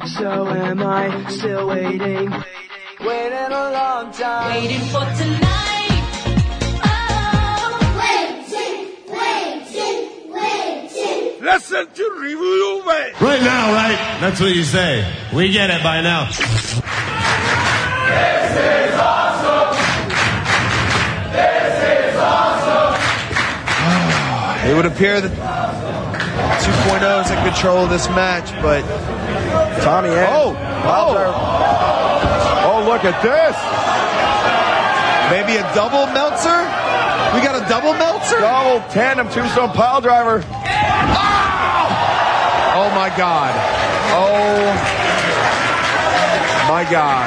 So am I still waiting? Waiting a long time. Waiting for tonight. Oh, waiting. Listen to Review Way. Right now, right? That's what you say. We get it by now. This is awesome. This is awesome. It would appear that 2.0 is in control of this match, but Tommy End. Oh, look at this. Maybe a double Meltzer? We got a double Meltzer? Double tandem tombstone pile driver. Oh my God. Oh my God.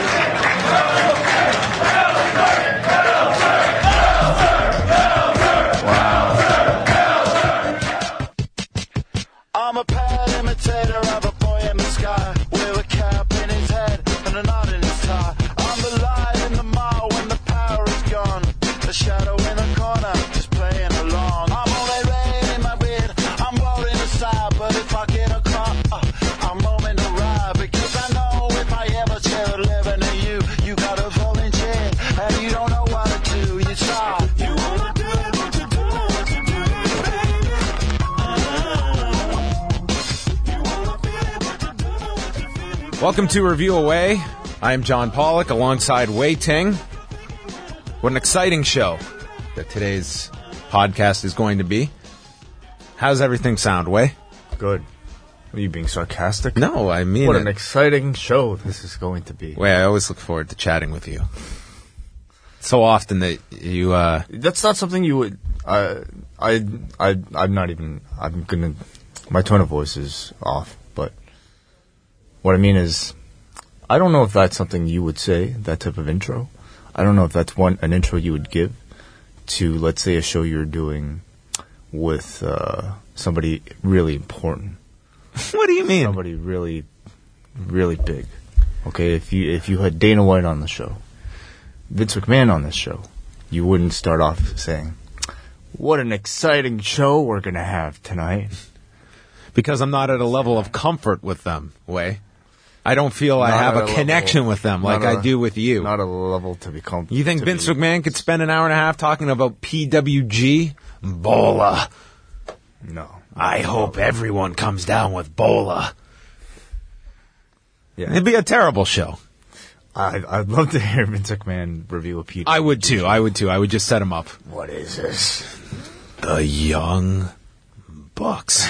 I'm a pad imitator of a boy in the sky, with a cap in his head and a knot in his tie. I'm the light in the mile when the power is gone, the shadow in the corner just playing along. I'm only rain in my beard, I'm rolling aside, but if I get a car, I'm rolling a ride, because I know if I ever share a living in you, you got a volunteer, and you don't know what to do, you try. You wanna do it, what you do, what you do, baby. Welcome to Review Away. I am John Pollock alongside Wei Ting. What an exciting show that today's podcast is going to be. How's everything sound, Wei? Good. Are you being sarcastic? No, I mean What it. an exciting show this is going to be. Wei, I always look forward to chatting with you. So often that you, That's not something you would... I'm not even... I'm gonna... My tone of voice is off, but... What I mean is... I don't know if that's something you would say, that type of intro. I don't know if that's an intro you would give to, let's say, a show you're doing with somebody really important. What do you mean? Somebody really, really big. Okay, if you had Dana White on the show, Vince McMahon on this show, you wouldn't start off saying, "What an exciting show we're gonna have tonight." Because I'm not at a level of comfort with them, Wei. I don't feel I have a connection with them like I do with you. Not a level to be comfortable. You think Vince McMahon could spend an hour and a half talking about PWG? Bola. No. I hope everyone comes down with Bola. Yeah. It'd be a terrible show. I'd love to hear Vince McMahon review a PWG. I would too. I would just set him up. What is this? The Young Bucks.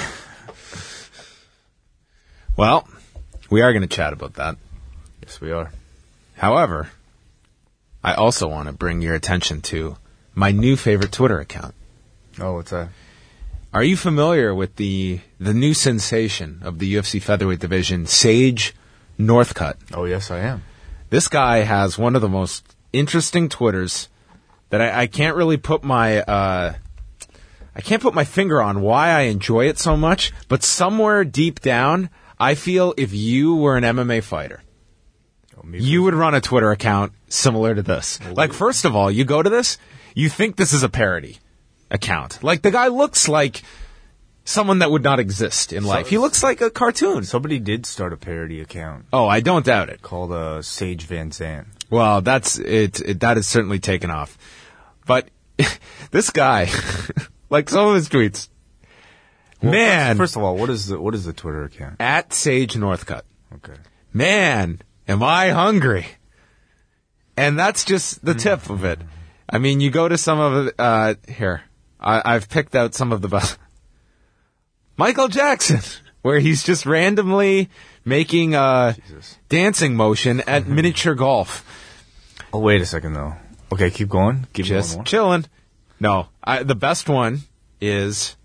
Well, we are going to chat about that. Yes, we are. However, I also want to bring your attention to my new favorite Twitter account. Oh, what's that? Are you familiar with the new sensation of the UFC featherweight division, Sage Northcutt? Oh, yes, I am. This guy has one of the most interesting Twitters that I can't really put my I can't put my finger on why I enjoy it so much, but somewhere deep down, I feel if you were an MMA fighter, you would run a Twitter account similar to this. Like, first of all, you go to this, you think this is a parody account. Like, the guy looks like someone that would not exist in life. He looks like a cartoon. Somebody did start a parody account. Oh, I don't doubt it. Called Sage Van Zandt. Well, that's it. That has certainly taken off. But this guy, like some of his tweets, well, man. First of all, what is the Twitter account? At Sage Northcutt. Okay. Man, am I hungry? And that's just the tip of it. I mean, you go to some of it. Here, I've picked out some of the best. Michael Jackson, where he's just randomly making a dancing motion at miniature golf. Oh, wait a second, though. Okay, keep going. Keep just going chilling. No, the best one is...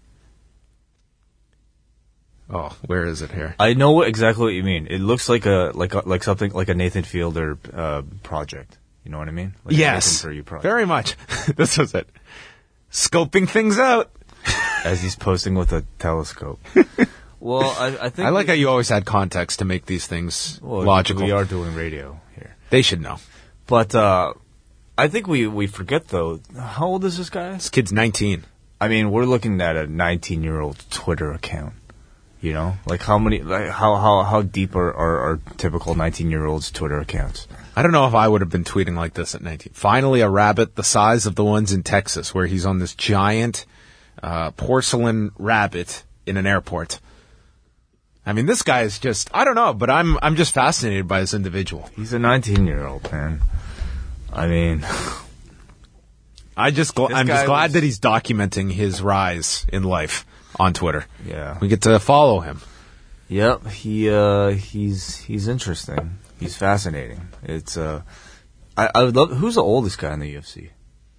Oh, where is it here? I know exactly what you mean. It looks like something like a Nathan Fielder project. You know what I mean? Like yes, very much. This was it. Scoping things out. As he's posting with a telescope. Well, I think... I like how you always had context to make these things logical. We are doing radio here. They should know. But I think we forget, though. How old is this guy? This kid's 19. I mean, we're looking at a 19-year-old Twitter account. You know, like how deep are typical 19-year-olds' Twitter accounts? I don't know if I would have been tweeting like this at 19. Finally, a rabbit the size of the ones in Texas, where he's on this giant porcelain rabbit in an airport. I mean, this guy is just, I don't know, but I'm just fascinated by this individual. He's a 19-year-old, man. I mean, I'm just glad was- that he's documenting his rise in life on Twitter. Yeah. We get to follow him. Yep, he's interesting. He's fascinating. It's I would love. Who's the oldest guy in the UFC?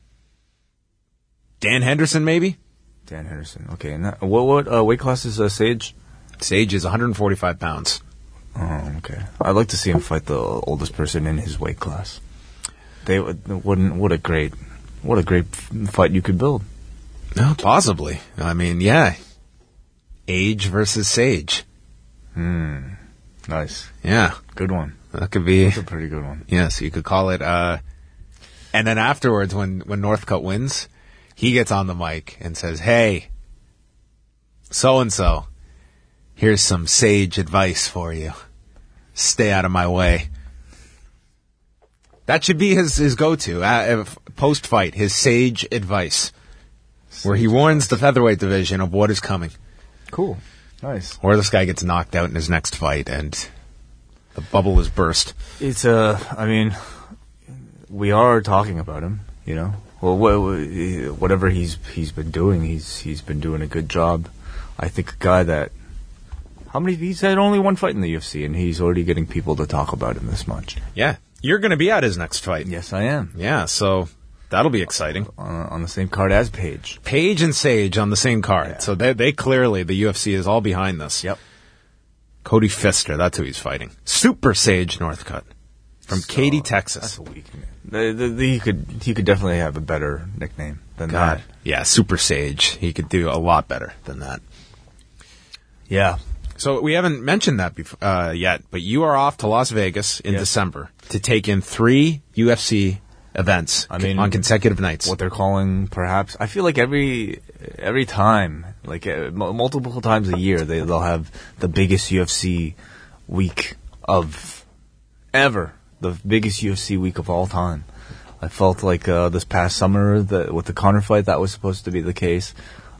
Dan Henderson, maybe? Dan Henderson. Okay, and what weight class is Sage? Sage is 145 pounds. Oh, okay. I'd like to see him fight the oldest person in his weight class. What a great fight you could build. No, possibly. I mean, yeah. Age versus Sage. Nice. Yeah. Good one. That could be. That's a pretty good one. Yes, you could call it. And then afterwards, when Northcutt wins, he gets on the mic and says, "Hey, so-and-so, here's some sage advice for you. Stay out of my way." That should be his go-to post-fight, his sage advice, where he warns the featherweight division of what is coming. Cool. Nice. Or this guy gets knocked out in his next fight and the bubble is burst. It's I mean, we are talking about him, you know. Well, whatever he's been doing, he's been doing a good job. I think a guy that he's had only one fight in the UFC, and he's already getting people to talk about him this much. Yeah, you're going to be at his next fight. Yes, I am. Yeah, so that'll be exciting. On the same card as Paige. Paige and Sage on the same card. Yeah. So they clearly, the UFC is all behind this. Yep. Cody Pfister, that's who he's fighting. Super Sage Northcutt from Katy, Texas. That's a weak name. He could definitely have a better nickname than that. Yeah, Super Sage. He could do a lot better than that. Yeah. So we haven't mentioned that yet, but you are off to Las Vegas in December to take in 3 UFC events on consecutive nights. What they're calling, perhaps, I feel like every time, like multiple times a year, they'll have the biggest UFC week of ever, the biggest UFC week of all time. I felt like this past summer with the Conor fight, that was supposed to be the case.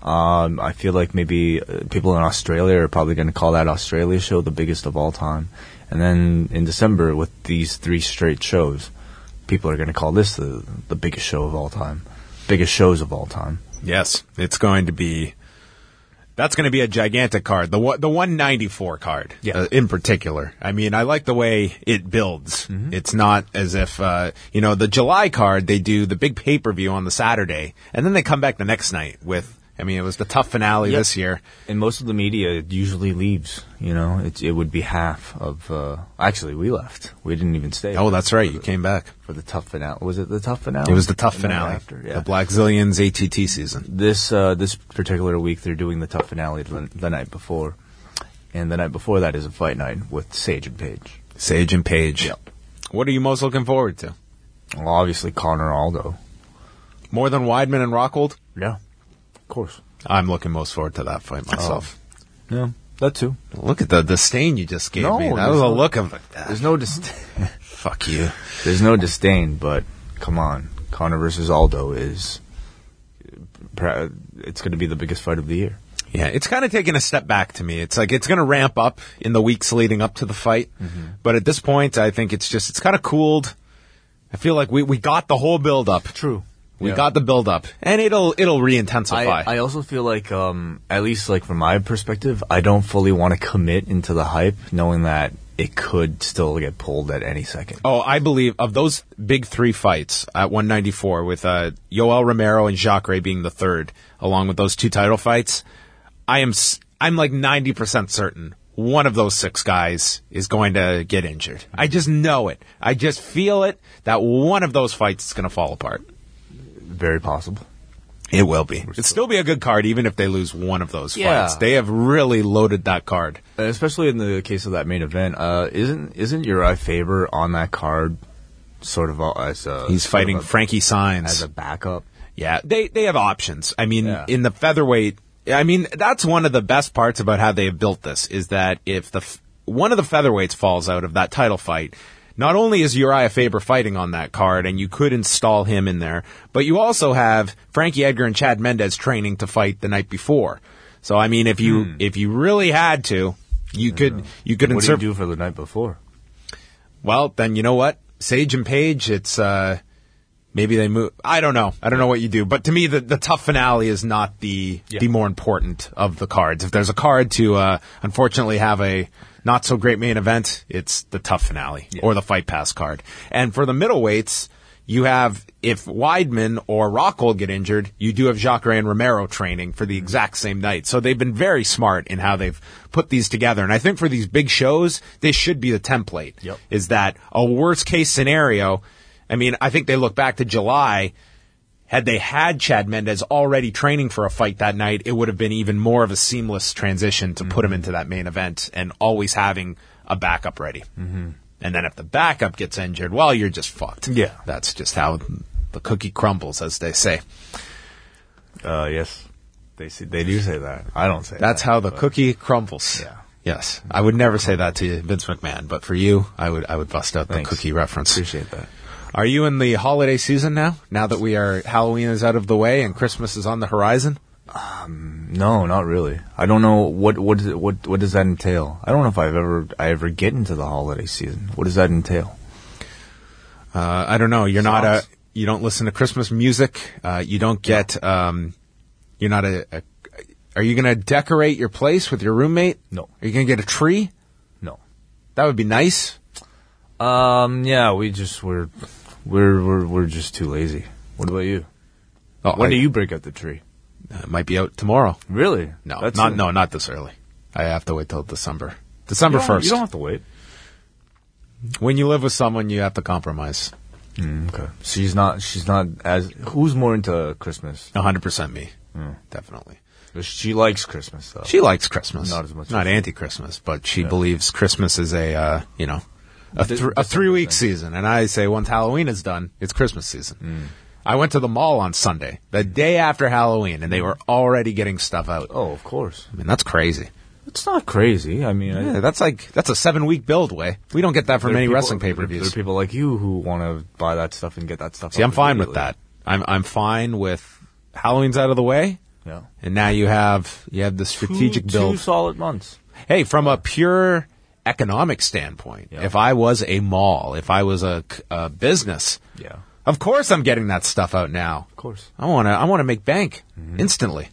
I feel like maybe people in Australia are probably going to call that Australia show the biggest of all time. And then in December, with these 3 straight shows, people are going to call this the biggest show of all time. Biggest shows of all time. Yes, it's going to be. That's going to be a gigantic card. The 194 card, in particular. I mean, I like the way it builds. Mm-hmm. It's not as if the July card, they do the big pay-per-view on the Saturday, and then they come back the next night with. I mean, it was the tough finale this year. And most of the media usually leaves. You know, it would be half of. Actually, we left. We didn't even stay. Oh, that's right. You came back for the tough finale. Was it the tough finale? It was the tough finale. After, yeah. The Black Zillions ATT season. This particular week, they're doing the tough finale the night before, and the night before that is a fight night with Sage and Paige. Sage and Paige. Yep. What are you most looking forward to? Well, obviously Conor Aldo. More than Weidman and Rockhold? Yeah. Of course. I'm looking most forward to that fight myself. Oh. Yeah, that too. Look at the disdain you just gave me. That was a look of... There's no disdain. Fuck you. There's no disdain, but come on. Conor versus Aldo is... It's going to be the biggest fight of the year. Yeah, it's kind of taking a step back to me. It's like it's going to ramp up in the weeks leading up to the fight. Mm-hmm. But at this point, I think it's kind of cooled. I feel like we got the whole build-up. True. We got the build-up, and it'll re-intensify. I also feel like, at least like from my perspective, I don't fully want to commit into the hype, knowing that it could still get pulled at any second. Oh, I believe of those big 3 fights at 194, with Yoel Romero and Jacare being the third, along with those 2 title fights, I'm like 90% certain one of those 6 guys is going to get injured. I just know it. I just feel it that one of those fights is going to fall apart. Very possible. It will be. It'll still be a good card, even if they lose one of those fights. They have really loaded that card. Especially in the case of that main event. Isn't Uriah Faber on that card sort of as a... He's fighting Frankie Saenz. As a backup? Yeah, they have options. I mean, in the featherweight I mean, that's one of the best parts about how they have built this, is that if one of the featherweights falls out of that title fight, not only is Uriah Faber fighting on that card, and you could install him in there, but you also have Frankie Edgar and Chad Mendez training to fight the night before. So, I mean, if you really had to, you could What do you do for the night before? Well, then you know what? Sage and Page, it's maybe they move. I don't know. I don't know what you do. But to me, the tough finale is not the more important of the cards. If there's a card to unfortunately have a not so great main event, it's the tough finale or the Fight Pass card. And for the middleweights, you have, if Weidman or Rockhold get injured, you do have Jacare and Romero training for the exact same night. So they've been very smart in how they've put these together. And I think for these big shows, this should be the template. Yep. Is that a worst case scenario? I mean, I think they look back to July. Had they had Chad Mendez already training for a fight that night, it would have been even more of a seamless transition to put him into that main event and always having a backup ready. Mm-hmm. And then if the backup gets injured, well, you're just fucked. Yeah. That's just how the cookie crumbles, as they say. Yes. They do say that. I don't say that. That's how the cookie crumbles. Yeah. Yes. I would never say that to Vince McMahon, but for you, I would bust out Thanks. the cookie reference. Appreciate that. Are you in the holiday season now? Now that Halloween is out of the way and Christmas is on the horizon? No, not really. I don't know what does that entail. I don't know if I ever get into the holiday season. What does that entail? I don't know. You don't listen to Christmas music. You don't get. You're not a. Are you going to decorate your place with your roommate? No. Are you going to get a tree? No. That would be nice. Yeah, we're just too lazy. What about you? When do you break out the tree? It might be out tomorrow. Really? No, not this early. I have to wait till December. December 1st. You don't have to wait. When you live with someone, you have to compromise. Okay. She's not as. Who's more into Christmas? 100% me. Definitely. She likes Christmas, though. She likes Christmas. Not as much. Not anti-Christmas, but she believes Christmas is a 3-week season. And I say once Halloween is done, it's Christmas season. I went to the mall on Sunday, the day after Halloween, and they were already getting stuff out. Oh, of course. I mean, that's crazy. It's not crazy. I mean, Yeah, that's a 7-week build way. We don't get that from any wrestling pay-per-views. There are people like you who want to buy that stuff and get that stuff. See, I'm fine with that. I'm fine with Halloween's out of the way. Yeah. And now you have the strategic build. 2 solid months. Hey, from a pure economic standpoint, if I was a mall, if I was a business, of course I'm getting that stuff out now. Of course. I want to make bank instantly.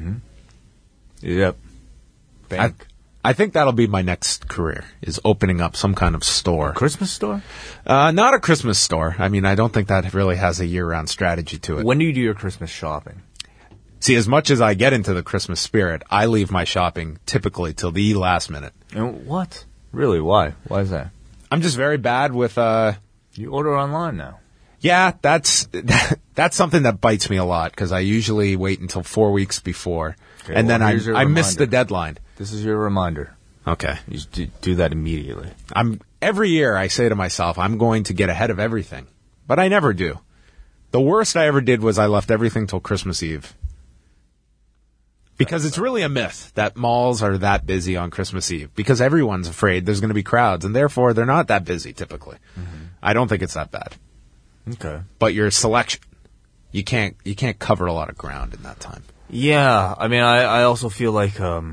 Yep. Bank. I think that'll be my next career, is opening up some kind of store. Christmas store? Not a Christmas store. I mean, I don't think that really has a year-round strategy to it. When do you do your Christmas shopping? See, as much as I get into the Christmas spirit, I leave my shopping typically till the last minute. What? Really? Why? Why is that? I'm just very bad with... You order online now. Yeah, that's something that bites me a lot, because I usually wait until 4 weeks before, and then I miss the deadline. This is your reminder. Okay. You do that immediately. Every year I say to myself, I'm going to get ahead of everything, but I never do. The worst I ever did was I left everything till Christmas Eve. Because it's really a myth that malls are that busy on Christmas Eve, because everyone's afraid there's going to be crowds, and therefore they're not that busy typically. I don't think it's that bad. Okay. But your selection, you can't cover a lot of ground in that time. Yeah, I mean, I also feel like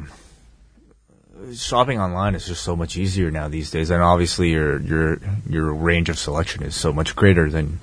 shopping online is just so much easier now these days, and obviously your range of selection is so much greater than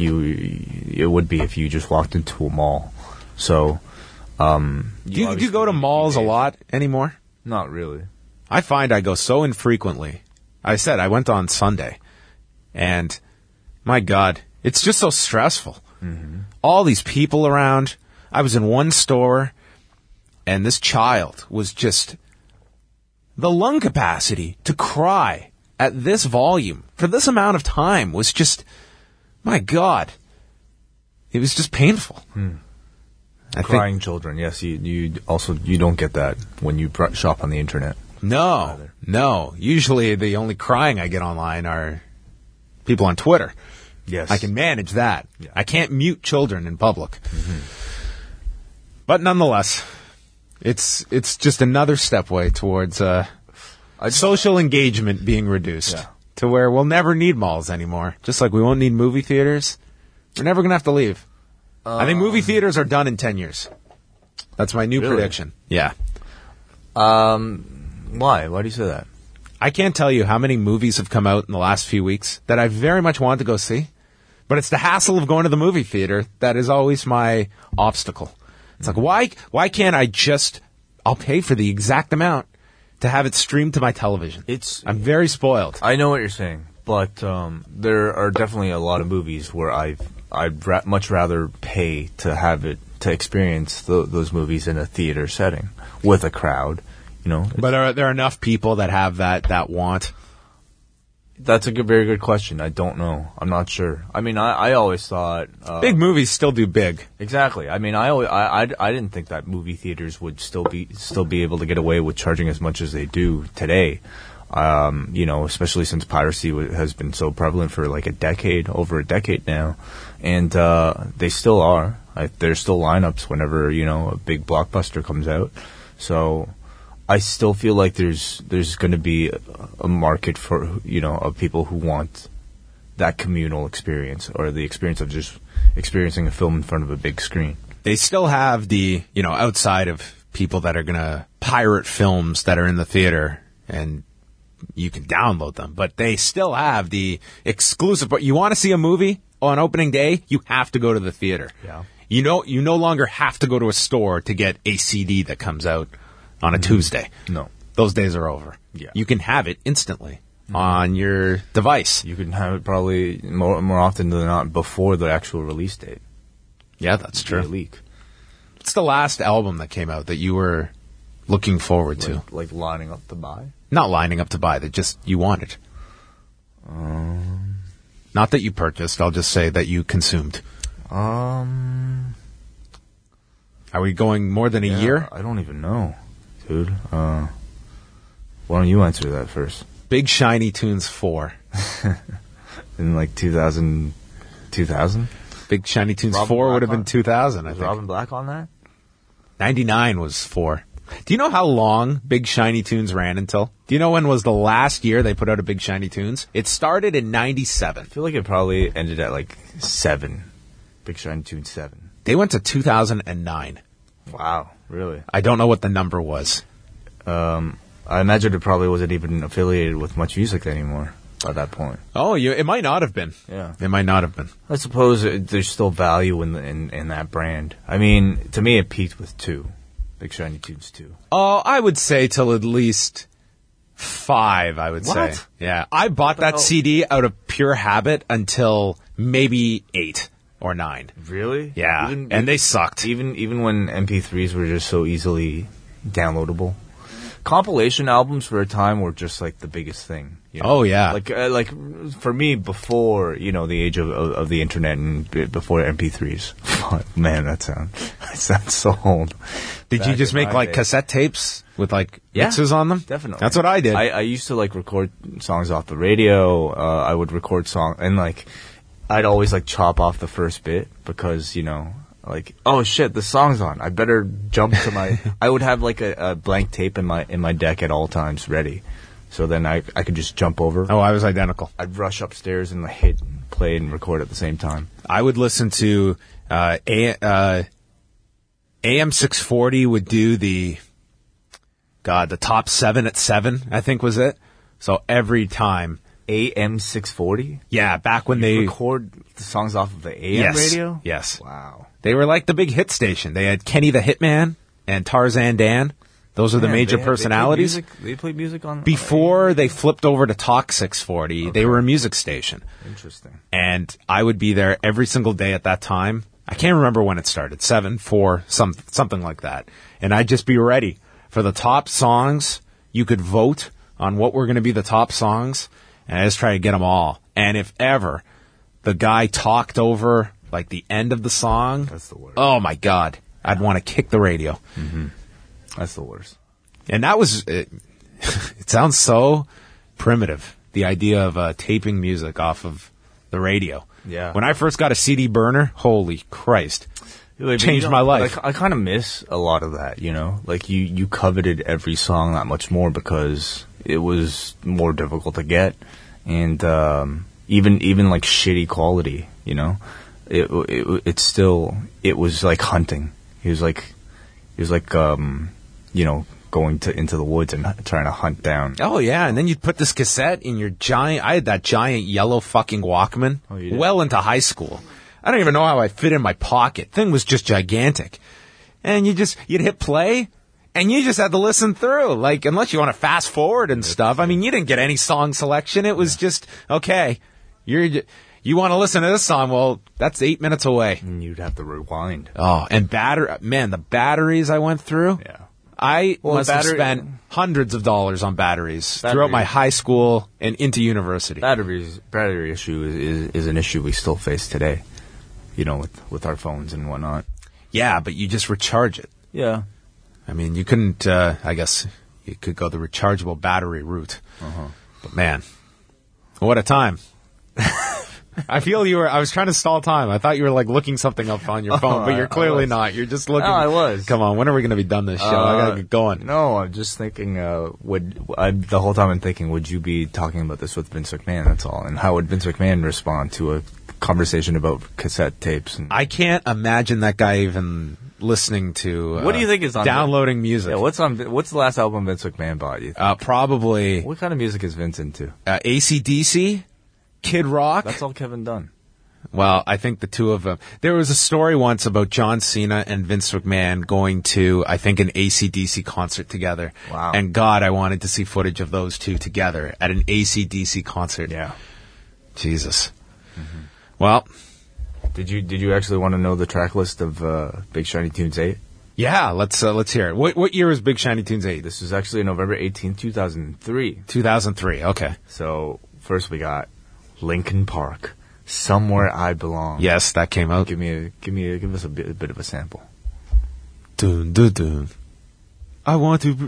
it would be if you just walked into a mall. So, do you go to malls a lot anymore? Not really. I find I go so infrequently. I said I went on Sunday, and my God, it's just so stressful. All these people around. I was in one store, and this child was just... The lung capacity to cry at this volume for this amount of time was just... My God. It was just painful. Crying children, yes. You don't get that when you shop on the internet. No. Usually the only crying I get online are people on Twitter. Yes. I can manage that. Yeah. I can't mute children in public. But nonetheless, It's just another stepway towards social engagement being reduced to where we'll never need malls anymore. Just like we won't need movie theaters. We're never going to have to leave. I think movie theaters are done in 10 years. That's my new prediction. Yeah. Why? Why do you say that? I can't tell you how many movies have come out in the last few weeks that I very much want to go see. But it's the hassle of going to the movie theater that is always my obstacle. It's like, why can't I I'll pay for the exact amount to have it streamed to my television. I'm very spoiled. I know what you're saying, but there are definitely a lot of movies where I'd much rather pay to experience those movies in a theater setting with a crowd. But are there enough people that have that want? That's a very good question. I don't know. I'm not sure. I mean, I always thought big movies still do big. Exactly. I mean, I didn't think that movie theaters would still be able to get away with charging as much as they do today. Especially since piracy has been so prevalent for like over a decade now, and they still are. There's still lineups whenever a big blockbuster comes out. So I still feel like there's going to be a market for of people who want that communal experience or the experience of just experiencing a film in front of a big screen. They still have the outside of people that are going to pirate films that are in the theater and you can download them, but they still have the exclusive. But you want to see a movie on opening day, you have to go to the theater. Yeah. You no longer have to go to a store to get a CD that comes out on a Tuesday. No. Those days are over. Yeah. You can have it instantly on your device. You can have it probably more often than not before the actual release date. Yeah, that's true. Leak. What's the last album that came out that you were looking forward to? Like lining up to buy? Not lining up to buy, that just you wanted. Not that you purchased, I'll just say that you consumed. Are we going more than a year? I don't even know, dude. Why don't you answer that first? Big Shiny Tunes 4. In like 2000? Big Shiny Tunes 4 would have been 2000, I think. Was Robin Black on that? 99 was 4. Do you know how long Big Shiny Tunes ran until? Do you know when was the last year they put out a Big Shiny Tunes? It started in 97. I feel like it probably ended at like 7. Big Shiny Tunes 7. They went to 2009. Wow, really? I don't know what the number was. I imagine it probably wasn't even affiliated with Much Music anymore at that point. Oh, it might not have been. Yeah. It might not have been. I suppose there's still value in that brand. I mean, to me it peaked with 2. Big Shiny Tunes 2. Oh, I would say till at least 5, I would say. Yeah. I bought that CD out of pure habit until maybe 8 or 9. Really? Yeah. And they sucked. Even when MP3s were just so easily downloadable. Compilation albums for a time were just like the biggest thing. Oh yeah. Like for me before, the age of the internet and before MP3s. Man, that sounds so old. Did you just make like cassette tapes with like mixes on them? Definitely. That's what I did. I used to like record songs off the radio. I would record songs and like I'd always like chop off the first bit because, like, oh shit, the song's on. I better jump to my. I would have like a blank tape in my deck at all times ready, so then I could just jump over. Oh, I was identical. I'd rush upstairs and hit play and record at the same time. I would listen to AM 640 would do the top 7 at 7. I think was it. So every time. AM 640? Yeah, back when they record the songs off of the AM radio? Yes. Wow. They were like the big hit station. They had Kenny the Hitman and Tarzan Dan. Those are the major personalities. They played music on before they flipped over to Talk 640. Okay. They were a music station. Interesting. And I would be there every single day at that time. I can't remember when it started. 7, 4, something like that. And I'd just be ready for the top songs. You could vote on what were going to be the top songs. And I just try to get them all. And if ever the guy talked over like the end of the song, that's the worst. Oh my God, I'd want to kick the radio. Mm-hmm. That's the worst. And that was it. It sounds so primitive, the idea of taping music off of the radio. Yeah. When I first got a CD burner, holy Christ. changed my life. I kind of miss a lot of that, you know? Like, you coveted every song that much more because it was more difficult to get. And even like shitty quality, you know? It was like hunting. It was like you know, going into the woods and trying to hunt down. Oh yeah, and then you'd put this cassette in your I had that giant yellow fucking Walkman well into high school. I don't even know how I fit in my pocket. Thing was just gigantic. And you'd hit play and you just had to listen through. Like, unless you want to fast forward and stuff. I mean, you didn't get any song selection. It was just, okay, you want to listen to this song, well, that's 8 minutes away. And you'd have to rewind. Oh, and the batteries I went through. Yeah. I must have spent hundreds of dollars on batteries throughout my high school and into university. Battery issue is an issue we still face today, you know, with our phones and whatnot. Yeah, but you just recharge it. Yeah. I mean, you couldn't, I guess you could go the rechargeable battery route. But man, what a time. I feel I was trying to stall time. I thought you were like looking something up on your phone, but you're clearly not. You're just looking. No, I was. Come on, when are we going to be done this show? I got to get going. No, I'm just thinking, the whole time I'm thinking, would you be talking about this with Vince McMahon? That's all. And how would Vince McMahon respond to a conversation about cassette tapes? I can't imagine that guy even listening to, what do you think is on downloading music? Yeah, what's the last album Vince McMahon bought you? Probably. What kind of music is Vince into? AC/DC? Kid Rock? That's all Kevin Dunn. Well, I think the two of them. There was a story once about John Cena and Vince McMahon going to, I think, an AC/DC concert together. Wow. And God, I wanted to see footage of those two together at an AC/DC concert. Yeah. Jesus. Mm-hmm. Well. Did you actually want to know the track list of Big Shiny Tunes 8? Yeah, let's hear it. What year was Big Shiny Tunes 8? This was actually November 18th, 2003. 2003, okay. So, first we got Linkin Park, Somewhere I Belong. Yes, that came out. Give us a bit of a sample. Dun, dun, dun. I want to.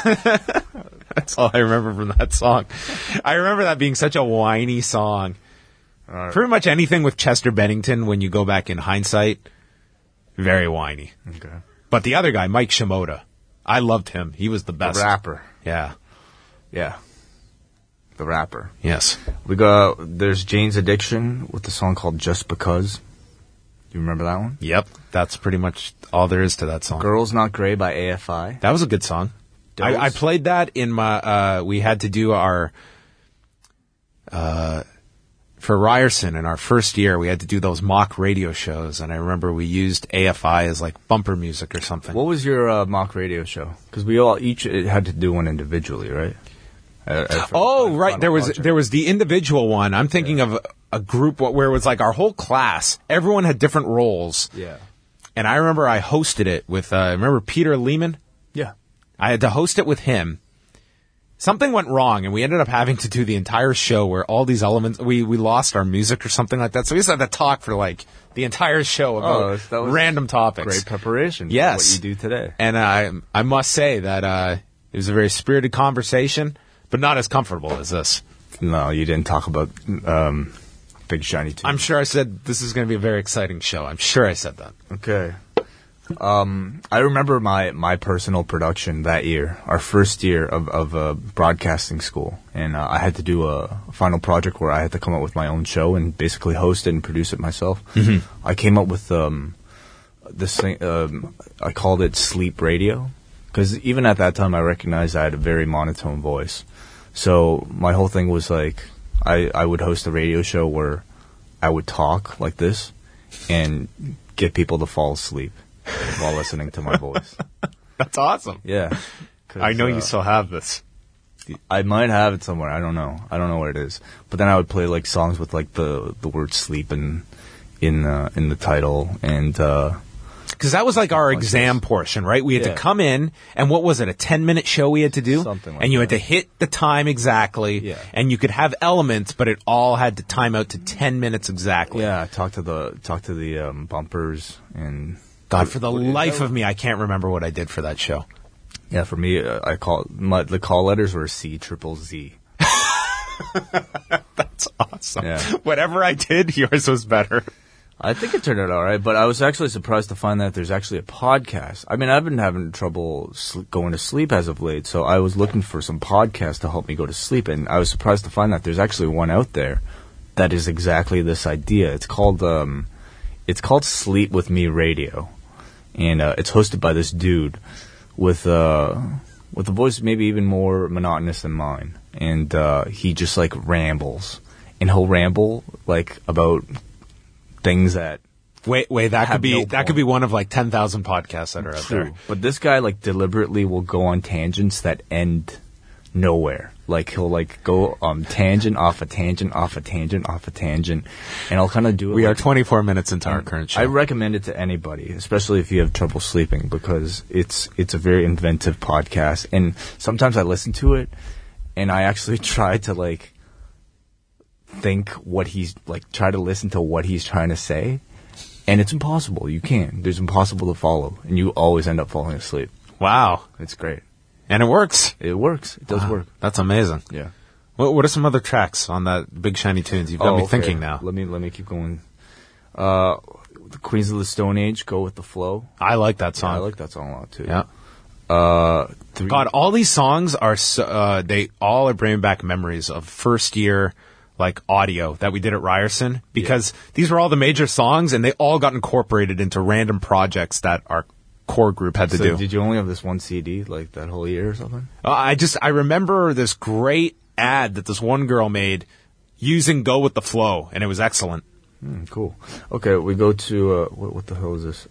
That's all I remember from that song. I remember that being such a whiny song. Pretty much anything with Chester Bennington, when you go back in hindsight, very whiny. Okay. But the other guy, Mike Shimoda, I loved him. He was the best. The rapper. Yeah. Yeah. The rapper. Yes. There's Jane's Addiction with the song called Just Because. You remember that one? Yep. That's pretty much all there is to that song. Girls Not Grey by AFI. That was a good song. I played that in my, we had to do our, for Ryerson in our first year, we had to do those mock radio shows, and I remember we used AFI as like bumper music or something. What was your mock radio show? Because we all each had to do one individually, right? Right. There was the individual one. I'm thinking of a group where it was like our whole class. Everyone had different roles. Yeah. And I remember I hosted it with, remember Peter Lehman? Yeah. I had to host it with him. Something went wrong, and we ended up having to do the entire show where all these elements, we lost our music or something like that. So we just had to talk for like the entire show about random topics. Great preparation. Yes. For what you do today. And I must say that it was a very spirited conversation, but not as comfortable as this. No, you didn't talk about Big Shiny Tunes. I'm sure I said this is going to be a very exciting show. I'm sure I said that. Okay. I remember my personal production that year, our first year of broadcasting school, and I had to do a final project where I had to come up with my own show and basically host it and produce it myself. Mm-hmm. I came up with this thing. I called it Sleep Radio, because even at that time I recognized I had a very monotone voice. So my whole thing was like I would host a radio show where I would talk like this and get people to fall asleep while listening to my voice. That's awesome. Yeah. I know you still have this. I might have it somewhere. I don't know. I don't know where it is. But then I would play like songs with like the word sleep in the title, and because that was like our exam portion, right? We had to come in, and what was it, a 10-minute show we had to do? Something like and you that. had to hit the time exactly, and you could have elements, but it all had to time out to 10 minutes exactly. Yeah, talk to the bumpers, and God, for the life of me, I can't remember what I did for that show. Yeah, for me, the call letters were CZZZ. That's awesome. Yeah. Whatever I did, yours was better. I think it turned out all right, but I was actually surprised to find that there's actually a podcast. I mean, I've been having trouble going to sleep as of late, so I was looking for some podcasts to help me go to sleep, and I was surprised to find that there's actually one out there that is exactly this idea. It's called Sleep With Me Radio, and it's hosted by this dude with a voice maybe even more monotonous than mine, and he just like rambles, and he'll ramble like about things that Wait, that have could be no that could be one of like 10,000 podcasts that are out there. But this guy like deliberately will go on tangents that end nowhere. Like he'll like go tangent off a tangent off a tangent off a tangent, and I'll kind of do it. We are like, 24 minutes into our current show. I recommend it to anybody, especially if you have trouble sleeping, because it's a very inventive podcast. And sometimes I listen to it, and I actually try to like think what he's like, try to listen to what he's trying to say, and it's impossible. You can't. There's impossible to follow, and you always end up falling asleep. Wow. It's great. And it works. It works. It does Wow. work. That's amazing. Yeah. What are some other tracks on that Big Shiny Tunes? You've got me okay. thinking now. Let me keep going. The Queens of the Stone Age, Go With the Flow. I like that Yeah, song. I like that song a lot too. Yeah. Three- God, all these songs are they all are bringing back memories of first year like audio that we did at Ryerson, because these were all the major songs and they all got incorporated into random projects that our core group had to So do. did you only have this one CD like that whole year or something? I remember this great ad that this one girl made using Go With the Flow, and it was excellent. Cool. Okay, we go to what the hell is this?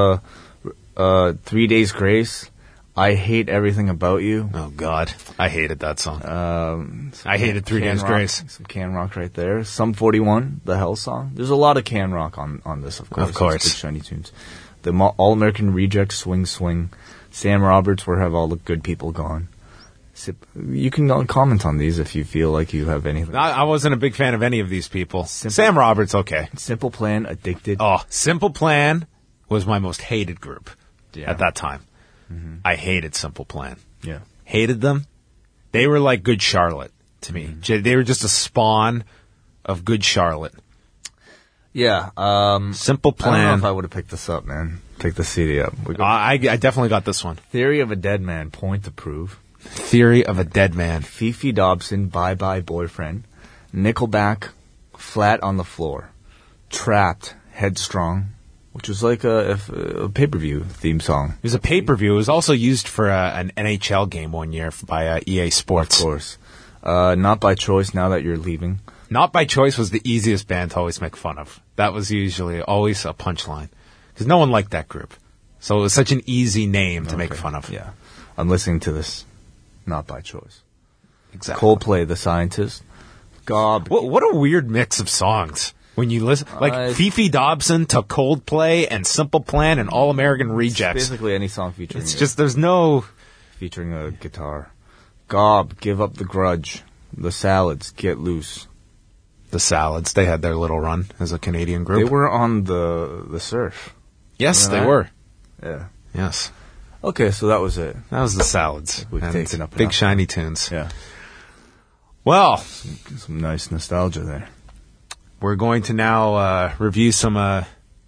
3 Days Grace. I Hate Everything About You. Oh God, I hated that song. I hated 3 Days Can Grace. Rock, some Can Rock right there. Sum 41, the Hell Song. There's a lot of Can Rock on this, of course. Of course. It's Big Shiny Tunes. The All American Reject, Swing Swing. Sam Roberts, Where Have All the Good People Gone? You can comment on these if you feel like you have anything. I wasn't a big fan of any of these people. Sam Roberts, okay. Simple Plan, Addicted. Oh, Simple Plan was my most hated group at that time. Mm-hmm. I hated Simple Plan. Yeah. Hated them. They were like Good Charlotte to me. Mm-hmm. They were just a spawn of Good Charlotte. Yeah. Simple I don't know Plan. if I would have picked this up, man. Pick the CD up. We got I definitely got this one. Theory of a Dead Man, Point to Prove. Theory of a Dead Man. Fifi Dobson, Bye Bye Boyfriend. Nickelback, Flat on the Floor. Trapped, Headstrong, which was like a pay-per-view theme song. It was a pay-per-view. It was also used for an NHL game one year by EA Sports. Of course. Not By Choice, Now That You're Leaving. Not By Choice was the easiest band to always make fun of. That was usually always a punchline. Because no one liked that group. So it was such an easy name to make fun of. Yeah. I'm listening to this. Not By Choice. Exactly. Coldplay, The Scientist. Gob. What a weird mix of songs. When you listen, like Fifi Dobson to Coldplay and Simple Plan and All American Rejects. Basically any song featuring It's just, there's no... featuring a guitar. Gob, Give Up the Grudge. The Salads, Get Loose. The Salads, they had their little run as a Canadian group. They were on the Surf. Yes, You know they that? were. Yeah. Yes. Okay, so that was it. That was the Salads. We've And taken up Big enough. Shiny Tunes. Yeah. Well, Some nice nostalgia there. we're going to now review some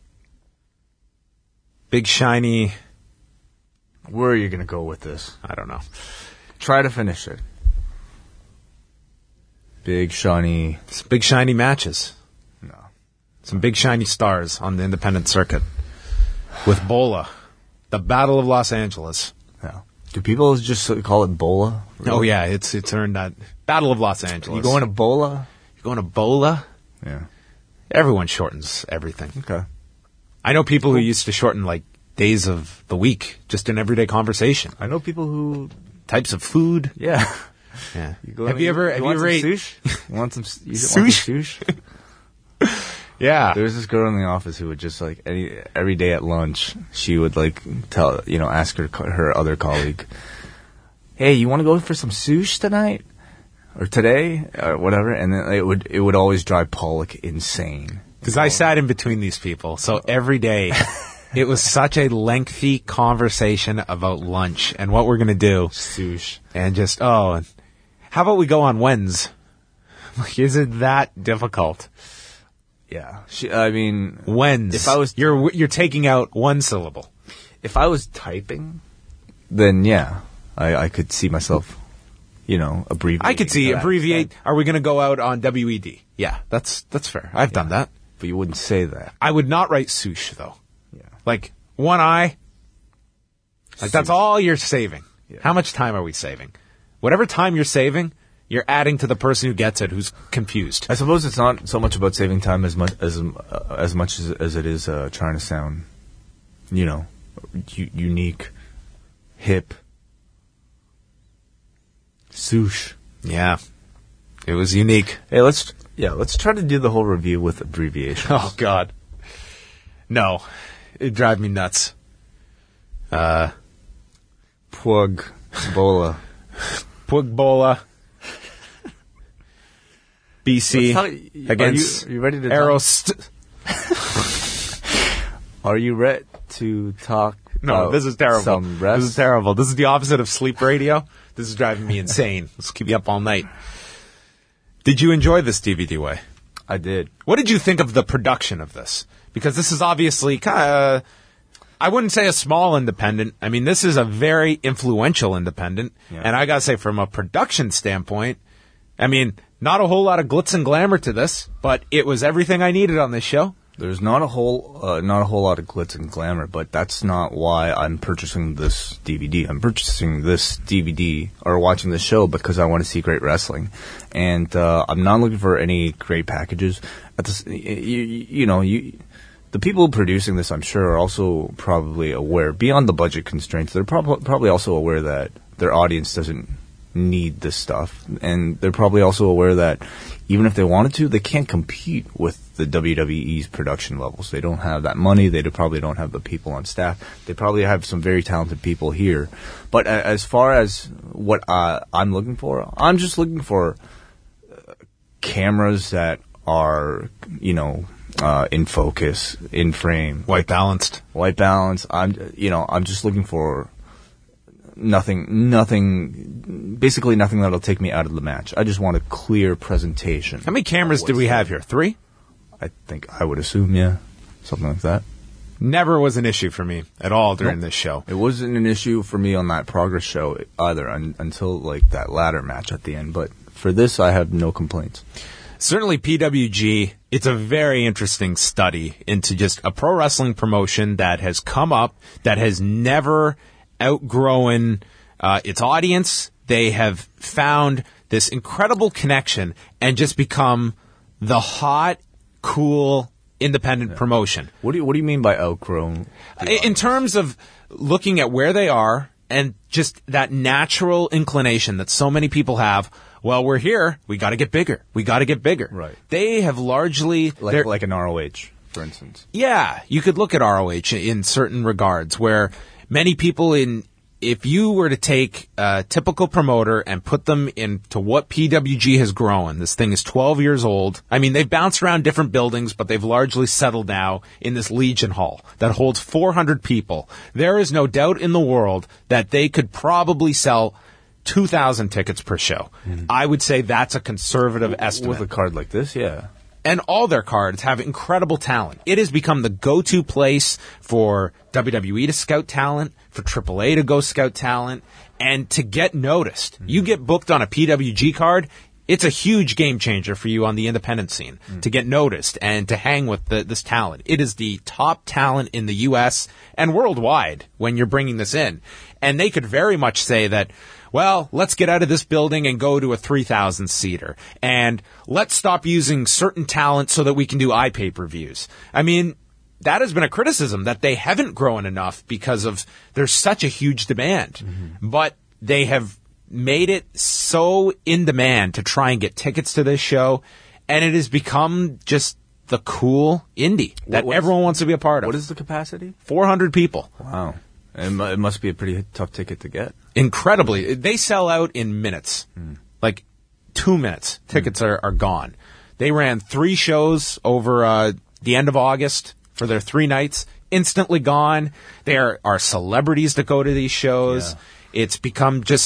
Big Shiny... Where are you going to go with this? I don't know. Try to finish it. Big Shiny. Some Big Shiny matches. No. Some Big Shiny stars on the independent circuit. With Bola. The Battle of Los Angeles. No. Do people just call it Bola? Oh, yeah, it's earned that. Battle of Los Angeles. You going to Bola? You're going to Bola? Yeah. Everyone shortens everything. Okay. I know people who used to shorten, like, days of the week, just in everyday conversation. I know people who... Types of food. Yeah. Yeah. Want Have you ever some ate... sushi? Want some Sushi? sushi? Yeah. There was this girl in the office who would just like every day at lunch, she would like ask her other colleague, "Hey, you want to go for some sushi tonight or today or whatever?" And then it would always drive Pollock insane. Because I sat in between these people, so every day it was such a lengthy conversation about lunch and what we're going to do. Sushi. And just, and how about we go on Wednesdays? Like, is it that difficult? Yeah. I mean, Wens. If I was you're taking out one syllable. if I was typing, then yeah, I could see myself, abbreviating. I could see to that abbreviate. extent. Are we going to go out on WED? Yeah, that's fair. I've done that. But you wouldn't say that. I would not write swoosh though. Yeah. Like one eye. Like that's Swoosh. all you're saving. Yeah. How much time are we saving? Whatever time you're saving, you're adding to the person who gets it, who's confused. I suppose it's not so much about saving time as much as it is trying to sound, unique, hip. Swoosh. Yeah, it was unique. Hey, let's try to do the whole review with abbreviations. Oh God, no, it drive me nuts. Pug, Bola. Pugbola, BC Let's talk- against are you ready to Aerost. Are you ready to talk? No, about this is terrible. Some rest? This is terrible. This is the opposite of sleep radio. This is driving me insane. Let's keep you up all night. Did you enjoy this DVD way? I did. What did you think of the production of this? Because this is obviously kind of, I wouldn't say a small independent. I mean, this is a very influential independent. Yeah. And I got to say, from a production standpoint, I mean, not a whole lot of glitz and glamour to this, but it was everything I needed on this show. There's not a whole lot of glitz and glamour, but that's not why I'm purchasing this DVD. I'm purchasing this DVD or watching this show because I want to see great wrestling, and I'm not looking for any great packages. At this, the people producing this, I'm sure, are also probably aware, beyond the budget constraints, they're probably also aware that their audience doesn't need this stuff, and they're probably also aware that even if they wanted to, they can't compete with the WWE's production levels. They don't have that money. They probably don't have the people on staff. They probably have some very talented people here. But as far as what I'm looking for, I'm just looking for cameras that are, in focus, in frame, White balanced. white balance. I'm just looking for basically nothing that'll take me out of the match. I just want a clear presentation. How many cameras did we have here? 3? I think I would assume, yeah, something like that. Never was an issue for me at all during this show. It wasn't an issue for me on that Progress show either until like that ladder match at the end. But for this, I have no complaints. Certainly PWG, it's a very interesting study into just a pro wrestling promotion that has come up, that has never outgrown its audience. They have found this incredible connection and just become the hot, cool, independent promotion. What do you mean by outgrown? In terms of looking at where they are and just that natural inclination that so many people have, well, we're here, we got to get bigger. We got to get bigger. Right. They have largely... Like an ROH, for instance. Yeah, you could look at ROH in certain regards where many people if you were to take a typical promoter and put them into what PWG has grown, this thing is 12 years old. I mean, they've bounced around different buildings, but they've largely settled now in this Legion Hall that holds 400 people. There is no doubt in the world that they could probably sell 2,000 tickets per show. I would say that's a conservative estimate. With a card like this, yeah. And all their cards have incredible talent. It has become the go-to place for WWE to scout talent, for AAA to go scout talent, and to get noticed. You get booked on a PWG card, it's a huge game changer for you on the independent scene to get noticed and to hang with this talent. It is the top talent in the U.S. and worldwide when you're bringing this in. And they could very much say that, well, let's get out of this building and go to a 3,000 seater. And let's stop using certain talent so that we can do iPay-per-views. I mean, that has been a criticism that they haven't grown enough because of there's such a huge demand. But they have made it so in demand to try and get tickets to this show. And it has become just the cool indie that everyone wants to be a part of. What is the capacity? 400 people. Wow. It must be a pretty tough ticket to get. Incredibly. They sell out in minutes. Like 2 minutes. Tickets are gone. They ran 3 shows over the end of August for their 3 nights. Instantly gone. There are celebrities that go to these shows. Yeah. It's become just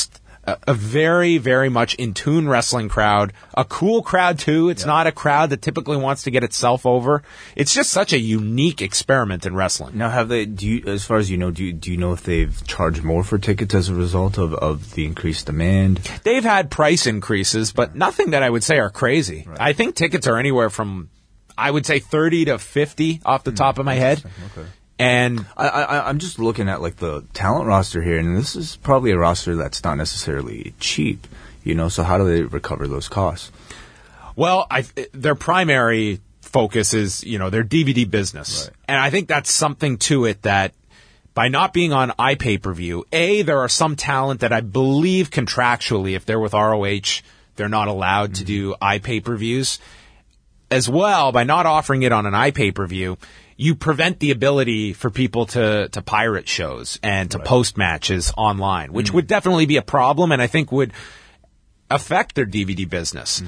a very, very much in tune wrestling crowd, a cool crowd too. It's not a crowd that typically wants to get itself over. It's just such a unique experiment in wrestling. Now, have they? Do you, as far as you know, do you know if they've charged more for tickets as a result of the increased demand? They've had price increases, but nothing that I would say are crazy. Right. I think tickets are anywhere from, I would say, 30 to 50 off the top of my head. Okay. And I'm just looking at like the talent roster here, and this is probably a roster that's not necessarily cheap, you know. So how do they recover those costs? well, their primary focus is, you know, their DVD business. Right. And I think that's something to it that by not being on iPay-per-view, there are some talent that I believe contractually, if they're with ROH, they're not allowed to do iPay-per-views. As well, by not offering it on an iPay-per-view, you prevent the ability for people to pirate shows and to post matches online, which would definitely be a problem and I think would affect their DVD business.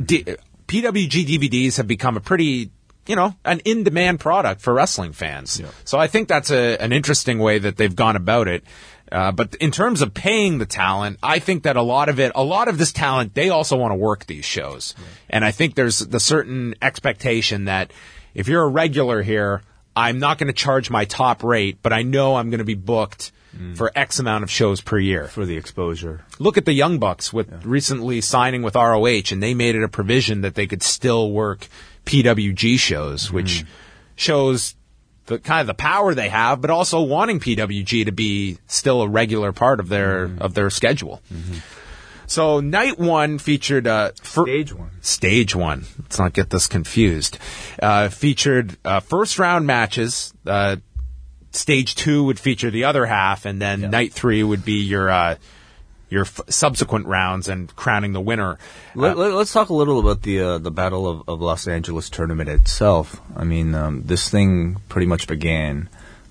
PWG DVDs have become a pretty, you know, an in-demand product for wrestling fans. Yeah. So I think that's an interesting way that they've gone about it. But in terms of paying the talent, I think that a lot of this talent, they also want to work these shows. Right. And I think there's the certain expectation that if you're a regular here, I'm not going to charge my top rate, but I know I'm going to be booked for X amount of shows per year. For the exposure. Look at the Young Bucks with recently signing with ROH, and they made it a provision that they could still work PWG shows, which shows the kind of the power they have, but also wanting PWG to be still a regular part of their schedule. So night one featured Stage one. Let's not get this confused. Featured first round matches. Stage two would feature the other half, and then night three would be your subsequent rounds and crowning the winner. Let's talk a little about the Battle of Los Angeles tournament itself. I mean, this thing pretty much began.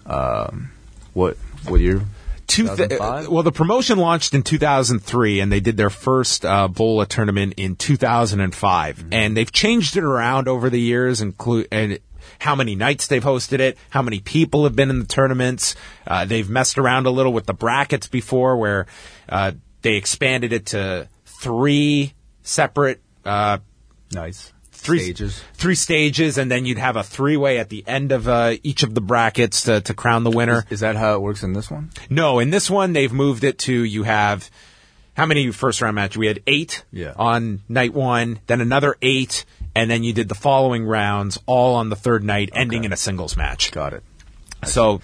What year? 2005? Well, the promotion launched in 2003, and they did their first Bola tournament in 2005. And they've changed it around over the years, and how many nights they've hosted it, how many people have been in the tournaments. They've messed around a little with the brackets before, where they expanded it to 3 separate nice. Three stages, and then you'd have a 3-way at the end of each of the brackets to crown the winner. Is that how it works in this one? No, in this one, they've moved it to you have, how many first-round matches? We had 8 on night one, then another 8, and then you did the following rounds all on the third night, ending in a singles match. Got it. So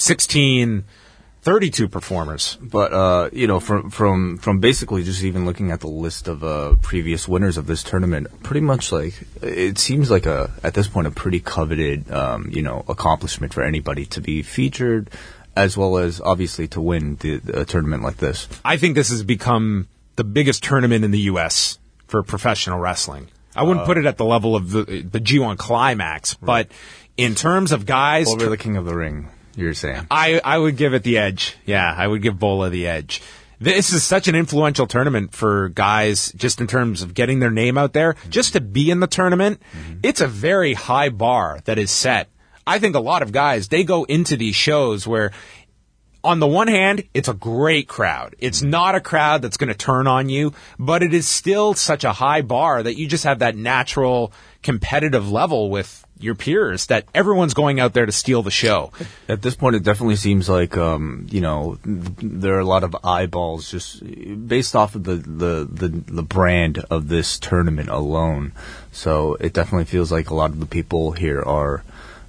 32 performers. But you know, from basically just even looking at the list of previous winners of this tournament, pretty much like it seems like at this point a pretty coveted accomplishment for anybody to be featured, as well as obviously to win a tournament like this. I think this has become the biggest tournament in the U.S. for professional wrestling. I wouldn't put it at the level of the G1 Climax, but in terms of guys over the King of the Ring. You're saying? I would give it the edge. Yeah, I would give Bola the edge. This is such an influential tournament for guys just in terms of getting their name out there. Just to be in the tournament, it's a very high bar that is set. I think a lot of guys, they go into these shows where, on the one hand, it's a great crowd. It's not a crowd that's going to turn on you, but it is still such a high bar that you just have that natural competitive level with your peers that everyone's going out there to steal the show. At this point, it definitely seems like there are a lot of eyeballs just based off of the brand of this tournament alone. So it definitely feels like a lot of the people here are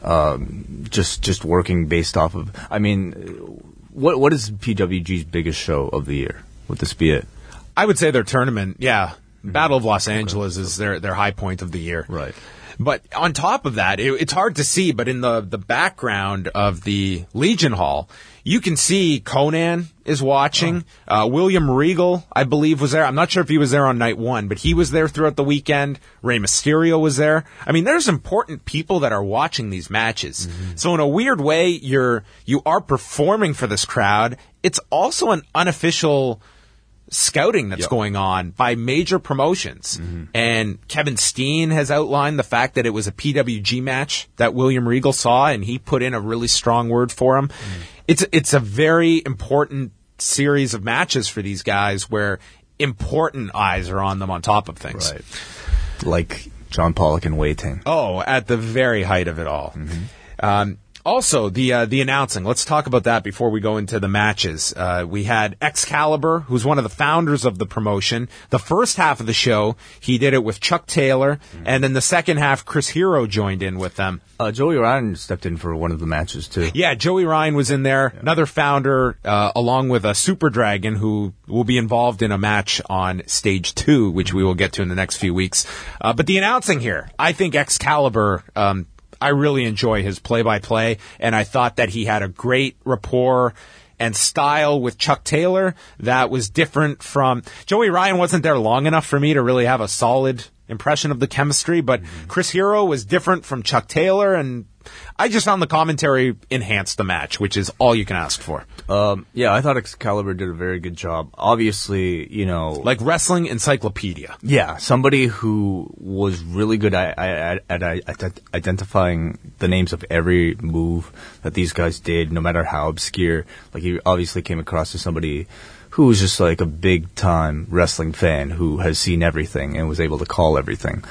just working based off of. I mean, what is PWG's biggest show of the year? Would this be it? I would say their tournament. Yeah, Battle of Los Angeles is their high point of the year. Right. But on top of that, it's hard to see, but in the background of the Legion Hall, you can see Conan is watching. William Regal, I believe, was there. I'm not sure if he was there on night one, but he was there throughout the weekend. Rey Mysterio was there. I mean, there's important people that are watching these matches. So in a weird way, you are performing for this crowd. It's also an unofficial scouting that's going on by major promotions. And Kevin Steen has outlined the fact that it was a PWG match that William Regal saw, and he put in a really strong word for him. It's a very important series of matches for these guys where important eyes are on them on top of things. Right. Like John Pollock and Wei Ting. Oh, at the very height of it all. Also, the announcing. Let's talk about that before we go into the matches. We had Excalibur, who's one of the founders of the promotion. The first half of the show, he did it with Chuck Taylor, and then the second half, Chris Hero joined in with them. Joey Ryan stepped in for one of the matches, too. Yeah, Joey Ryan was in there, another founder, along with a Super Dragon, who will be involved in a match on Stage 2, which we will get to in the next few weeks. But the announcing here, I think Excalibur, I really enjoy his play-by-play, and I thought that he had a great rapport and style with Chuck Taylor that was different from... Joey Ryan wasn't there long enough for me to really have a solid impression of the chemistry, but Chris Hero was different from Chuck Taylor, and I just found the commentary enhanced the match, which is all you can ask for. Yeah, I thought Excalibur did a very good job. Obviously, you know... Like wrestling encyclopedia. Yeah, somebody who was really good at identifying the names of every move that these guys did, no matter how obscure. Like, he obviously came across as somebody who was just like a big-time wrestling fan who has seen everything and was able to call everything.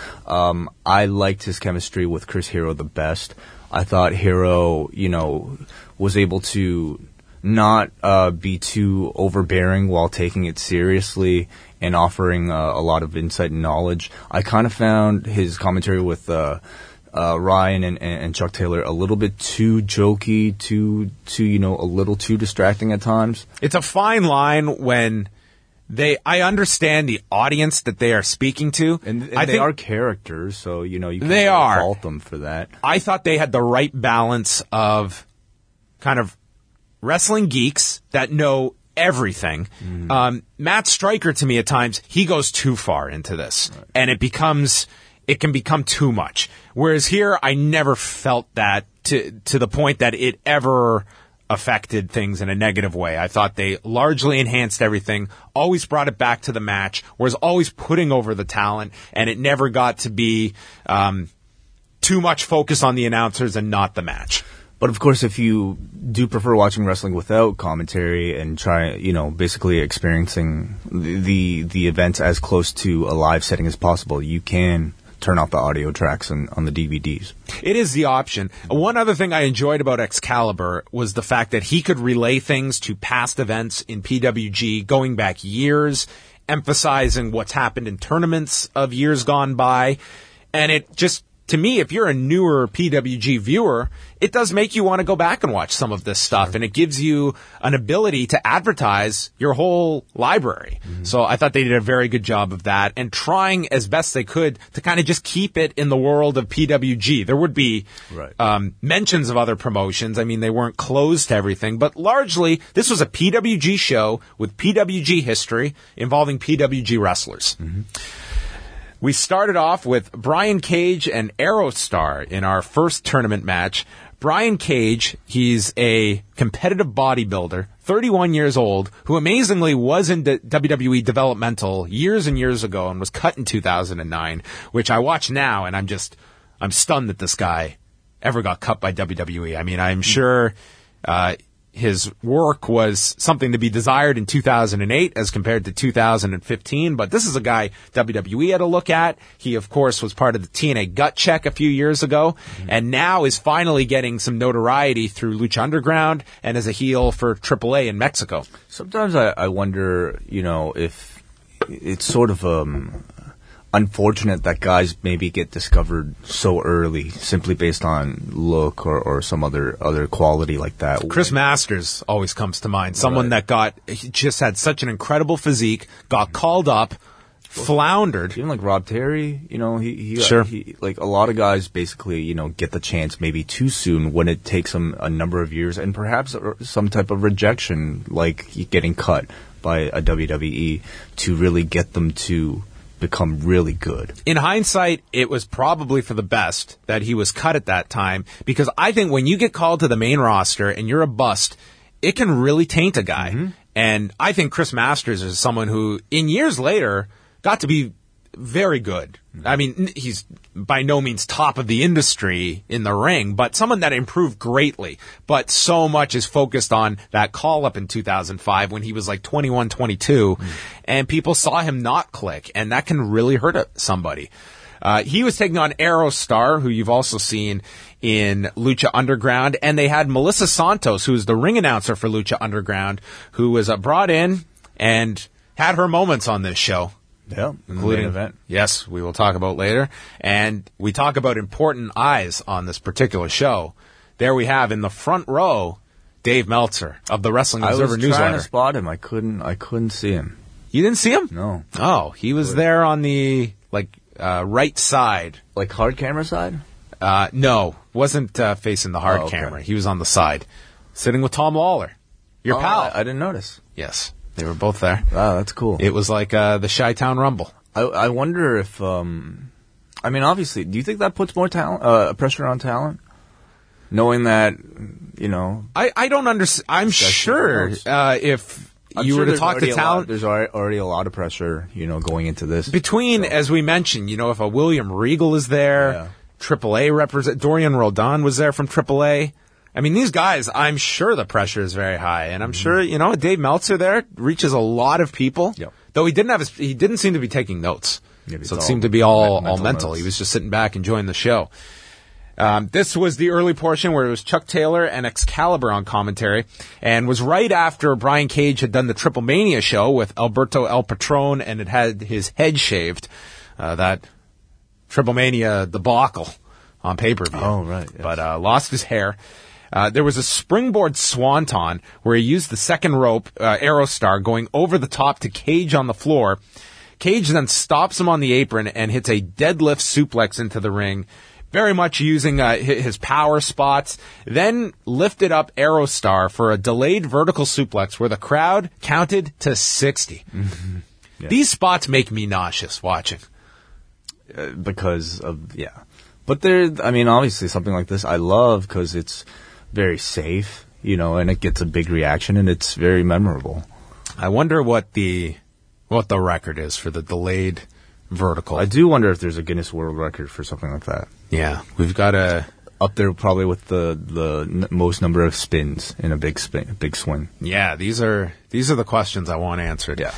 I liked his chemistry with Chris Hero the best. I thought Hero, you know, was able to not be too overbearing while taking it seriously and offering a lot of insight and knowledge. I kind of found his commentary with Ryan and Chuck Taylor a little bit too jokey, too you know, a little too distracting at times. It's a fine line when I understand the audience that they are speaking to. And I they think are characters, so, you know, you can't they really are. fault them for that. I thought they had the right balance of kind of wrestling geeks that know everything. Matt Stryker, to me, at times, he goes too far into this, and it can become too much. Whereas here, I never felt that to the point that it ever affected things in a negative way. I thought they largely enhanced everything, always brought it back to the match, was always putting over the talent, and it never got to be too much focus on the announcers and not the match. But of course, if you do prefer watching wrestling without commentary and try, you know, basically experiencing the events as close to a live setting as possible, you can turn off the audio tracks on the DVDs. It is the option. One other thing I enjoyed about Excalibur was the fact that he could relay things to past events in PWG going back years, emphasizing what's happened in tournaments of years gone by. And it just, to me, if you're a newer PWG viewer, it does make you want to go back and watch some of this stuff, and it gives you an ability to advertise your whole library. So I thought they did a very good job of that, and trying as best they could to kind of just keep it in the world of PWG. There would be mentions of other promotions. I mean, they weren't closed to everything, but largely this was a PWG show with PWG history involving PWG wrestlers. We started off with Brian Cage and Aerostar in our first tournament match. Brian Cage, he's a competitive bodybuilder, 31 years old, who amazingly was in WWE developmental years and years ago and was cut in 2009, which I watch now and I'm stunned that this guy ever got cut by WWE. I mean, I'm sure his work was something to be desired in 2008 as compared to 2015, but this is a guy WWE had a look at. He, of course, was part of the TNA Gut Check a few years ago, and now is finally getting some notoriety through Lucha Underground and as a heel for AAA in Mexico. Sometimes I wonder, you know, if it's sort of unfortunate that guys maybe get discovered so early simply based on look or some other quality like that. Chris Masters always comes to mind. Someone that he just had such an incredible physique, got called up, floundered. Even like Rob Terry, you know, he like a lot of guys basically, you know, get the chance maybe too soon when it takes them a number of years and perhaps some type of rejection, like getting cut by a WWE to really get them to become really good. In hindsight, it was probably for the best that he was cut at that time, because I think when you get called to the main roster and you're a bust, it can really taint a guy. And I think Chris Masters is someone who, in years later, got to be very good. I mean, he's by no means top of the industry in the ring, but someone that improved greatly. But so much is focused on that call-up in 2005 when he was like 21, 22, and people saw him not click, and that can really hurt somebody. He was taking on Aerostar, who you've also seen in Lucha Underground, and they had Melissa Santos, who is the ring announcer for Lucha Underground, who was brought in and had her moments on this show. Yeah, Including event. Yes, we will talk about later. And we talk about important eyes on this particular show. There we have in the front row, Dave Meltzer of the Wrestling Observer I was newsletter. trying to spot him. I couldn't see him. You didn't see him? No. Oh, he was there on the right side. Like hard camera side? No, wasn't facing the hard okay. camera. He was on the side, sitting with Tom Lawler, your pal. I didn't notice. Yes, they were both there. Wow, that's cool. It was like the Chi-Town Rumble. I wonder if, I mean, obviously, do you think that puts more pressure on talent? Knowing that, you know... I don't understand. I'm sure if you were to talk to talent... There's already a lot of pressure, you know, going into this. Between, as we mentioned, you know, if a William Regal is there, AAA represent... Dorian Roldan was there from AAA. I mean, these guys, I'm sure the pressure is very high. And I'm sure, you know, Dave Meltzer there reaches a lot of people. Yep. Though he didn't seem to be taking notes. Yeah, So it seemed to be all mental. notes. He was just sitting back enjoying the show. This was the early portion where it was Chuck Taylor and Excalibur on commentary, and was right after Brian Cage had done the Triple Mania show with Alberto El Patron and had his head shaved. That Triple Mania debacle on pay-per-view. Oh, right. Yes. But lost his hair. There was a springboard swanton where he used the second rope, Aerostar, going over the top to Cage on the floor. Cage then stops him on the apron and hits a deadlift suplex into the ring, very much using his power spots. Then lifted up Aerostar for a delayed vertical suplex where the crowd counted to 60. Mm-hmm. Yeah. These spots make me nauseous watching. Because of, But I mean, obviously something like this I love because it's very safe, you know, and it gets a big reaction and it's very memorable. I wonder what the record is for the delayed vertical. I do wonder if there's a Guinness World Record for something like that. Yeah, we've got up there probably with the most number of spins in a big swing. Yeah, these are the questions I want answered. Yeah.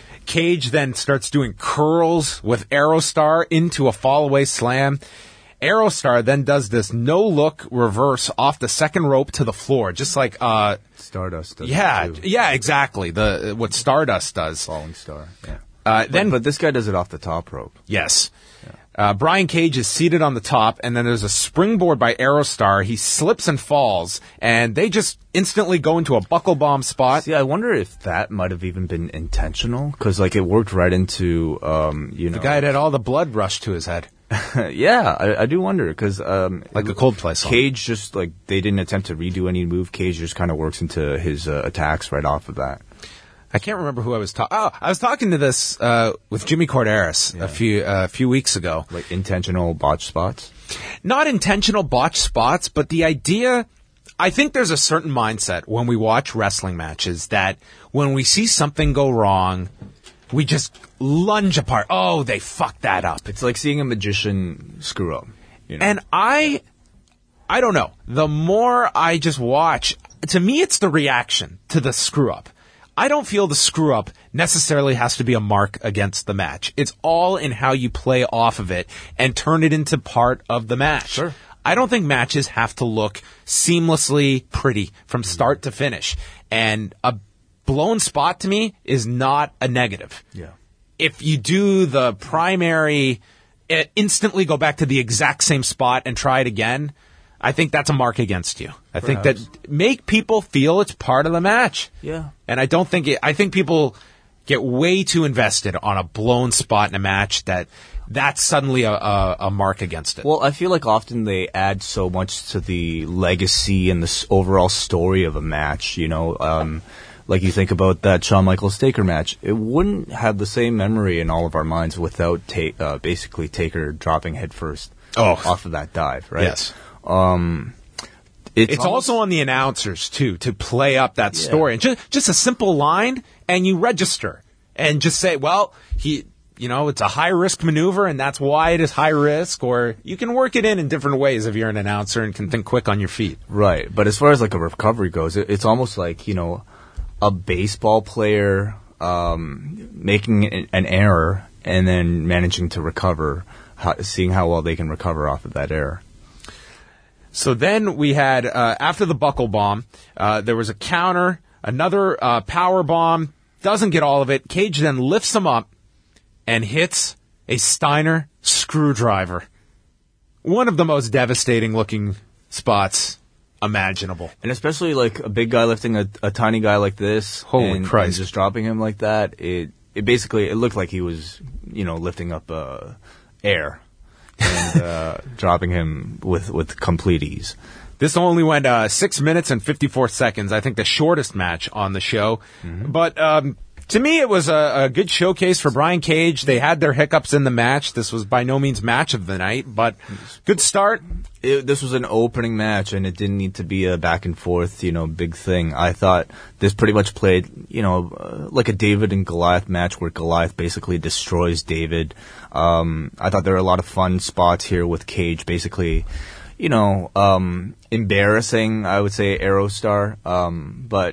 Cage then starts doing curls with Aerostar into a fallaway slam. Aerostar then does this no-look reverse off the second rope to the floor, just like Stardust does. Yeah, exactly. What Stardust does. Falling Star. Yeah. But this guy does it off the top rope. Yes. Brian Cage is seated on the top, and then there's a springboard by Aerostar. He slips and falls, and they just instantly go into a buckle bomb spot. See, I wonder if that might have even been intentional, because like it worked right into the guy had all the blood rushed to his head. Yeah, I do wonder because like a Coldplay song. Cage just like they didn't attempt to redo any move. Cage just kind of works into his attacks right off of that. I can't remember who I was talking. Oh, I was talking to this with Jimmy Corderas a few weeks ago. Like intentional botch spots. Not intentional botch spots, but the idea. I think there's a certain mindset when we watch wrestling matches that when we see something go wrong, we just lunge apart. Oh, they fucked that up. It's like seeing a magician screw up. You know? And I don't know. The more I just watch, to me, it's the reaction to the screw up. I don't feel the screw up necessarily has to be a mark against the match. It's all in how you play off of it and turn it into part of the match. Sure. I don't think matches have to look seamlessly pretty from start to finish. And a blown spot to me is not a negative. Yeah. If you do the primary, instantly go back to the exact same spot and try it again, I think that's a mark against you. I think that make people feel it's part of the match. Yeah. And I think people get way too invested on a blown spot in a match that's suddenly a mark against it. Well, I feel like often they add so much to the legacy and the overall story of a match, you know. Like you think about that Shawn Michaels Taker match, it wouldn't have the same memory in all of our minds without basically Taker dropping headfirst off of that dive, right? Yes. It's also on the announcers too to play up that story, and just a simple line, and you register and just say, well, it's a high-risk maneuver, and that's why it is high risk, or you can work it in different ways if you're an announcer and can think quick on your feet. Right, but as far as like a recovery goes, it's almost like, a baseball player making an error and then managing to recover, seeing how well they can recover off of that error. So then we had, after the buckle bomb, there was a counter, another power bomb, doesn't get all of it. Cage then lifts him up and hits a Steiner screwdriver. One of the most devastating looking spots imaginable. And especially like a big guy lifting a tiny guy like this. Holy Christ. And just dropping him like that, it basically, it looked like he was, lifting up air and dropping him with complete ease. This only went 6 minutes and 54 seconds. I think the shortest match on the show. Mm-hmm. But to me, it was a good showcase for Brian Cage. They had their hiccups in the match. This was by no means match of the night, but good start. This was an opening match, and it didn't need to be a back and forth, big thing. I thought this pretty much played, like a David and Goliath match where Goliath basically destroys David. I thought there were a lot of fun spots here with Cage basically, embarrassing, I would say, Aerostar. But,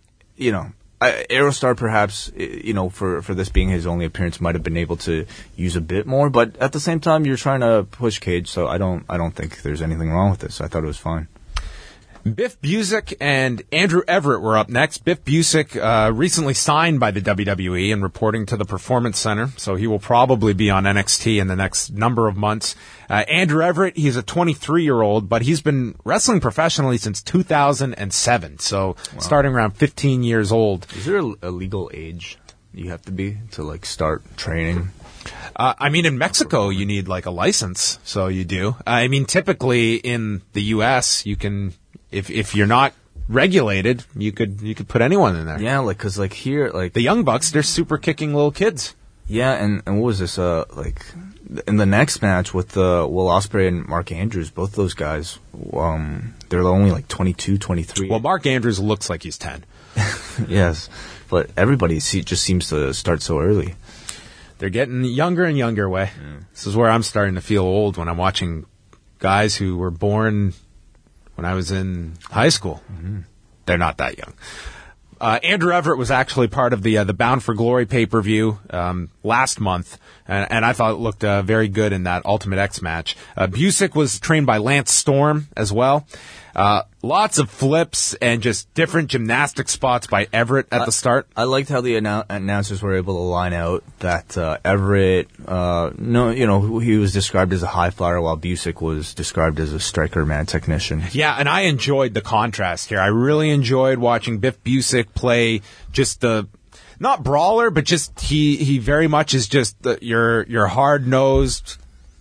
Aerostar perhaps, for this being his only appearance, might have been able to use a bit more. But at the same time, you're trying to push Cage, so I don't think there's anything wrong with this. I thought it was fine. Biff Busick and Andrew Everett were up next. Biff Busick recently signed by the WWE and reporting to the Performance Center, so he will probably be on NXT in the next number of months. Andrew Everett, he's a 23-year-old, but he's been wrestling professionally since 2007, so starting around 15 years old. Is there a legal age you have to be to, like, start training? In Mexico, you need, like, a license, so you do. Typically in the U.S., you can... If you're not regulated, you could put anyone in there. Yeah, because here, the Young Bucks, they're super kicking little kids. Yeah, and what was this? In the next match with Will Ospreay and Mark Andrews, both those guys, they're only like 22, 23. Well, Mark Andrews looks like he's 10. Yes, but everybody just seems to start so early. They're getting younger and younger. Yeah. This is where I'm starting to feel old when I'm watching guys who were born when I was in high school. Mm-hmm. They're not that young. Andrew Everett was actually part of the Bound for Glory pay-per-view last month, and I thought it looked very good in that Ultimate X match. Busick was trained by Lance Storm as well. Lots of flips and just different gymnastic spots by Everett at the start. I liked how the announcers were able to line out that Everett, he was described as a high flyer while Busick was described as a striker man technician. Yeah, and I enjoyed the contrast here. I really enjoyed watching Biff Busick play just not brawler, but just he very much is just your hard-nosed,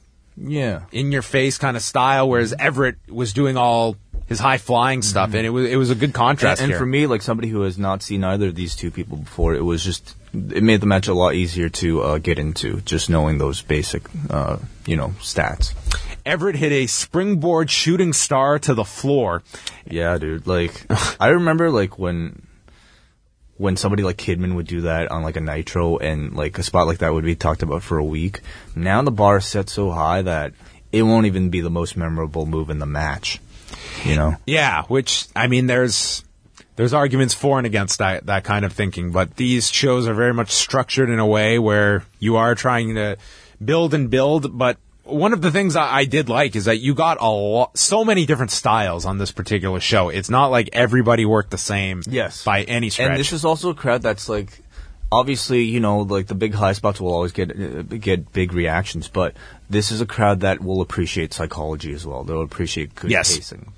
in your face kind of style, whereas Everett was doing all his high flying stuff, and it was a good contrast. And here. for me, like somebody who has not seen either of these two people before, it made the match a lot easier to get into, just knowing those basic stats. Everett hit a springboard shooting star to the floor. Yeah, dude. Like I remember like when somebody like Kidman would do that on like a Nitro, and like a spot like that would be talked about for a week. Now the bar is set so high that it won't even be the most memorable move in the match. Yeah, which, there's arguments for and against that kind of thinking, but these shows are very much structured in a way where you are trying to build, but one of the things I did like is that you got so many different styles on this particular show. It's not like everybody worked the same by any stretch. And this is also a crowd that's like, obviously, like the big high spots will always get big reactions, but this is a crowd that will appreciate psychology as well. They'll appreciate good pacing.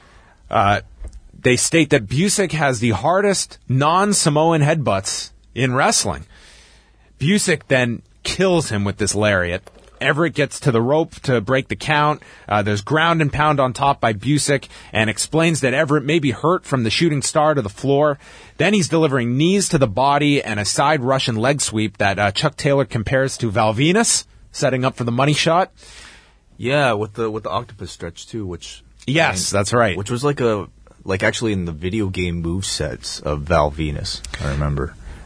They state that Busick has the hardest non-Samoan headbutts in wrestling. Busick then kills him with this lariat. Everett gets to the rope to break the count. There's ground and pound on top by Busick, and explains that Everett may be hurt from the shooting star to the floor. Then he's delivering knees to the body and a side Russian leg sweep that Chuck Taylor compares to Val Venus, setting up for the money shot. Yeah, with the octopus stretch too, which that's right. Which was actually in the video game move sets of Val Venus. I remember.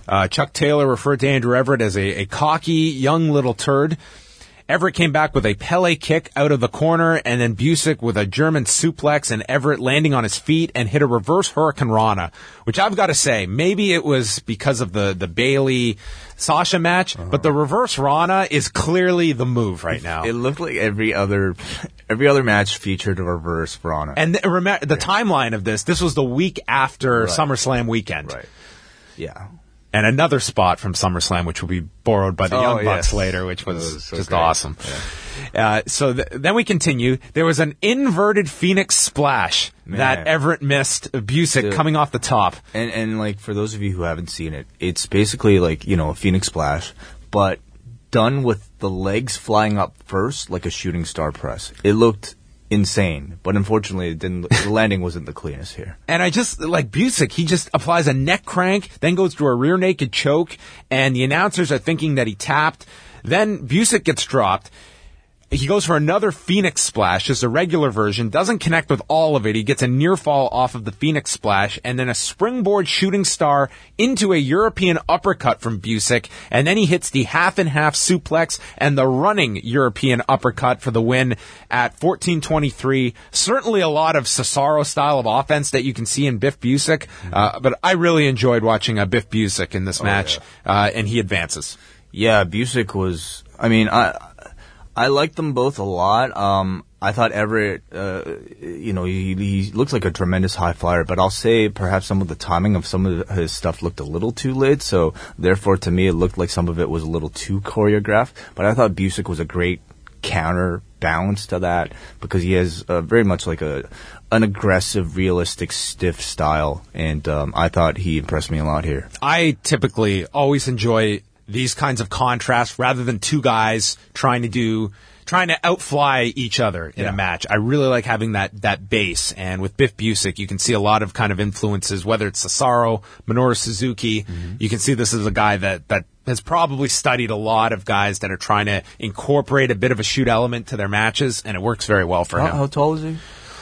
Chuck Taylor referred to Andrew Everett as a cocky, young little turd. Everett came back with a Pele kick out of the corner, and then Busick with a German suplex, and Everett landing on his feet and hit a reverse Hurricane Rana, which I've got to say, maybe it was because of the Bayley-Sasha match, but the reverse Rana is clearly the move right now. It looked like every other match featured a reverse Rana. And remember, the timeline of this was the week after SummerSlam weekend. Right. Yeah. And another spot from SummerSlam, which will be borrowed by the Young Bucks later, which was so just great. awesome. Yeah. So then we continue. There was an inverted Phoenix splash that Everett missed, Busick coming off the top. And like, for those of you who haven't seen it, it's basically like, a Phoenix splash, but done with the legs flying up first, like a shooting star press. It looked insane, but unfortunately the landing wasn't the cleanest here. And I just, like Busick, he just applies a neck crank, then goes to a rear naked choke, and the announcers are thinking that he tapped. Then Busick gets dropped. He goes for another Phoenix splash, just a regular version, doesn't connect with all of it. He gets a near fall off of the Phoenix splash, and then a springboard shooting star into a European uppercut from Busick, and then he hits the half-and-half suplex and the running European uppercut for the win at 14:23. Certainly a lot of Cesaro style of offense that you can see in Biff Busick, but I really enjoyed watching Biff Busick in this match, and he advances. Yeah, Busick was, I liked them both a lot. I thought Everett, he looks like a tremendous high flyer, but I'll say perhaps some of the timing of some of his stuff looked a little too late, so therefore to me it looked like some of it was a little too choreographed. But I thought Busick was a great counterbalance to that, because he has very much like an aggressive, realistic, stiff style, and I thought he impressed me a lot here. I typically always enjoy these kinds of contrasts rather than two guys trying to outfly each other in a match. I really like having that base, and with Biff Busick, you can see a lot of kind of influences, whether it's Cesaro, Minoru Suzuki. You can see this is a guy that has probably studied a lot of guys that are trying to incorporate a bit of a shoot element to their matches, and it works very well for him. How tall is he?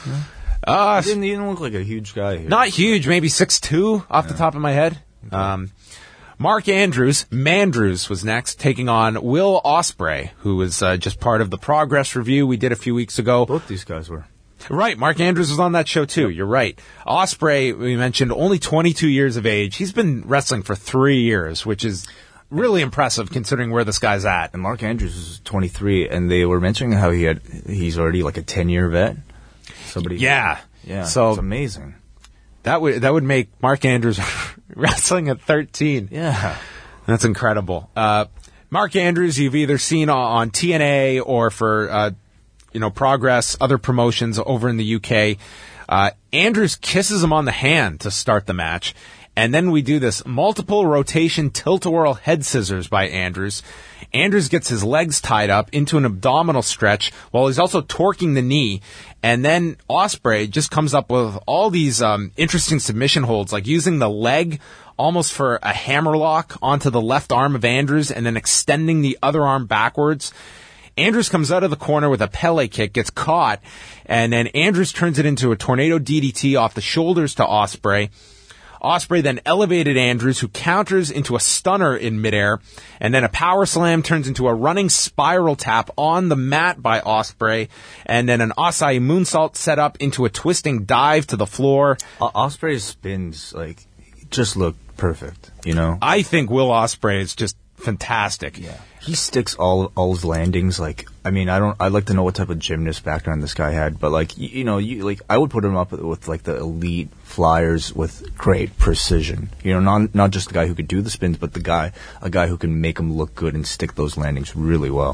Yeah. He didn't look like a huge guy here. Not huge, maybe 6'2" off the top of my head. Okay. Mark Mandrews was next, taking on Will Ospreay, who was just part of the Progress review we did a few weeks ago. Both these guys were. Right, Mark Andrews was on that show too. Yep. You're right. Ospreay, we mentioned, only 22 years of age. He's been wrestling for 3 years, which is really impressive considering where this guy's at. And Mark Andrews is 23, and they were mentioning how he's already like a 10-year vet. Yeah. So it's amazing. That would make Mark Andrews wrestling at 13. Yeah. That's incredible. Mark Andrews, you've either seen on TNA or for, Progress, other promotions over in the UK. Andrews kisses him on the hand to start the match. And then we do this multiple rotation tilt-a-whirl head scissors by Andrews. Andrews gets his legs tied up into an abdominal stretch while he's also torquing the knee. And then Ospreay just comes up with all these interesting submission holds, like using the leg almost for a hammerlock onto the left arm of Andrews and then extending the other arm backwards. Andrews comes out of the corner with a Pele kick, gets caught, and then Andrews turns it into a tornado DDT off the shoulders to Ospreay. Ospreay then elevated Andrews, who counters into a stunner in midair, and then a power slam turns into a running spiral tap on the mat by Ospreay, and then an Asai moonsault set up into a twisting dive to the floor. Ospreay's spins just look perfect, I think Will Ospreay is just fantastic. Yeah. He sticks all his landings. I'd like to know what type of gymnast background this guy had, but I would put him up with the elite flyers with great precision. Not just the guy who could do the spins, but a guy who can make them look good and stick those landings really well.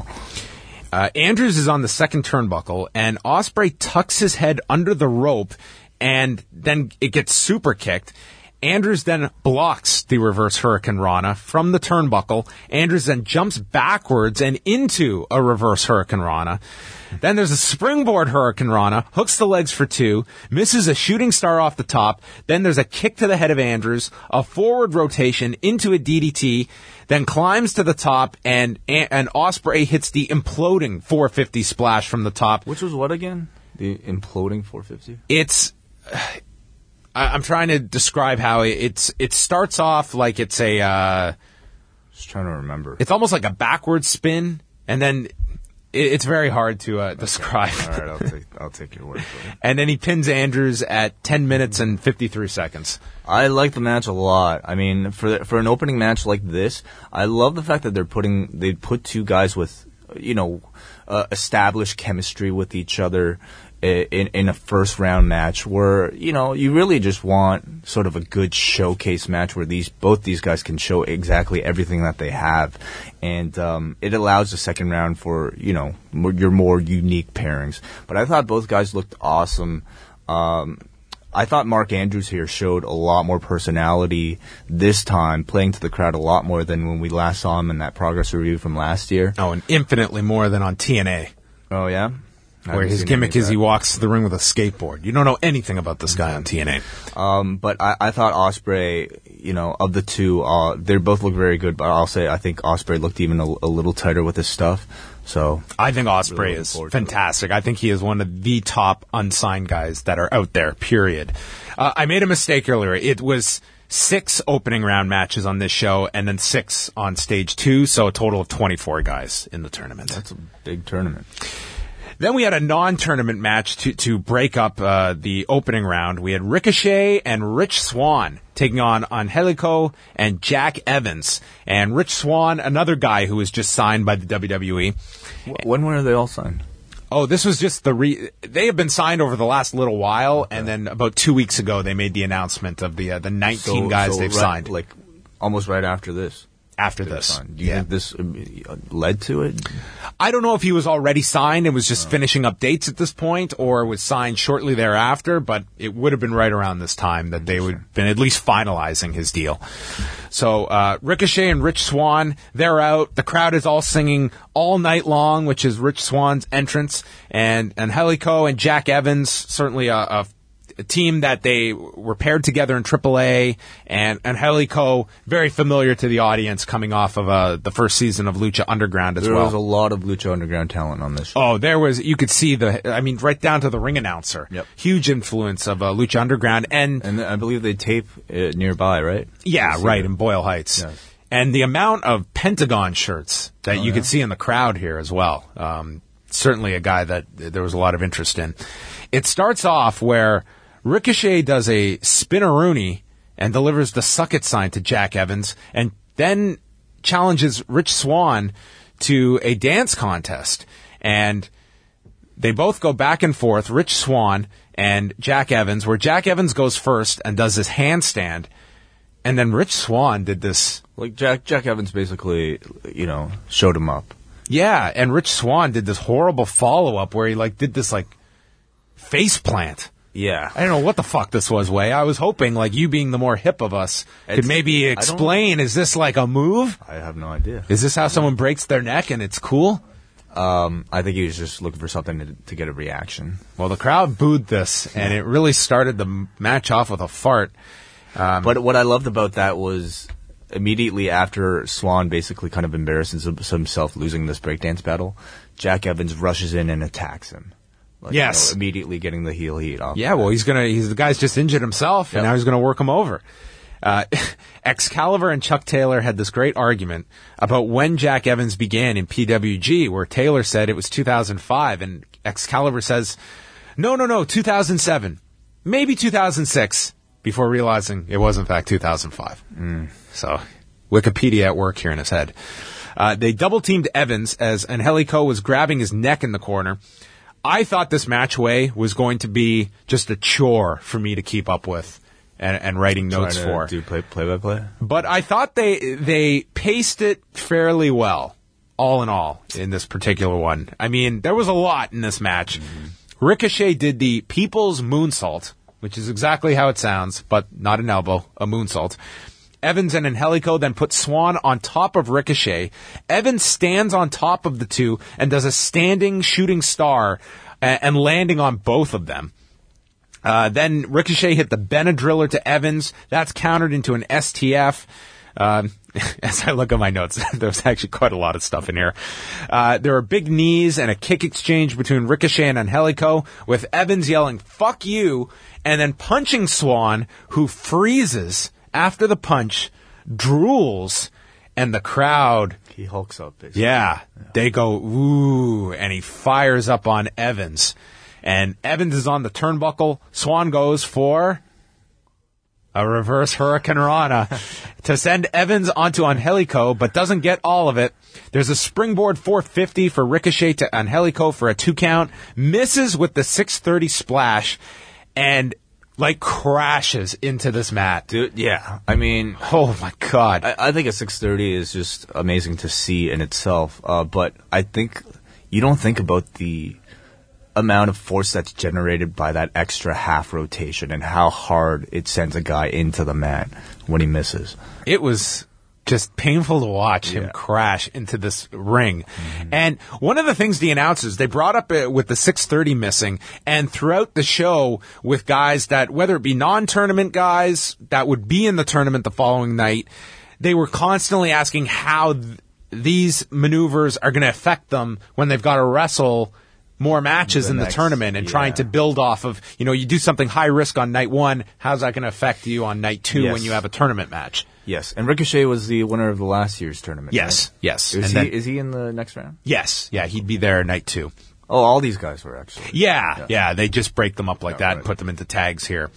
Andrews is on the second turnbuckle, and Ospreay tucks his head under the rope, and then it gets super kicked. Andrews then blocks the reverse Hurricane Rana from the turnbuckle. Andrews then jumps backwards and into a reverse Hurricane Rana. Then there's a springboard Hurricane Rana, hooks the legs for 2, misses a shooting star off the top. Then there's a kick to the head of Andrews, a forward rotation into a DDT, then climbs to the top, and Ospreay hits the imploding 450 splash from the top. Which was what again? The imploding 450? It's... I'm trying to describe how it starts off like it's a. Just trying to remember. It's almost like a backward spin, and then it's very hard to describe. All right, I'll take your word for it. And then he pins Andrews at 10 minutes and 53 seconds. I like the match a lot. I mean, for an opening match like this, I love the fact that they put two guys with, established chemistry with each other in a first round match where, you really just want sort of a good showcase match where both these guys can show exactly everything that they have. And it allows the second round for, your more unique pairings. But I thought both guys looked awesome. I thought Mark Andrews here showed a lot more personality this time, playing to the crowd a lot more than when we last saw him in that progress review from last year. Oh, and infinitely more than on TNA. Oh, yeah? Where his gimmick is he walks to the ring with a skateboard. You don't know anything about this guy on TNA. But I thought Ospreay, of the two, they both look very good. But I'll say I think Ospreay looked even a little tighter with his stuff. So I think Ospreay really is fantastic. I think he is one of the top unsigned guys that are out there, period. I made a mistake earlier. It was 6 opening round matches on this show and then 6 on stage 2, so a total of 24 guys in the tournament. That's a big tournament. Then we had a non-tournament match to break up the opening round. We had Ricochet and Rich Swann taking on Angelico and Jack Evans. And Rich Swann, another guy who was just signed by the WWE. When were they all signed? Oh, this was just they have been signed over the last little while, okay. And then about 2 weeks ago they made the announcement of the 19 guys they've signed. Like almost right after this. After this. Do you think this led to it? I don't know if he was already signed and was just finishing up dates at this point or was signed shortly thereafter, but it would have been right around this time that they would have been at least finalizing his deal. So Ricochet and Rich Swann, they're out. The crowd is all singing All Night Long, which is Rich Swann's entrance. And Angelico and Jack Evans, certainly a team that they were paired together in AAA, and Angelico, very familiar to the audience coming off of the first season of Lucha Underground as well. There was a lot of Lucha Underground talent on this show. Oh, you could see right down to the ring announcer. Yep. Huge influence of Lucha Underground. And I believe they tape nearby, right? Yeah, right, in Boyle Heights. Yes. And the amount of Pentagon shirts that you could see in the crowd here as well. Certainly a guy that there was a lot of interest in. It starts off where Ricochet does a spin-a-rooney and delivers the suck it sign to Jack Evans and then challenges Rich Swann to a dance contest. And they both go back and forth, Rich Swann and Jack Evans, where Jack Evans goes first and does his handstand. And then Rich Swann did this. Like Jack Evans basically, showed him up. Yeah, and Rich Swann did this horrible follow-up where he did this face plant. Yeah. I don't know what the fuck this was, Way. I was hoping, you being the more hip of us, could maybe explain, is this a move? I have no idea. Is this how someone breaks their neck and it's cool? I think he was just looking for something to get a reaction. Well, the crowd booed this, and it really started the match off with a fart. But what I loved about that was immediately after Swann basically kind of embarrasses himself losing this breakdance battle, Jack Evans rushes in and attacks him. Yes. Immediately getting the heel heat off. Yeah, well, the guy's just injured himself, and now he's going to work him over. Excalibur and Chuck Taylor had this great argument about when Jack Evans began in PWG, where Taylor said it was 2005, and Excalibur says, no, 2007, maybe 2006, before realizing it was, in fact, 2005. So, Wikipedia at work here in his head. They double-teamed Evans as Angelico was grabbing his neck in the corner. I thought this match, Way, was going to be just a chore for me to keep up with and writing notes for. Do play-by-play? But I thought they paced it fairly well, all in all, in this particular one. I mean, there was a lot in this match. Mm-hmm. Ricochet did the People's Moonsault, which is exactly how it sounds, but not an elbow, a moonsault. Evans and Angelico then put Swann on top of Ricochet. Evans stands on top of the two and does a standing shooting star and landing on both of them. Then Ricochet hit the Benadryller to Evans. That's countered into an STF. As I look at my notes, there's actually quite a lot of stuff in here. There are big knees and a kick exchange between Ricochet and Angelico, with Evans yelling, "Fuck you," and then punching Swan, who freezes after the punch, drools, and the crowd... He hulks up, basically. Yeah, they go, ooh, and he fires up on Evans. And Evans is on the turnbuckle. Swan goes for a reverse Hurricane Rana to send Evans onto Angelico, but doesn't get all of it. There's a springboard 450 for Ricochet to Angelico for a 2 count. Misses with the 630 splash and crashes into this mat. Dude, yeah. I mean... Oh, my God. I think a 630 is just amazing to see in itself. But I think you don't think about the amount of force that's generated by that extra half rotation and how hard it sends a guy into the mat when he misses. It was just painful to watch him crash into this ring. Mm-hmm. And one of the things the announcers, they brought up with the 630 missing, and throughout the show with guys that, whether it be non-tournament guys that would be in the tournament the following night, they were constantly asking how these maneuvers are going to affect them when they've got to wrestle more matches in the tournament, and trying to build off of, you do something high risk on night 1, how's that going to affect you on night 2 when you have a tournament match? Yes, and Ricochet was the winner of the last year's tournament. Yes, right? yes. Is he in the next round? Yes, yeah, he'd be there night 2. Oh, all these guys were actually. Yeah, they just break them up like that and put them into tags here.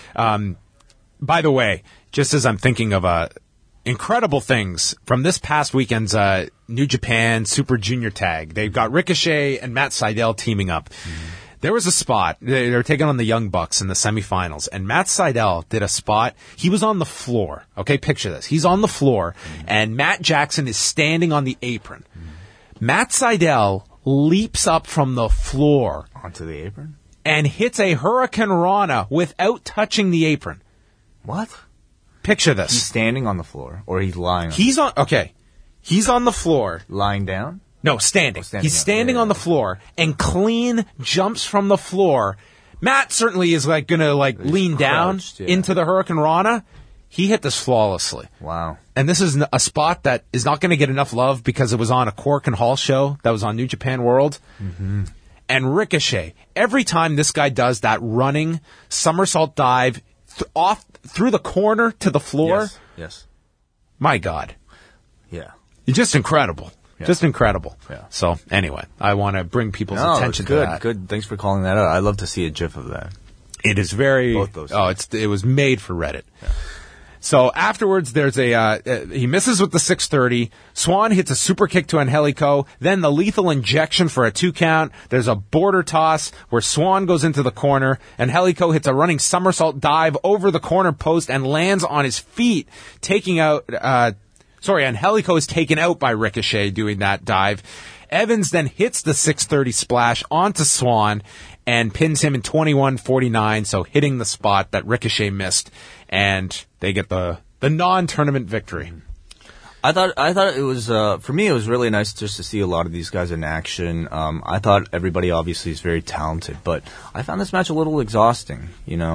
By the way, just as I'm thinking of incredible things from this past weekend's New Japan Super Junior tag, they've got Ricochet and Matt Sydal teaming up. Mm-hmm. There was a spot. They were taking on the Young Bucks in the semifinals, and Matt Sydal did a spot. He was on the floor. Okay, picture this. He's on the floor, and Matt Jackson is standing on the apron. Matt Sydal leaps up from the floor. Onto the apron? And hits a Hurricane Rana without touching the apron. What? Picture this. He's standing on the floor, or he's lying on okay. He's on the floor. Lying down? No, standing. He's standing on the floor and clean jumps from the floor. Matt certainly is going to lean down into the Hurricane Rana. He hit this flawlessly. Wow. And this is a spot that is not going to get enough love because it was on a Cork and Hall show that was on New Japan World. Mm-hmm. And Ricochet, every time this guy does that running somersault dive off through the corner to the floor. Yes. My God. Yeah. Just incredible. Yeah. Just incredible. Yeah. So, anyway, I want to bring people's attention to that. Good. Thanks for calling that out. I'd love to see a GIF of that. It is very... Both those it was made for Reddit. Yeah. So, afterwards, there's he misses with the 630. Swan hits a super kick to Angelico. Then the lethal injection for a 2 count. There's a border toss where Swan goes into the corner. Angelico hits a running somersault dive over the corner post and lands on his feet, taking out... Angelico is taken out by Ricochet doing that dive. Evans then hits the 630 splash onto Swan and pins him in 21-49, so hitting the spot that Ricochet missed, and they get the non-tournament victory. I thought it was for me it was really nice just to see a lot of these guys in action. I thought everybody obviously is very talented, but I found this match a little exhausting.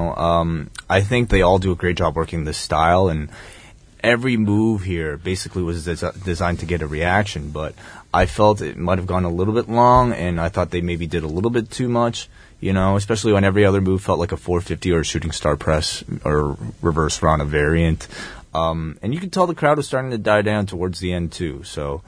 I think they all do a great job working this style, and every move here basically was designed to get a reaction, but I felt it might have gone a little bit long, and I thought they maybe did a little bit too much, especially when every other move felt like a 450 or a shooting star press or reverse Rana variant. And you could tell the crowd was starting to die down towards the end, too. So,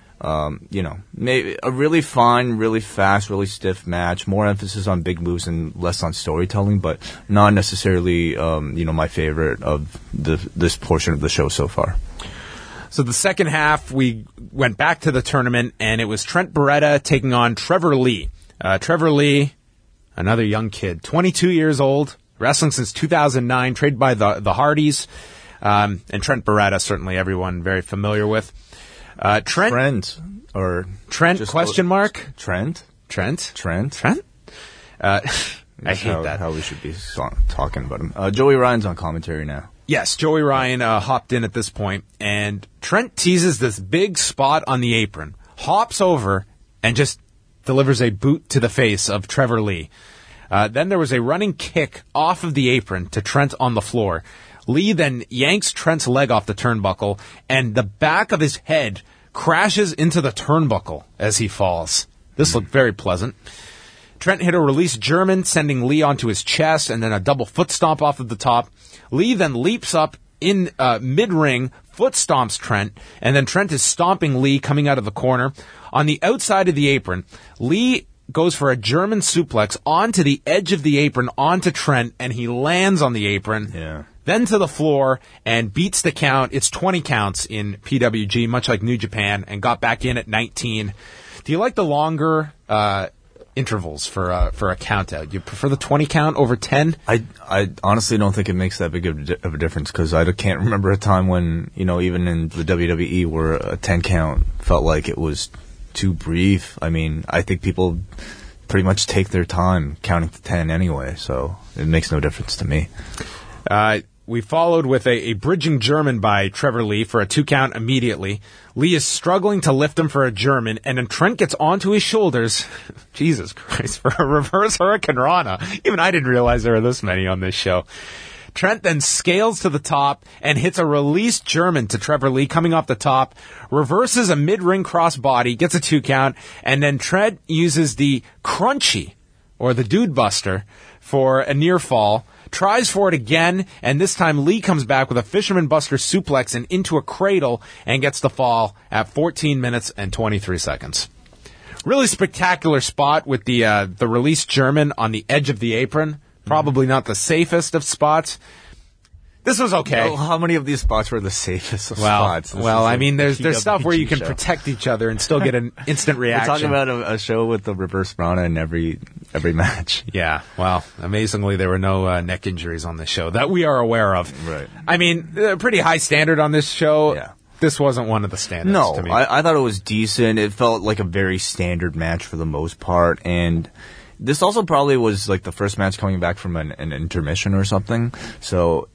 maybe a really fun, really fast, really stiff match. More emphasis on big moves and less on storytelling, but not necessarily, my favorite of this portion of the show so far. So the second half, we went back to the tournament, and it was Trent Beretta taking on Trevor Lee. Trevor Lee, another young kid, 22 years old, wrestling since 2009, trained by the Hardys. And Trent Beretta, certainly everyone very familiar with. Trent? Question mark? Trent? I hate that. How we should be talking about him. Joey Ryan's on commentary now. Yes, Joey Ryan hopped in at this point, and Trent teases this big spot on the apron, hops over, and just delivers a boot to the face of Trevor Lee. Then there was a running kick off of the apron to Trent on the floor. Lee then yanks Trent's leg off the turnbuckle, and the back of his head crashes into the turnbuckle as he falls. This looked very pleasant. Trent hit a release German, sending Lee onto his chest, and then a double foot stomp off of the top. Lee then leaps up in mid-ring, foot stomps Trent, and then Trent is stomping Lee coming out of the corner. On the outside of the apron, Lee goes for a German suplex onto the edge of the apron, onto Trent, and he lands on the apron. Yeah. Then to the floor and beats the count. It's 20 counts in PWG, much like New Japan, and got back in at 19. Do you like the longer intervals for a count out? You prefer the 20 count over 10? I honestly don't think it makes that big of a difference because I can't remember a time when, even in the WWE where a 10 count felt like it was too brief. I mean, I think people pretty much take their time counting to 10 anyway, so it makes no difference to me. We followed with a bridging German by Trevor Lee for a 2 count immediately. Lee is struggling to lift him for a German, and then Trent gets onto his shoulders. Jesus Christ, for a reverse Hurricane Rana. Even I didn't realize there were this many on this show. Trent then scales to the top and hits a release German to Trevor Lee coming off the top, reverses a mid-ring crossbody, gets a 2 count, and then Trent uses the crunchy, or the dude buster, for a near fall. Tries for it again, and this time Lee comes back with a Fisherman Buster suplex and into a cradle and gets the fall at 14 minutes and 23 seconds. Really spectacular spot with the release German on the edge of the apron. Probably not the safest of spots. This was okay. Well, how many of these spots were the safest of spots? Well, I mean, there's stuff where you can protect each other and still get an instant reaction. We're talking about a show with the reverse Rana in every match. Yeah, well, amazingly, there were no neck injuries on this show that we are aware of. Right. I mean, pretty high standard on this show. Yeah. This wasn't one of the standards to me. I thought it was decent. It felt like a very standard match for the most part, and this also probably was like the first match coming back from an intermission or something. So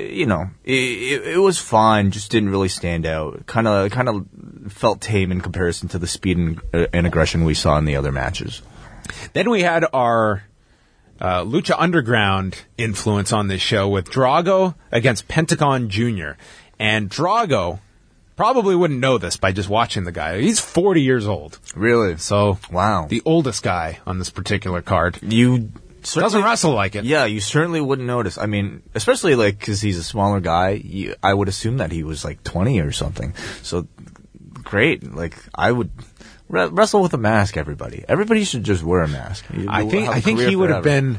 it was fine, just didn't really stand out. Kind of felt tame in comparison to the speed and aggression we saw in the other matches. Then we had our Lucha Underground influence on this show with Drago against Pentagon Jr. And Drago probably wouldn't know this by just watching the guy. He's 40 years old. Really? So, wow. The oldest guy on this particular card. You doesn't wrestle like it. Yeah, you certainly wouldn't notice. I mean, especially like because he's a smaller guy, I would assume that he was like 20 or something. So, great. Like, I would wrestle with a mask, everybody. Everybody should just wear a mask. I think he would have been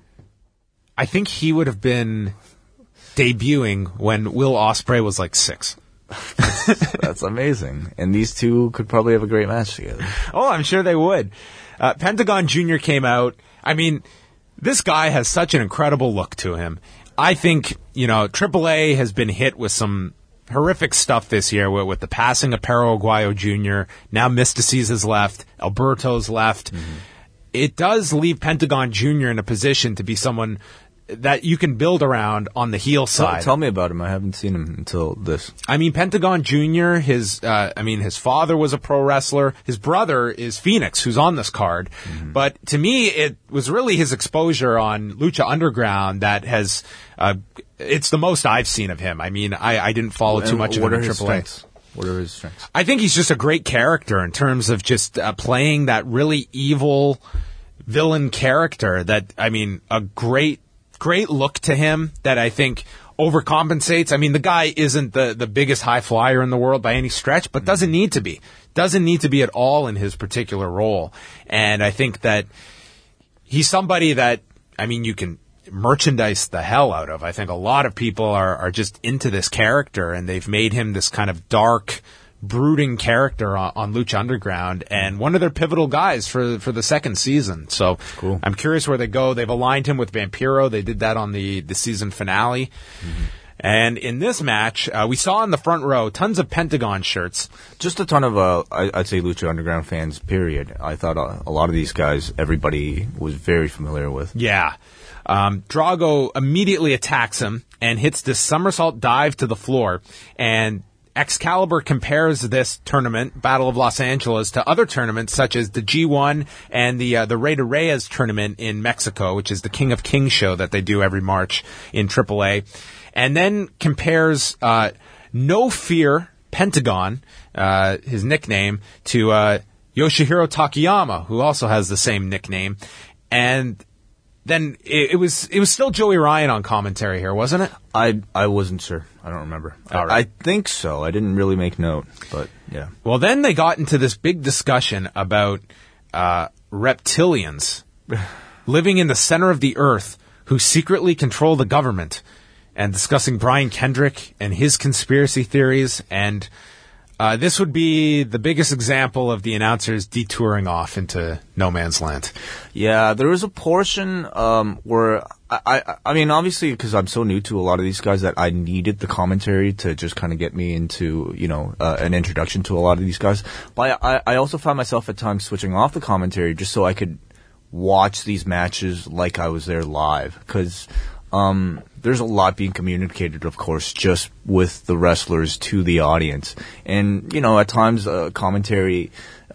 debuting when Will Ospreay was like 6. That's amazing. And these two could probably have a great match together. Oh, I'm sure they would. Pentagon Jr. came out. I mean, this guy has such an incredible look to him. I think, AAA has been hit with some horrific stuff this year with the passing of Perro Aguayo Jr. Now Mystices has left. Alberto's left. Mm-hmm. It does leave Pentagon Jr. in a position to be someone that you can build around on the heel side. Tell me about him. I haven't seen him until this. I mean, Pentagon Jr., his father was a pro wrestler. His brother is Phoenix, who's on this card. Mm-hmm. But to me, it was really his exposure on Lucha Underground that has, it's the most I've seen of him. I mean, I didn't follow too much of him in AAA. What are his strengths? I think he's just a great character in terms of just playing that really evil villain character that, I mean, a great look to him that I think overcompensates. I mean, the guy isn't the biggest high flyer in the world by any stretch, but doesn't need to be. Doesn't need to be at all in his particular role. And I think that he's somebody that, I mean, you can merchandise the hell out of. I think a lot of people are just into this character, and they've made him this kind of dark, brooding character on Lucha Underground, and one of their pivotal guys for the second season. So cool. I'm curious where they go. They've aligned him with Vampiro. They did that on the season finale. Mm-hmm. And in this match, we saw in the front row tons of Pentagon shirts. Just a ton of, I'd say, Lucha Underground fans, period. I thought a lot of these guys, everybody was very familiar with. Yeah. Drago immediately attacks him and hits this somersault dive to the floor. And Excalibur compares this tournament, Battle of Los Angeles, to other tournaments such as the G1 and the Rey de Reyes tournament in Mexico, which is the King of Kings show that they do every March in AAA. And then compares No Fear Pentagon, his nickname, to Yoshihiro Takayama, who also has the same nickname. And then it was still Joey Ryan on commentary here, wasn't it? I wasn't sure. I don't remember. All right. I think so. I didn't really make note, but yeah. Well, then they got into this big discussion about reptilians living in the center of the earth who secretly control the government, and discussing Brian Kendrick and his conspiracy theories. And this would be the biggest example of the announcers detouring off into no man's land. Yeah, there was a portion where I mean, obviously, because I'm so new to a lot of these guys, that I needed the commentary to just kind of get me into, an introduction to a lot of these guys. But I also found myself at times switching off the commentary just so I could watch these matches like I was there live. Because there's a lot being communicated, of course, just with the wrestlers to the audience. And, at times commentary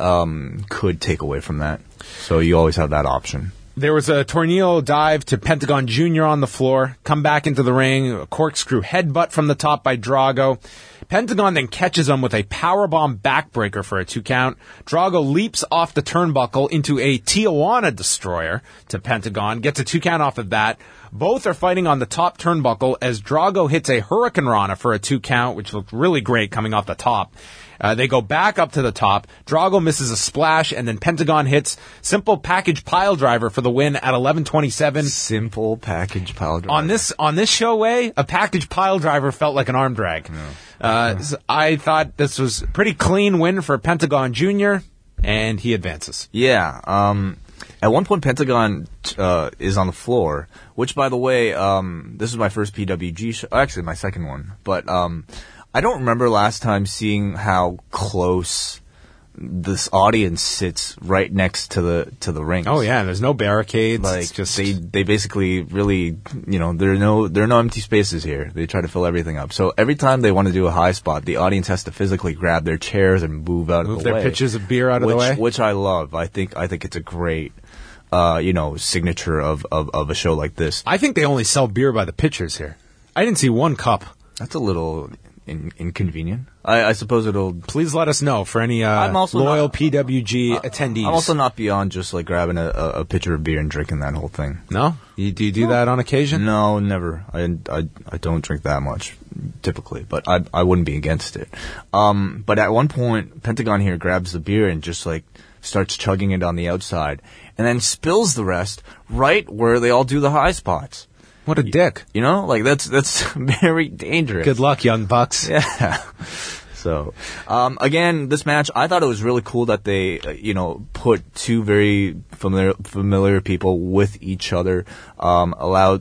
could take away from that. So you always have that option. There was a tornado dive to Pentagon Jr. on the floor, come back into the ring, a corkscrew headbutt from the top by Drago. Pentagon then catches him with a powerbomb backbreaker for a 2 count. Drago leaps off the turnbuckle into a Tijuana destroyer to Pentagon, gets a 2 count off of that. Both are fighting on the top turnbuckle as Drago hits a Hurricane Rana for a 2 count, which looked really great coming off the top. They go back up to the top. Drago misses a splash, and then Pentagon hits simple package pile driver for the win at 11:27. Simple package pile driver. On this show, a package pile driver felt like an arm drag. So I thought this was a pretty clean win for Pentagon Jr., and he advances. Yeah. At one point, Pentagon is on the floor, which, by the way, this is my first PWG show. Actually, my second one. But I don't remember last time seeing how close this audience sits right next to the rings. Oh yeah, there's no barricades. Like, it's just they basically really, there are no empty spaces here. They try to fill everything up. So every time they want to do a high spot, the audience has to physically grab their chairs and move out of the way. Move their pitchers of beer out of the way. Which I love. I think it's a great signature of a show like this. I think they only sell beer by the pitchers here. I didn't see one cup. That's a little inconvenient. I suppose it'll... Please let us know for any loyal PWG attendees. I'm also not beyond just like grabbing a pitcher of beer and drinking that whole thing. No? Do you do that on occasion? No, never. I don't drink that much, typically, but I wouldn't be against it. But at one point, Pentagon here grabs the beer and just like starts chugging it on the outside, and then spills the rest right where they all do the high spots. What a dick. That's very dangerous. Good luck, young bucks. Yeah. So, again, this match, I thought it was really cool that they, put two very familiar people with each other, allowed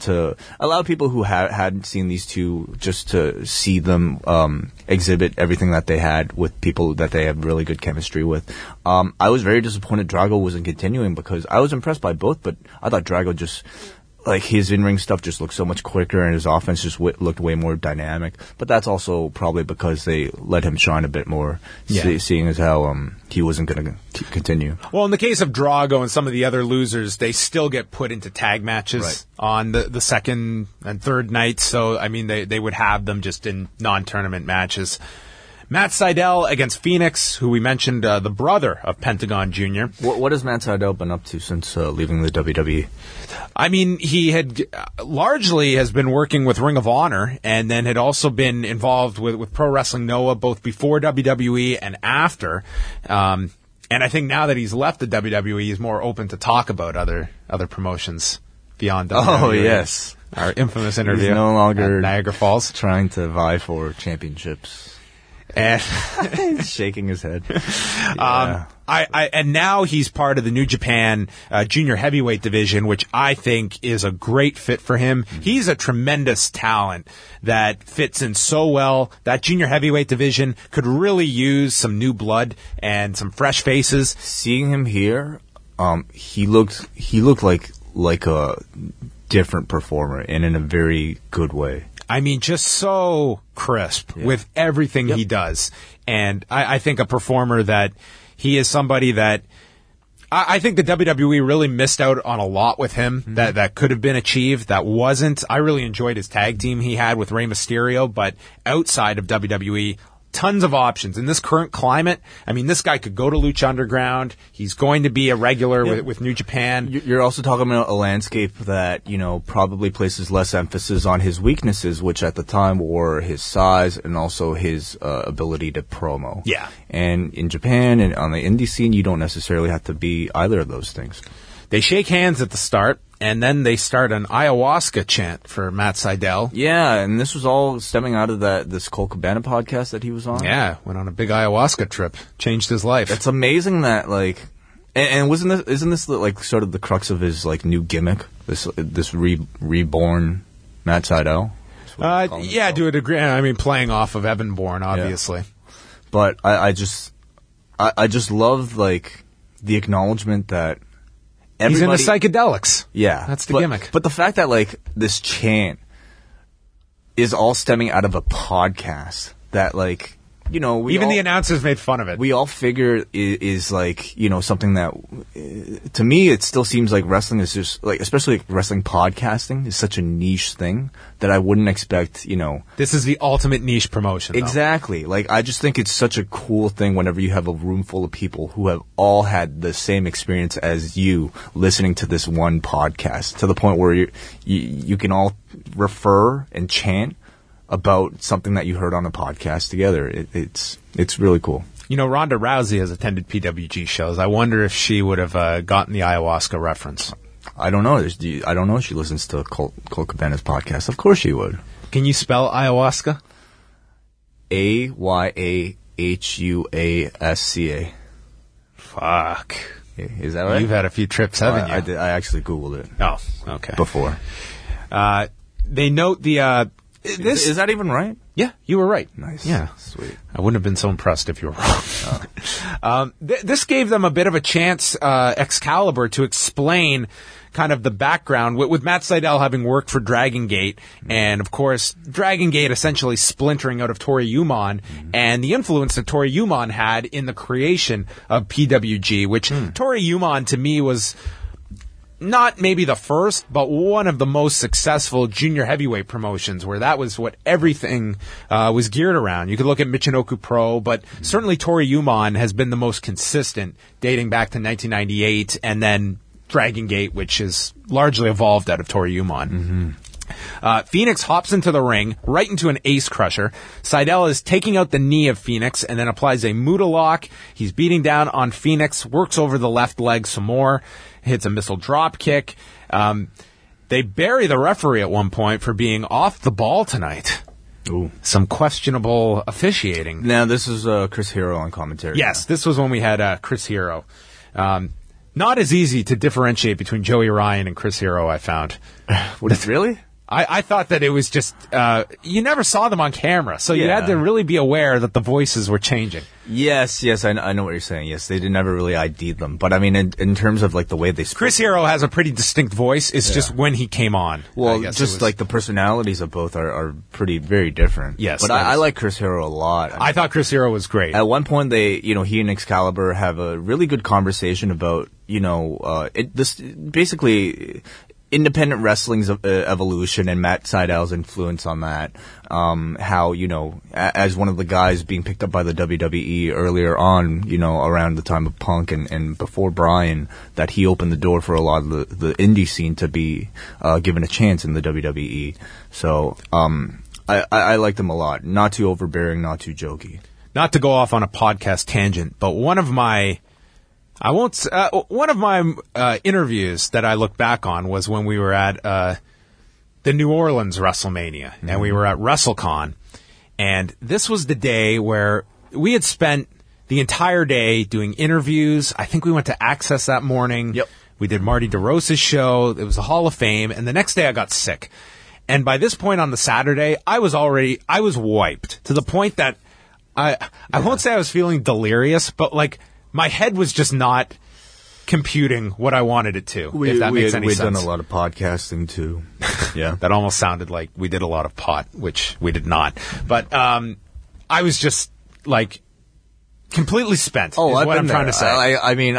people who hadn't seen these two just to see them, exhibit everything that they had with people that they have really good chemistry with. I was very disappointed Drago wasn't continuing because I was impressed by both, but I thought Drago just... like his in-ring stuff just looked so much quicker, and his offense just looked way more dynamic. But that's also probably because they let him shine a bit more, seeing as how he wasn't going to continue. Well, in the case of Drago and some of the other losers, they still get put into tag matches on the second and third nights. So, I mean, they would have them just in non-tournament matches. Matt Sydal against Phoenix, who we mentioned, the brother of Pentagon Jr. What has Matt Sydal been up to since leaving the WWE? I mean, he had largely has been working with Ring of Honor, and then had also been involved with Pro Wrestling Noah, both before WWE and after. And I think now that he's left the WWE, he's more open to talk about other promotions beyond WWE. Oh, yes. Our infamous interview. He's no longer at Niagara Falls. Trying to vie for championships. And shaking his head. Yeah. And now he's part of the New Japan junior heavyweight division, which I think is a great fit for him. Mm-hmm. He's a tremendous talent that fits in so well. That junior heavyweight division could really use some new blood and some fresh faces. Seeing him here, he looked like a different performer and in a very good way. I mean, just so crisp with everything he does. And I think a performer that he is somebody that I think the WWE really missed out on a lot with him that could have been achieved, that wasn't. I really enjoyed his tag team he had with Rey Mysterio, but outside of WWE, tons of options. In this current climate, I mean, this guy could go to Lucha Underground. He's going to be a regular with New Japan. You're also talking about a landscape that, probably places less emphasis on his weaknesses, which at the time were his size and also his ability to promo. Yeah. And in Japan and on the indie scene, you don't necessarily have to be either of those things. They shake hands at the start, and then they start an ayahuasca chant for Matt Sydal. Yeah, and this was all stemming out of this Colt Cabana podcast that he was on. Yeah, went on a big ayahuasca trip, changed his life. It's amazing that and isn't this like sort of the crux of his like new gimmick? This reborn Matt Sydal. Yeah, to a degree. I mean, playing off of Evan Bourne, obviously. Yeah. But I just love like the acknowledgement that. He's into psychedelics. Yeah. That's the gimmick. But the fact that, like, this chant is all stemming out of a podcast that, like, even the announcers made fun of it. We all figure is like, something that, to me, it still seems like wrestling is just, like, especially like wrestling podcasting is such a niche thing that I wouldn't expect, This is the ultimate niche promotion, though. Exactly. Like, I just think it's such a cool thing whenever you have a room full of people who have all had the same experience as you listening to this one podcast, to the point where you can all refer and chant about something that you heard on a podcast together. It's really cool. Ronda Rousey has attended PWG shows. I wonder if she would have gotten the ayahuasca reference. I don't know. I don't know if she listens to Colt Cabana's podcast. Of course she would. Can you spell ayahuasca? Ayahuasca. Fuck. Is that right? You've had a few trips, haven't you? I did. I actually Googled it. Oh, okay. Before. They note the... Is that even right? Yeah, you were right. Nice. Yeah. Sweet. I wouldn't have been so impressed if you were wrong. This gave them a bit of a chance, Excalibur, to explain kind of the background with Matt Sydal having worked for Dragon Gate, and of course Dragon Gate essentially splintering out of Tori Uman, and the influence that Tori Uman had in the creation of PWG, which Tori Uman to me was not maybe the first, but one of the most successful junior heavyweight promotions, where that was what everything was geared around. You could look at Michinoku Pro, but certainly Tori Uman has been the most consistent, dating back to 1998, and then Dragon Gate, which is largely evolved out of Tori Uman. Phoenix hops into the ring, right into an ace crusher. Sydal is taking out the knee of Phoenix and then applies a Muda lock. He's beating down on Phoenix, works over the left leg some more, hits a missile drop kick. They bury the referee at one point for being off the ball tonight. Ooh. Some questionable officiating. Now, this is Chris Hero on commentary. Yes, this was when we had Chris Hero. Not as easy to differentiate between Joey Ryan and Chris Hero, I found. Really? I thought that it was just, you never saw them on camera, so you had to really be aware that the voices were changing. Yes, I know what you're saying. Yes, they never really ID'd them. But I mean, in terms of like the way they speak. Chris Hero has a pretty distinct voice. It's just when he came on. Well, just like the personalities of both are very different. Yes. But I like Chris Hero a lot. I thought Chris Hero was great. At one point, he and Excalibur have a really good conversation about, this basically independent wrestling's evolution and Matt Sydal's influence on that. How, as one of the guys being picked up by the WWE earlier on, around the time of Punk and before Bryan, that he opened the door for a lot of the indie scene to be given a chance in the WWE. So I liked him a lot. Not too overbearing, not too jokey. Not to go off on a podcast tangent, but one of my interviews that I look back on was when we were at the New Orleans WrestleMania, and we were at WrestleCon, and this was the day where we had spent the entire day doing interviews. I think we went to Access that morning. Yep. We did Marty DeRosa's show. It was the Hall of Fame, and the next day I got sick. And by this point on the Saturday, I was wiped to the point that I won't say I was feeling delirious, but like, my head was just not computing what I wanted it to, if that makes any sense. We've done a lot of podcasting, too. Yeah. That almost sounded like we did a lot of pot, which we did not. But I was just like completely spent. Oh, is I've what been I'm trying there. to say. I mean,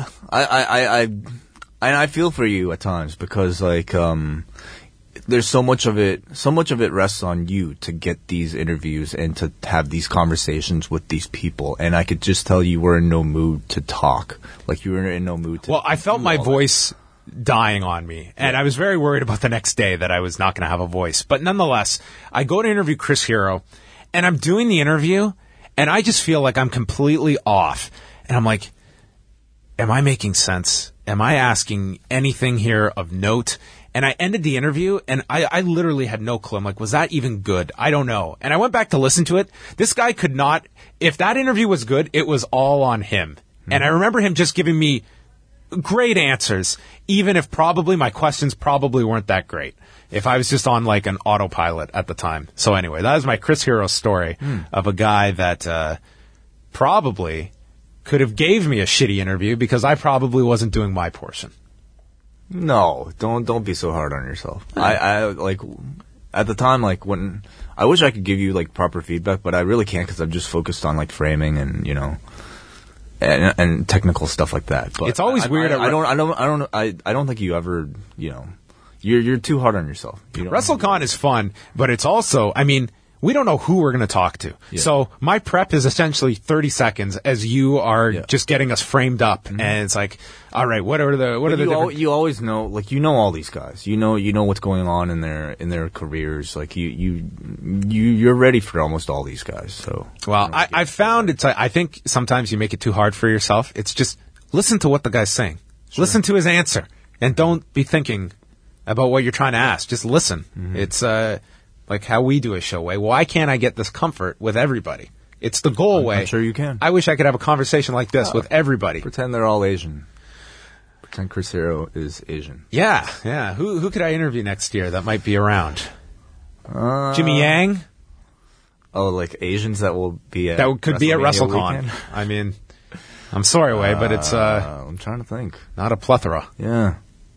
I feel for you at times because like there's so much of it rests on you to get these interviews and to have these conversations with these people, and I could just tell you were in no mood to talk. Like you were in no mood to. Well, I felt do my all voice dying on me, and I was very worried about the next day that I was not going to have a voice. But nonetheless, I go to interview Chris Hero, and I'm doing the interview, and I just feel like I'm completely off. And I'm like, am I making sense? Am I asking anything here of note? And I ended the interview, and I literally had no clue. I'm like, was that even good? I don't know. And I went back to listen to it. This guy could not, if that interview was good, it was all on him. And I remember him just giving me great answers, even if probably my questions probably weren't that great. If I was just on like an autopilot at the time. So anyway, that was my Chris Hero story of a guy that probably could have gave me a shitty interview because I probably wasn't doing my portion. No, don't be so hard on yourself. I like at the time, like when I wish I could give you like proper feedback, but I really can't because I'm just focused on like framing and and technical stuff like that. But It's always weird. I don't think you ever you're too hard on yourself. WrestleCon is fun, but it's also, I mean, we don't know who we're going to talk to. Yeah. So my prep is essentially 30 seconds as you are just getting us framed up. And it's like, all right, what are the different... You always know, like, all these guys. You know what's going on in their careers. Like, you're ready for almost all these guys. So, well, I found I think sometimes you make it too hard for yourself. It's just listen to what the guy's saying. Sure. Listen to his answer. And don't be thinking about what you're trying to ask. Just listen. It's, like how we do a show way. Why can't I get this comfort with everybody? It's the goal way. I'm sure you can. I wish I could have a conversation like this with everybody. Pretend they're all Asian. Pretend Chris Hero is Asian. Yeah. Who could I interview next year that might be around? Jimmy Yang? Oh, like Asians that will be at that could be at WrestleMania WrestleCon. weekend? I mean, I'm sorry, Way, but it's I'm trying to think. Not a plethora. Yeah.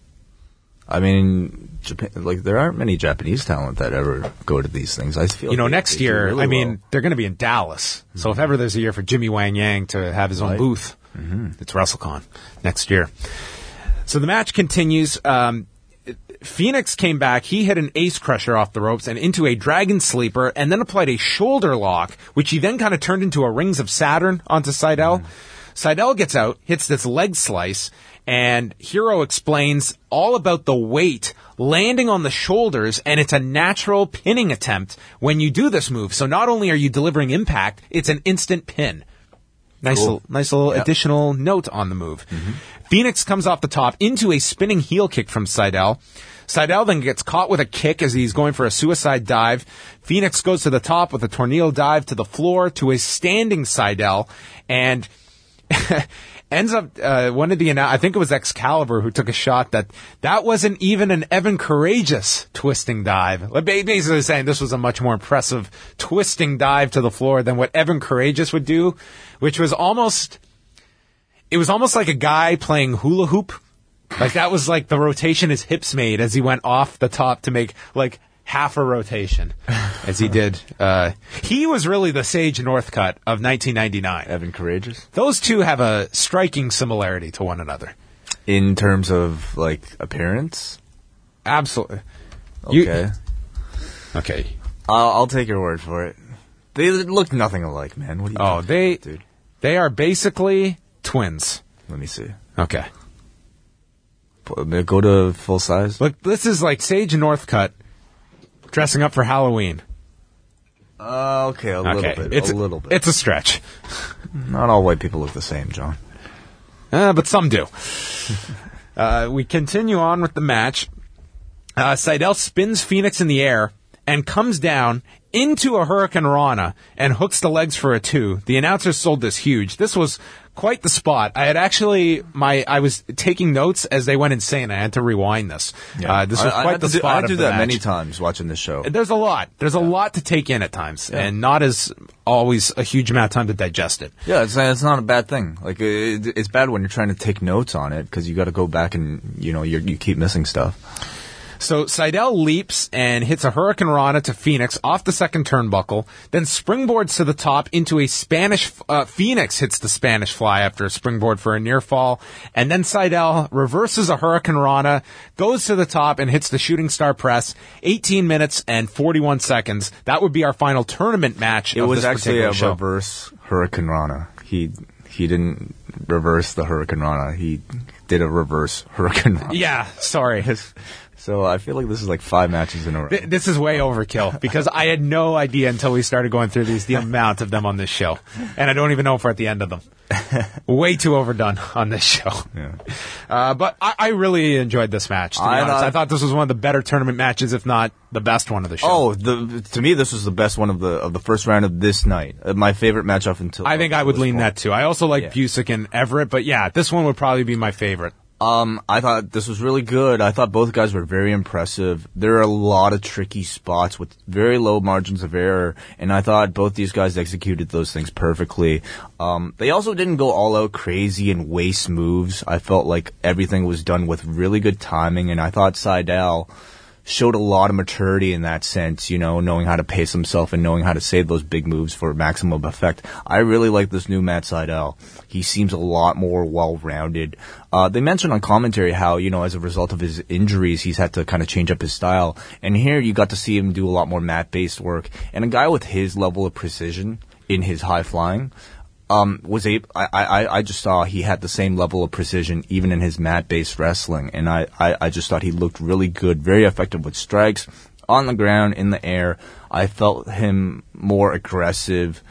I mean, Japan, like there aren't many Japanese talent that ever go to these things. I feel next they year, do really I mean, well. they're going to be in Dallas. So if ever there's a year for Jimmy Wang Yang to have his own booth, it's WrestleCon next year. So the match continues. Phoenix came back. He hit an ace crusher off the ropes and into a dragon sleeper and then applied a shoulder lock, which he then kind of turned into a Rings of Saturn onto Seidel. Seidel gets out, hits this leg slice, and Hero explains all about the weight landing on the shoulders, and it's a natural pinning attempt when you do this move. So not only are you delivering impact, it's an instant pin. Nice little additional note on the move. Phoenix comes off the top into a spinning heel kick from Seidel. Seidel then gets caught with a kick as he's going for a suicide dive. Phoenix goes to the top with a tornado dive to the floor to a standing Seidel, and ends up one of the I think it was Excalibur who took a shot that wasn't even an Evan Courageous twisting dive. Basically saying this was a much more impressive twisting dive to the floor than what Evan Courageous would do, which was almost like a guy playing hula hoop. Like that was like the rotation his hips made as he went off the top to make like half a rotation as he did. He was really the Sage Northcutt of 1999. Evan Courageous. Those two have a striking similarity to one another. In terms of, like, appearance? Absolutely. Okay. Okay. I'll take your word for it. They look nothing alike, man. What do you think, dude? They are basically twins. Let me see. Okay. Go to full size. Look, this is like Sage Northcutt dressing up for Halloween. Okay, a little bit. It's a stretch. Not all white people look the same, John. But some do. We continue on with the match. Seidel spins Phoenix in the air and comes down into a Hurricane Rana and hooks the legs for a 2. The announcers sold this huge. This was quite the spot. I had actually, I was taking notes as they went insane. I had to rewind this. Yeah. This was quite the spot. I do that many times watching this show. There's a lot. There's a lot to take in at times, and not as always a huge amount of time to digest it. Yeah, it's not a bad thing. Like it's bad when you're trying to take notes on it because you got to go back and you keep missing stuff. So Seidel leaps and hits a Hurricane Rana to Phoenix off the second turnbuckle, then springboards to the top into a Spanish... Phoenix hits the Spanish fly after a springboard for a near fall, and then Seidel reverses a Hurricane Rana, goes to the top, and hits the Shooting Star Press. 18 minutes and 41 seconds. That would be our final tournament match. It of was this actually a particular show. reverse Hurricane Rana. He didn't reverse the Hurricane Rana. He did a reverse Hurricane Rana. Yeah, sorry. So I feel like this is like 5 matches in a row. This is way overkill because I had no idea until we started going through these the amount of them on this show. And I don't even know if we're at the end of them. Way too overdone on this show. Yeah. But I really enjoyed this match, to be honest. I thought this was one of the better tournament matches, if not the best one of the show. Oh, to me, this was the best one of the first round of this night. My favorite match up until... I think I would lean that too. I also like Yeah. Busick and Everett, but yeah, this one would probably be my favorite. I thought this was really good. I thought both guys were very impressive. There are a lot of tricky spots with very low margins of error, and I thought both these guys executed those things perfectly. They also didn't go all out crazy and waste moves. I felt like everything was done with really good timing, and I thought Seidel showed a lot of maturity in that sense, you know, knowing how to pace himself and knowing how to save those big moves for maximum effect. I really like this new Matt Seidel. He seems a lot more well-rounded. They mentioned on commentary how, you know, as a result of his injuries, he's had to kind of change up his style. And here you got to see him do a lot more mat-based work. And a guy with his level of precision in his high flying, I just saw he had the same level of precision even in his mat-based wrestling, and I just thought he looked really good, very effective with strikes on the ground, in the air. I felt him more aggressive,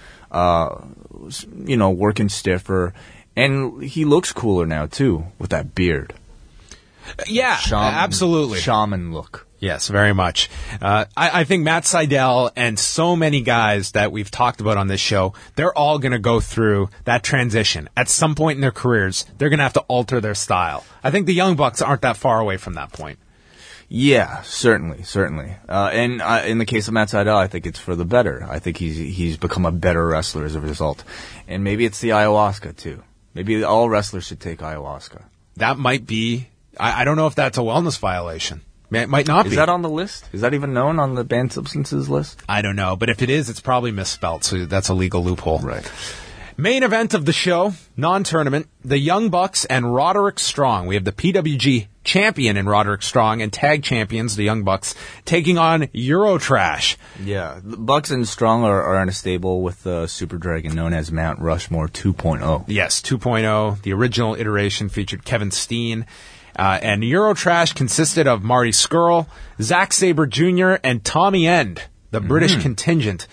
you know, working stiffer, and he looks cooler now too with that beard. Yeah, absolutely. Shaman look. Yes, very much. I think Matt Seidel and so many guys that we've talked about on this show, they're all going to go through that transition. At some point in their careers, they're going to have to alter their style. I think the Young Bucks aren't that far away from that point. Yeah, certainly. And in the case of Matt Seidel, I think it's for the better. I think he's become a better wrestler as a result. And maybe it's the ayahuasca, too. Maybe all wrestlers should take ayahuasca. That might be... I don't know if that's a wellness violation. It might not be. Is that on the list? Is that even known on the banned substances list? I don't know, but if it is, it's probably misspelled, so that's a legal loophole. Right. Main event of the show, non-tournament, the Young Bucks and Roderick Strong. We have the PWG champion in Roderick Strong and tag champions, the Young Bucks, taking on Eurotrash. Yeah, the Bucks and Strong are in a stable with the Super Dragon known as Mount Rushmore 2.0. Yes, 2.0. The original iteration featured Kevin Steen. And Eurotrash consisted of Marty Scurll, Zack Sabre Jr., and Tommy End, the British contingent.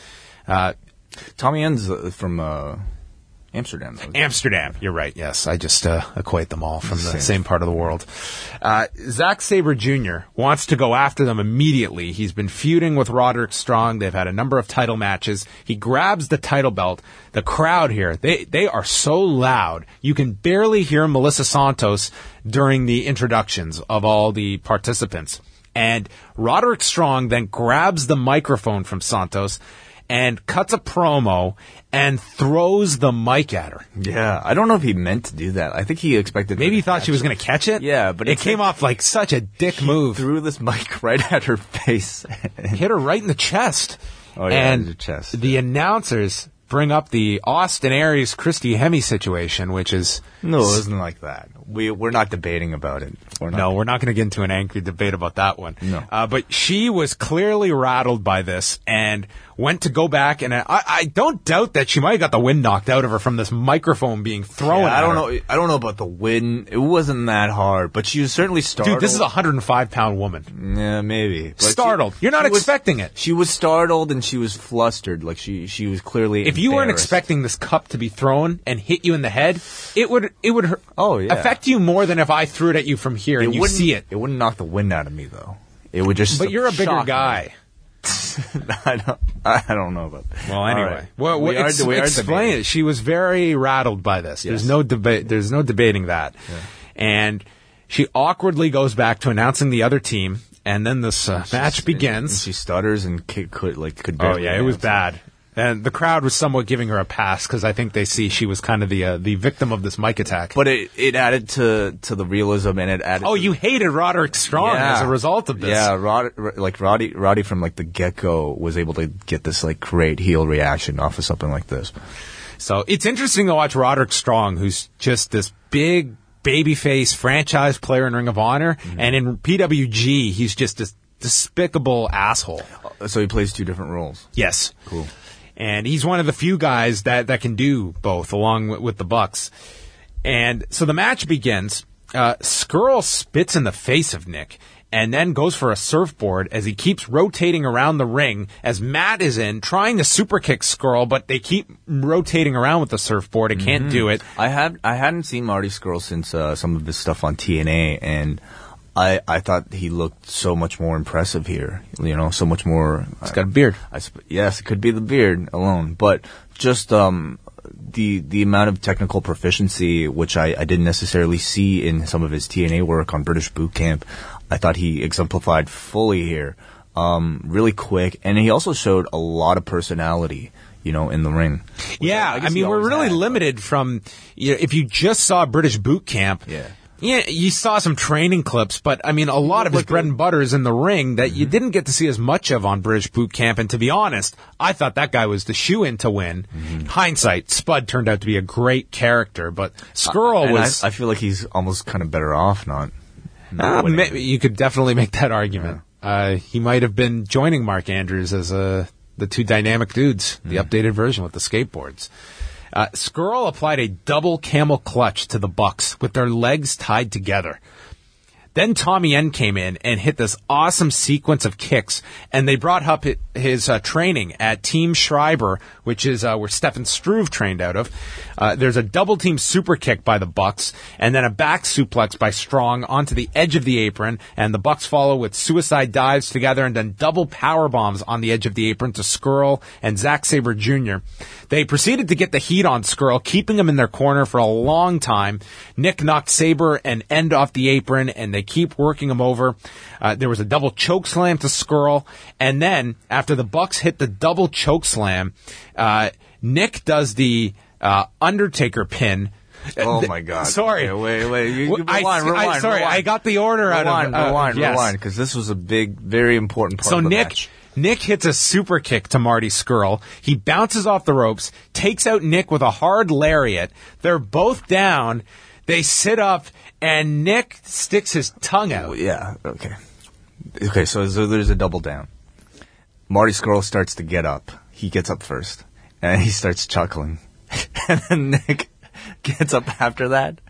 Tommy End's from Amsterdam, though. Amsterdam, you're right, yes. I just equate them all from the same part of the world. Zack Sabre Jr. wants to go after them immediately. He's been feuding with Roderick Strong. They've had a number of title matches. He grabs the title belt. The crowd here, they are so loud. You can barely hear Melissa Santos during the introductions of all the participants. And Roderick Strong then grabs the microphone from Santos and cuts a promo and throws the mic at her. Yeah, I don't know if he meant to do that. I think he expected... Maybe he thought she was going to catch it? Yeah, but it came off like such a dick move. Threw this mic right at her face. Hit her right in the chest. Oh, yeah, and the chest. The announcers bring up the Austin Aries Christy Hemme situation, which is... No, it wasn't like that. We're not debating about it. We're not going to get into an angry debate about that one. No. But she was clearly rattled by this and went to go back, and I don't doubt that she might have got the wind knocked out of her from this microphone being thrown at her. I don't know about the wind. It wasn't that hard, but she was certainly startled. Dude, this is a 105-pound woman. Yeah, maybe. But startled. You're not expecting it. She was startled and she was flustered. Like she was clearly If you weren't embarrassed. expecting this cup to be thrown and hit you in the head, it would hurt, yeah. affect you more than if I threw it at you from here and you see it. It wouldn't knock the wind out of me, though. It would just. But you're a bigger shock guy. I don't know about that. Well, anyway, Right. Explain it. She was very rattled by this. Yes. There's no debate. There's no debating that. Yeah. And she awkwardly goes back to announcing the other team, and then this match begins. And she stutters and could Oh barely yeah, it was announce bad. And the crowd was somewhat giving her a pass because I think they see she was kind of the victim of this mic attack. But it added to the realism, and it added. Oh, you hated Roderick Strong as a result of this. Yeah, Roddy from like the get-go was able to get this like great heel reaction off of something like this. So it's interesting to watch Roderick Strong, who's just this big babyface franchise player in Ring of Honor, and in PWG, he's just this despicable asshole. So he plays two different roles. Yes. Cool. And he's one of the few guys that can do both, along with the Bucks. And so the match begins. Skrull spits in the face of Nick and then goes for a surfboard as he keeps rotating around the ring as Matt is in trying to super kick Skrull, but they keep rotating around with the surfboard and can't do it. I hadn't seen Marty Skrull since some of his stuff on TNA, and I thought he looked so much more impressive here. You know, so much more. He's got a beard. Yes, it could be the beard alone, but just the amount of technical proficiency, which I didn't necessarily see in some of his TNA work on British Boot Camp, I thought he exemplified fully here. Really quick, and he also showed a lot of personality, you know, in the ring. Yeah, I mean, we're really limited from, you know, if you just saw British Boot Camp. Yeah, you saw some training clips, but I mean, a lot of his bread and butter is in the ring that you didn't get to see as much of on British Boot Camp. And to be honest, I thought that guy was the shoe-in to win. Hindsight, Spud turned out to be a great character, but Skrull was. I feel like he's almost kind of better off not you could definitely make that argument. He might have been joining Mark Andrews as the two dynamic dudes, the updated version with the skateboards. Skrull applied a double camel clutch to the Bucks with their legs tied together. Then Tommy End came in and hit this awesome sequence of kicks, and they brought up his training at Team Schreiber, which is where Stefan Struve trained out of. There's a double team super kick by the Bucks, and then a back suplex by Strong onto the edge of the apron, and the Bucks follow with suicide dives together, and then double power bombs on the edge of the apron to Skrull and Zack Sabre Jr. They proceeded to get the heat on Skrull, keeping him in their corner for a long time. Nick knocked Sabre and End off the apron, and they keep working him over. There was a double choke slam to Skrull, and then after the Bucks hit the double choke slam, Nick does the Undertaker pin. Oh my God! Sorry, okay, wait. Rewind. I got the order out of rewind, because this was a big, very important part of the match. Nick hits a super kick to Marty Skrull. He bounces off the ropes, takes out Nick with a hard lariat. They're both down. They sit up, and Nick sticks his tongue out. Yeah, okay. Okay, so there's a double down. Marty Skrull starts to get up. He gets up first, and he starts chuckling. And then Nick gets up after that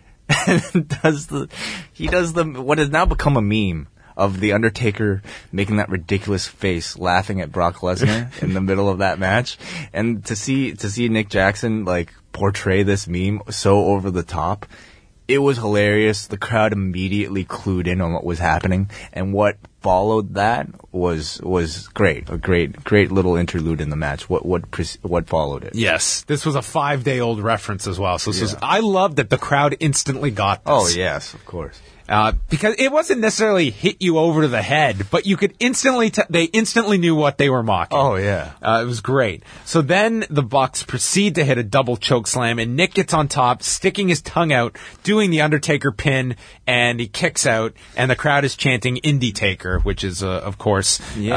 and does the what has now become a meme of the Undertaker making that ridiculous face laughing at Brock Lesnar in the middle of that match. And to see Nick Jackson like portray this meme so over the top, it was hilarious. The crowd immediately clued in on what was happening, and what followed that was great. A great little interlude in the match. What followed it? Yes, this was a 5-day-old reference as well. So I love that the crowd instantly got this. Oh yes, of course. Because it wasn't necessarily hit you over to the head, but you could instantly they instantly knew what they were mocking. Oh yeah, it was great. So then the Bucks proceed to hit a double choke slam, and Nick gets on top, sticking his tongue out, doing the Undertaker pin, and he kicks out, and the crowd is chanting Indie Taker, which is of course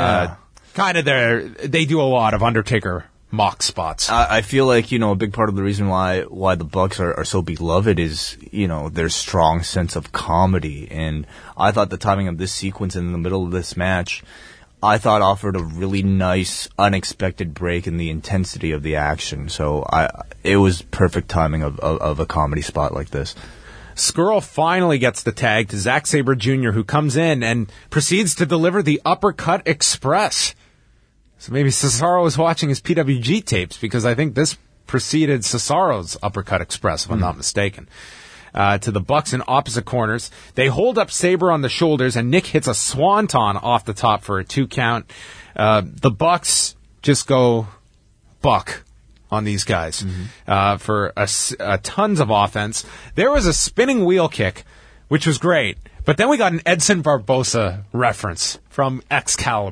kind of they do a lot of Undertaker mock spots. I feel like, you know, a big part of the reason why the Bucks are so beloved is, you know, their strong sense of comedy. And I thought the timing of this sequence in the middle of this match, I thought offered a really nice, unexpected break in the intensity of the action. So it was perfect timing of a comedy spot like this. Skrull finally gets the tag to Zack Sabre Jr., who comes in and proceeds to deliver the Uppercut Express. So maybe Cesaro was watching his PWG tapes, because I think this preceded Cesaro's Uppercut Express, if I'm not mistaken. To the Bucks in opposite corners. They hold up Sabre on the shoulders, and Nick hits a swanton off the top for a 2 count. The Bucks just go buck on these guys for tons of offense. There was a spinning wheel kick, which was great. But then we got an Edson Barbosa reference from Excalibur.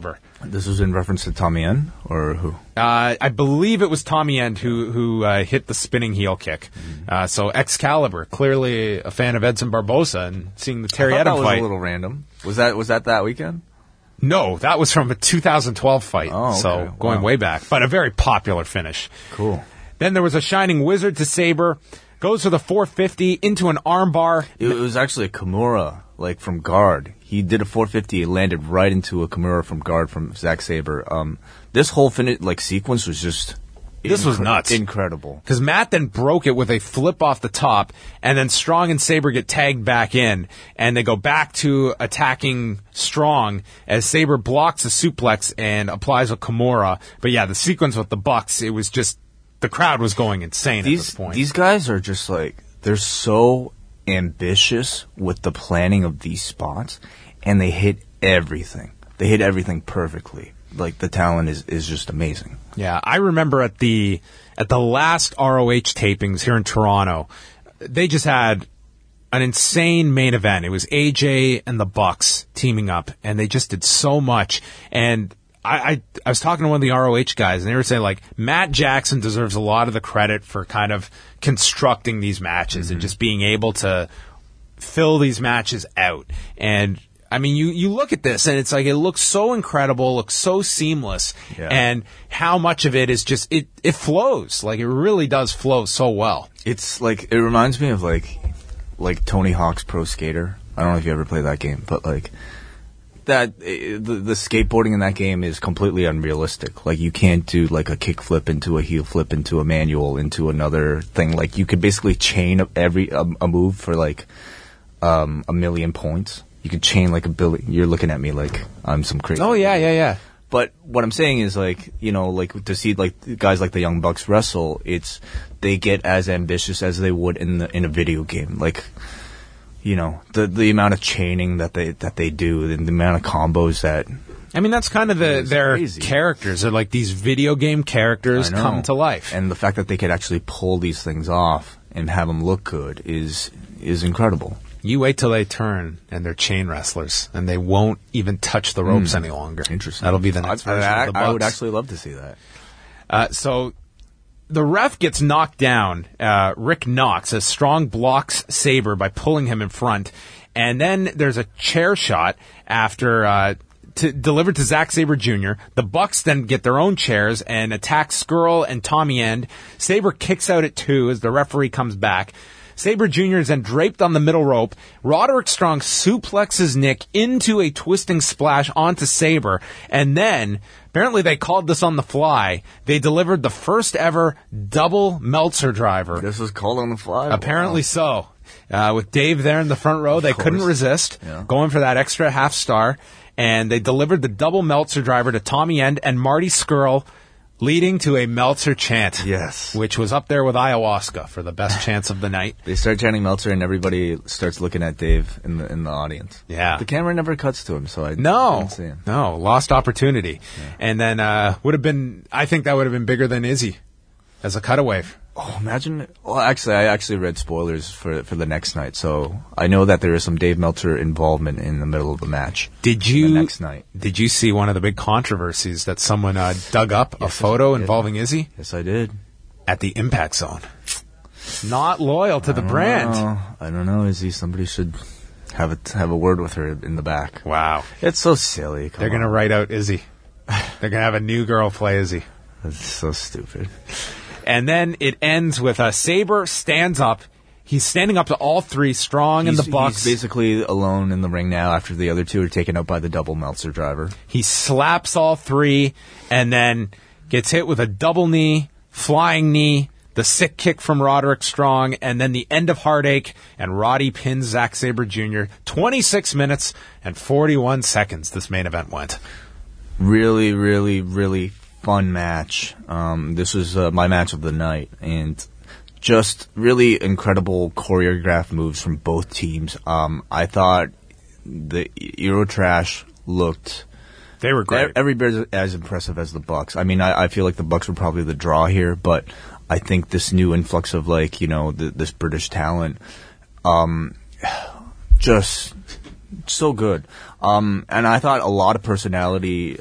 This was in reference to Tommy End, or who? I believe it was Tommy End who hit the spinning heel kick. So Excalibur, clearly a fan of Edson Barbosa, and seeing the Terry I thought Edom that was fight. a little random. Was that weekend? No, that was from a 2012 fight. Oh, okay. So going Wow. way back, but a very popular finish. Cool. Then there was a Shining Wizard to Sabre, goes for the 450 into an armbar. It was actually a Kimura, like from guard. He did a 450, it landed right into a Kimura from guard from Zack Sabre. This whole sequence was just This was nuts. Incredible. Because Matt then broke it with a flip off the top, and then Strong and Sabre get tagged back in, and they go back to attacking Strong as Sabre blocks a suplex and applies a Kimura. But yeah, the sequence with the Bucks, it was just, the crowd was going insane at this point. These guys are just they're so ambitious with the planning of these spots, and they hit everything. They hit everything perfectly. Like, the talent is just amazing. Yeah, I remember at the last ROH tapings here in Toronto, they just had an insane main event. It was AJ and the Bucks teaming up, and they just did so much. And I was talking to one of the ROH guys, and they were saying, like, Matt Jackson deserves a lot of the credit for kind of constructing these matches and just being able to fill these matches out. And I mean, you look at this, and it's like, it looks so incredible, looks so seamless, and how much of it is just, it flows. Like, it really does flow so well. It's like, it reminds me of like Tony Hawk's Pro Skater. I don't know if you ever played that game, but like, the skateboarding in that game is completely unrealistic. Like, you can't do like a kick flip into a heel flip into a manual into another thing. Like, you could basically chain a move for like a million points. You could chain like a billion. You're looking at me like I'm some crazy. Oh yeah. But what I'm saying is, like, you know, like, to see like guys like the Young Bucks wrestle, they get as ambitious as they would in a video game. Like, you know, the amount of chaining that they do, and the amount of combos that. I mean, that's kind of their crazy. characters. They're like these video game characters come to life. And the fact that they could actually pull these things off and have them look good is incredible. You wait till they turn and they're chain wrestlers, and they won't even touch the ropes any longer. Interesting. That'll be the next version of the Bucks. I would actually love to see that. So the ref gets knocked down. Rick Knox, as Strong blocks Sabre by pulling him in front, and then there's a chair shot after delivered to Zack Sabre Jr. The Bucks then get their own chairs and attack Skrull and Tommy End. Sabre kicks out at 2 as the referee comes back. Sabre Jr. is then draped on the middle rope. Roderick Strong suplexes Nick into a twisting splash onto Sabre. And then, apparently they called this on the fly, they delivered the first ever double Meltzer driver. This was called on the fly? Apparently so. With Dave there in the front row, they couldn't resist, going for that extra half star. And they delivered the double Meltzer driver to Tommy End and Marty Skrull, leading to a Meltzer chant. Yes. Which was up there with ayahuasca for the best chants of the night. They start chanting Meltzer, and everybody starts looking at Dave in the audience. Yeah. The camera never cuts to him, so I didn't see him. No, lost opportunity. Yeah. And then I think that would have been bigger than Izzy as a cutaway. Oh, imagine. Well, actually, I actually read spoilers for the next night, so I know that there is some Dave Meltzer involvement in the middle of the match. The next night. Did you see one of the big controversies that someone dug up a photo involving Izzy? Yes, I did. At the Impact Zone. Not loyal to the brand. I don't know, Izzy. Somebody should have a word with her in the back. Wow. It's so silly. They're going to write out Izzy. They're going to have a new girl play Izzy. That's so stupid. And then it ends with Sabre stands up. He's standing up to all three, Strong and the Bucks. He's basically alone in the ring now after the other two are taken out by the double Meltzer driver. He slaps all three and then gets hit with a double knee, flying knee, the sick kick from Roderick Strong, and then the end of Heartache, and Roddy pins Zack Sabre Jr. 26 minutes and 41 seconds this main event went. Really, really, really fun match. This was my match of the night, and just really incredible choreographed moves from both teams. I thought the Eurotrash looked... They were great. Every bit as impressive as the Bucks. I mean, I feel like the Bucks were probably the draw here, but I think this new influx of, like, you know, this British talent, just so good. And I thought a lot of personality,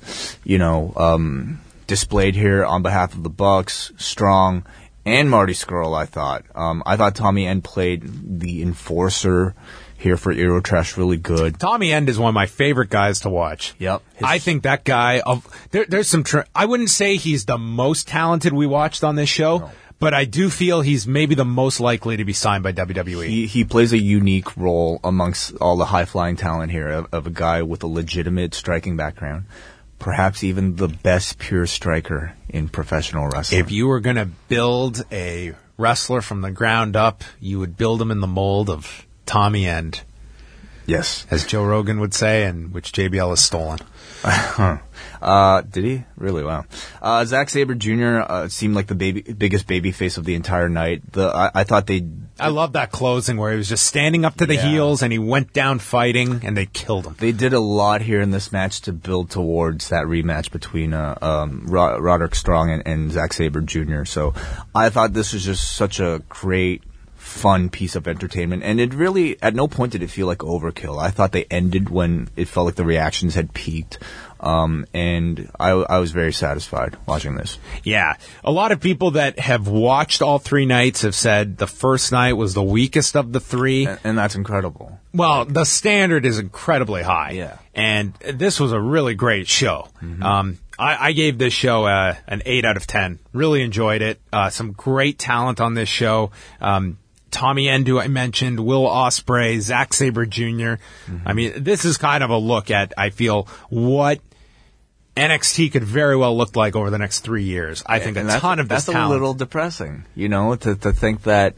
displayed here on behalf of the Bucks, Strong, and Marty Scurll. I thought Tommy End played the enforcer here for Eurotrash really good. Tommy End is one of my favorite guys to watch. Yep. I think that guy, there's some, I wouldn't say he's the most talented we watched on this show, but I do feel he's maybe the most likely to be signed by WWE. He plays a unique role amongst all the high-flying talent here of a guy with a legitimate striking background. Perhaps even the best pure striker in professional wrestling. If you were going to build a wrestler from the ground up, you would build him in the mold of Tommy End. Yes. As Joe Rogan would say, and which JBL has stolen. Did he? Really? Wow. Zack Sabre Jr. Seemed like the biggest baby face of the entire night. I thought I love that closing where he was just standing up to the heels and he went down fighting and they killed him. They did a lot here in this match to build towards that rematch between Roderick Strong and Zack Sabre Jr. So I thought this was just such a great, fun piece of entertainment, and it really, at no point did it feel like overkill. I thought they ended when it felt like the reactions had peaked, and I was very satisfied watching this. Yeah. A lot of people that have watched all 3 nights have said the first night was the weakest of the 3. And that's incredible. Well, the standard is incredibly high. Yeah. And this was a really great show. Mm-hmm. I gave this show an 8 out of 10. Really enjoyed it. Some great talent on this show. Tommy End, who I mentioned, Will Ospreay, Zack Sabre Jr. Mm-hmm. I mean, this is kind of a look at, I feel, what NXT could very well look like over the next 3 years. I think a ton of this talent. That's a little depressing, to think that,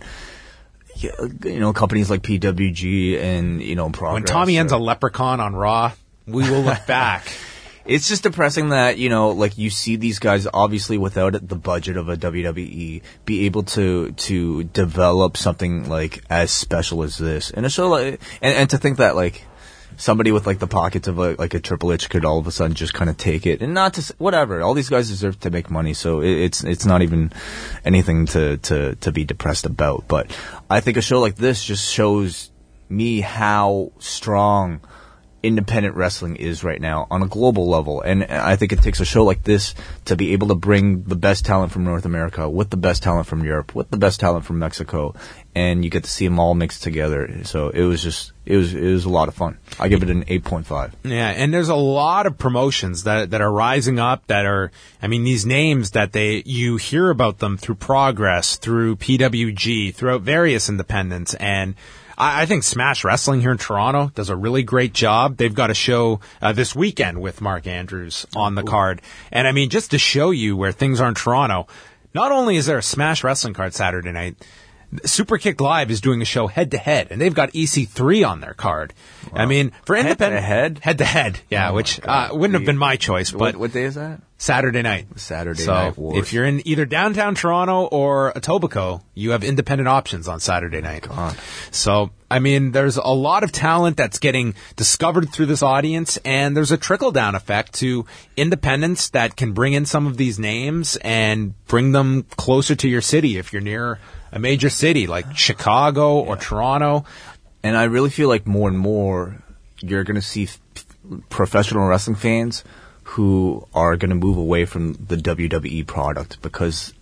companies like PWG and, Progress. When Tommy End's a leprechaun on Raw, we will look back. It's just depressing that, you see these guys, obviously without the budget of a WWE, be able to develop something, as special as this. And a show and to think that, somebody with, the pockets of, a Triple H could all of a sudden just kind of take it. And not to, whatever. All these guys deserve to make money, so it's not even anything to be depressed about. But I think a show like this just shows me how strong independent wrestling is right now on a global level, and I think it takes a show like this to be able to bring the best talent from North America with the best talent from Europe with the best talent from Mexico, and you get to see them all mixed together. So it was a lot of fun. I give it an 8.5. Yeah, and there's a lot of promotions that are rising up that are, these names that you hear about them through Progress, through PWG, throughout various independents, and I think Smash Wrestling here in Toronto does a really great job. They've got a show this weekend with Mark Andrews on the card. And just to show you where things are in Toronto, not only is there a Smash Wrestling card Saturday night, Superkick Live is doing a show head-to-head, and they've got EC3 on their card. Wow. For independent... Head-to-head? Yeah, which wouldn't have been my choice. But what day is that? Saturday night. Saturday Night Wars. If you're in either downtown Toronto or Etobicoke, you have independent options on Saturday night. God. So, there's a lot of talent that's getting discovered through this audience, and there's a trickle-down effect to independents that can bring in some of these names and bring them closer to your city if you're near a major city like Chicago or Toronto. And I really feel like more and more you're going to see professional wrestling fans who are going to move away from the WWE product because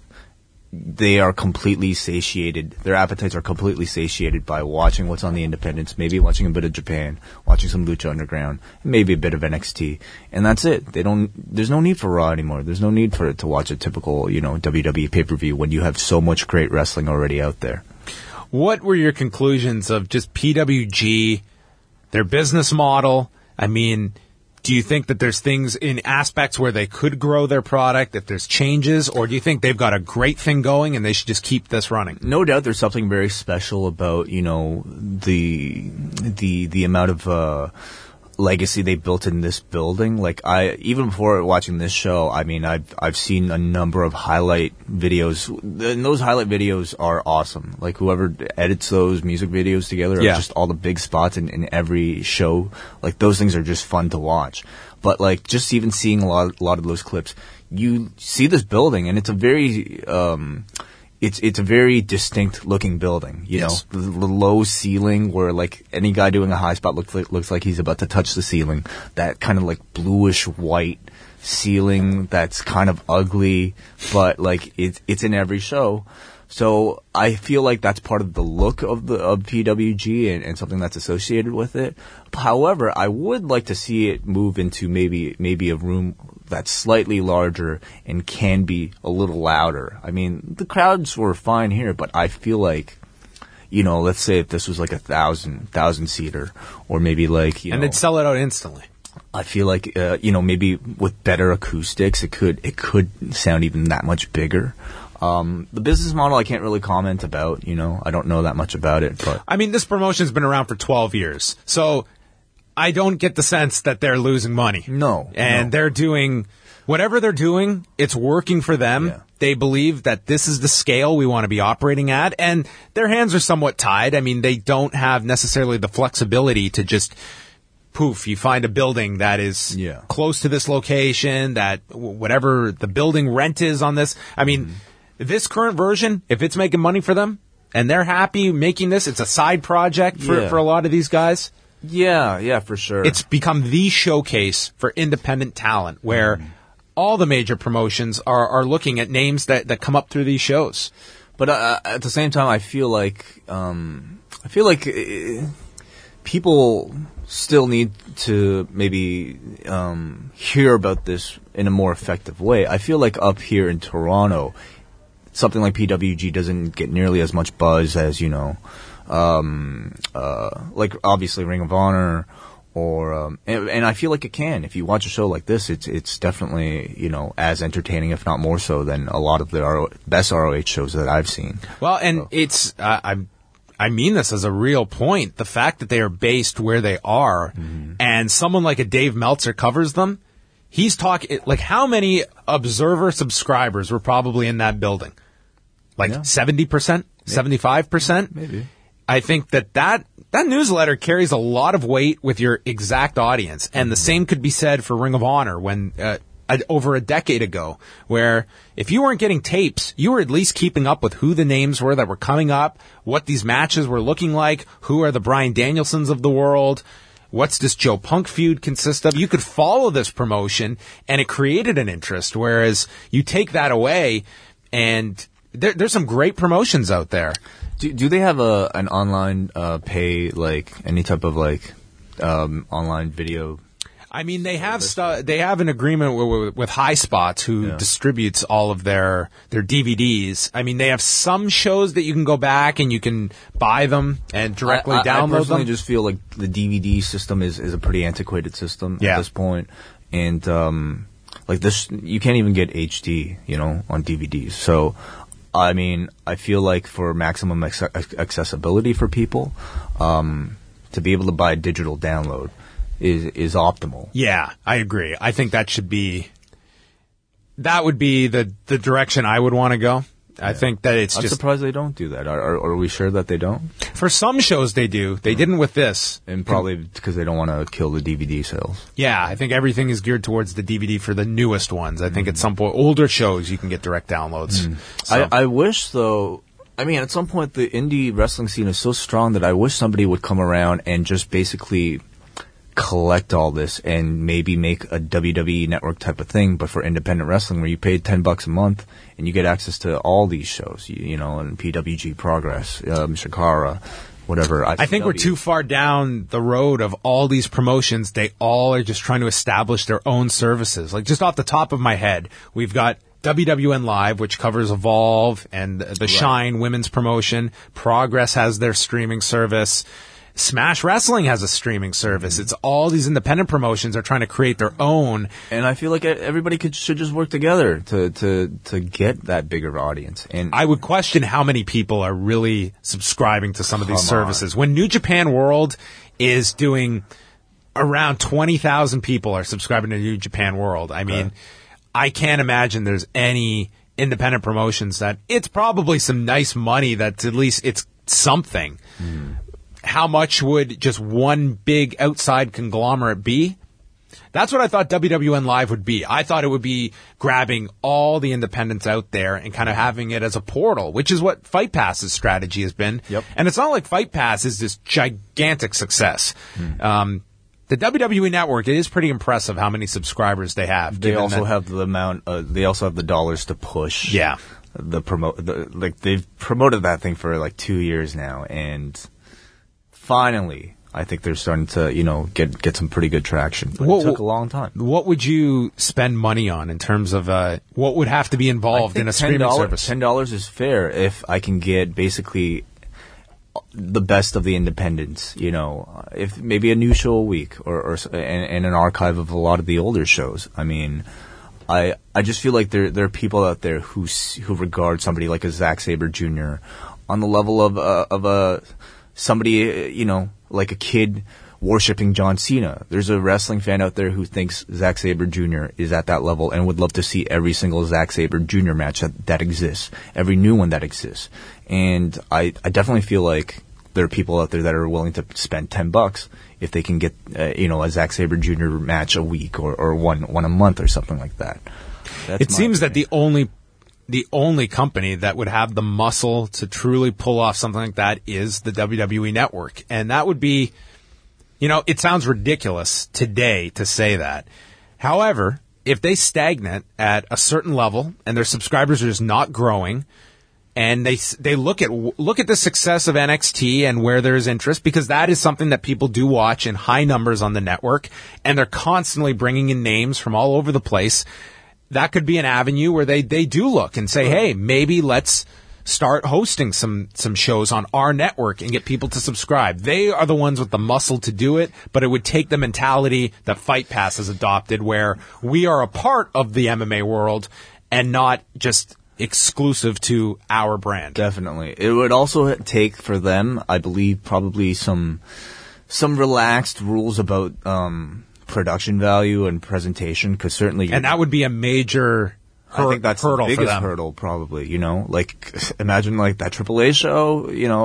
they are completely satiated. Their appetites are completely satiated by watching what's on the independents, maybe watching a bit of Japan, watching some Lucha Underground, maybe a bit of NXT, and that's it. There's no need for Raw anymore. There's no need to watch a typical, WWE pay-per-view when you have so much great wrestling already out there. What were your conclusions of just PWG, their business model? Do you think that there's things in aspects where they could grow their product, if there's changes, or do you think they've got a great thing going and they should just keep this running? No doubt there's something very special about, the amount of legacy they built in this building. Even before watching this show, I've seen a number of highlight videos, and those highlight videos are awesome. Whoever edits those music videos together are just all the big spots in every show. Those things are just fun to watch. But just even seeing a lot of those clips, you see this building, and it's a very it's a very distinct looking building. You Yes. know, the low ceiling where like any guy doing a high spot looks like he's about to touch the ceiling. That kind of like bluish white ceiling that's kind of ugly, but like it's in every show. So I feel like that's part of the look of PWG and something that's associated with it. However, I would like to see it move into maybe a room that's slightly larger and can be a little louder. I mean, the crowds were fine here, but I feel like, you know, let's say if this was like 1,000 seater, or maybe like, you And know, they'd sell it out instantly. I feel like, you know, maybe with better acoustics, it could sound even that much bigger. The business model I can't really comment about, you know, I don't know that much about it, but I mean, this promotion's been around for 12 years, so I don't get the sense that they're losing money. No. And they're doing whatever they're doing, it's working for them. Yeah. They believe that this is the scale we want to be operating at, and their hands are somewhat tied. I mean, they don't have necessarily the flexibility to just poof, you find a building that is Yeah. close to this location, that whatever the building rent is on this. I mean, this current version, if it's making money for them and they're happy making this, it's a side project Yeah. for a lot of these guys. yeah, for sure. It's become the showcase for independent talent where all the major promotions are looking at names that come up through these shows. But at the same time, I feel like people still need to maybe hear about this in a more effective way. I feel like up here in Toronto, something like PWG doesn't get nearly as much buzz as, you know, like obviously Ring of Honor, or and I feel like it can. If you watch a show like this, it's definitely, you know, as entertaining, if not more so, than a lot of the best ROH shows that I've seen. Well, and it's I mean this as a real point. The fact that they are based where they are, and someone like a Dave Meltzer covers them. He's talking like how many Observer subscribers were probably in that building? Like 70%, 75%. Maybe. I think that newsletter carries a lot of weight with your exact audience, and the same could be said for Ring of Honor when over a decade ago, where if you weren't getting tapes, you were at least keeping up with who the names were that were coming up, what these matches were looking like, who are the Bryan Danielsons of the world. What's this Joe Punk feud consist of? You could follow this promotion, and it created an interest, whereas you take that away, and there's some great promotions out there. Do they have an online pay, like any type of like online video? I mean, they have they have an agreement with High Spots, who distributes all of their DVDs. I mean, they have some shows that you can go back and you can buy them and directly download I personally them. just feel like the DVD system is a pretty antiquated system at this point, and like this, you can't even get HD, you know, on DVDs. So, I mean, I feel like for maximum accessibility for people, to be able to buy a digital download is optimal. Yeah, I agree. I think that would be the direction I would want to go. I think that it's I'm just surprised they don't do that. Are we sure that they don't? for some shows they do. They didn't with this. And probably because they don't want to kill the DVD sales. Yeah, I think everything is geared towards the DVD for the newest ones. I think at some point, older shows you can get direct downloads. So- I wish, though, I mean, at some point the indie wrestling scene is so strong that I wish somebody would come around and just basically collect all this and maybe make a WWE network type of thing, but for independent wrestling, where you pay $10 a month and you get access to all these shows, you know, and PWG Progress, Shikara, whatever. I think we're too far down the road of all these promotions. They all are just trying to establish their own services. Like, just off the top of my head, we've got WWN Live, which covers Evolve and the Shine women's promotion. Progress has their streaming service. Smash Wrestling has a streaming service. It's all these independent promotions are trying to create their own. And I feel like everybody should just work together to get that bigger audience. And I would question how many people are really subscribing to some of these services. When New Japan World is doing around 20,000 people are subscribing to New Japan World. I mean, I can't imagine there's any independent promotions that it's probably some nice money that's at least it's something. How much would just one big outside conglomerate be? That's what I thought WWN Live would be. I thought it would be grabbing all the independents out there and kind of having it as a portal, which is what Fight Pass's strategy has been. Yep. And it's not like Fight Pass is this gigantic success. The WWE Network, it is pretty impressive how many subscribers they have. They also have the amount. They also have the dollars to push. Yeah. They've promoted that thing for like 2 years now, and finally, I think they're starting to get some pretty good traction. But it took a long time. What would you spend money on in terms of what would have to be involved in a streaming service? $10 is fair if I can get basically the best of the independents, if maybe a new show a week or and an archive of a lot of the older shows. I mean, I just feel like there are people out there who regard somebody like a Zack Sabre Jr. on the level of somebody, like a kid worshipping John Cena. There's a wrestling fan out there who thinks Zack Sabre Jr. is at that level and would love to see every single Zack Sabre Jr. match that exists, every new one that exists. And I definitely feel like there are people out there that are willing to spend $10 if they can get a Zack Sabre Jr. match a week or one a month or something like that. It seems that the only company that would have the muscle to truly pull off something like that is the WWE Network. And that would be, it sounds ridiculous today to say that. However, if they stagnate at a certain level and their subscribers are just not growing, and they look at the success of NXT and where there is interest, because that is something that people do watch in high numbers on the network, and they're constantly bringing in names from all over the place. That could be an avenue where they do look and say, hey, maybe let's start hosting some shows on our network and get people to subscribe. They are the ones with the muscle to do it, but it would take the mentality that Fight Pass has adopted, where we are a part of the MMA world and not just exclusive to our brand. Definitely. It would also take for them, I believe, probably some relaxed rules about production value and presentation, because certainly... And that would be a major I think that's hurdle the for biggest them. hurdle, probably, like, imagine, like, that AAA show,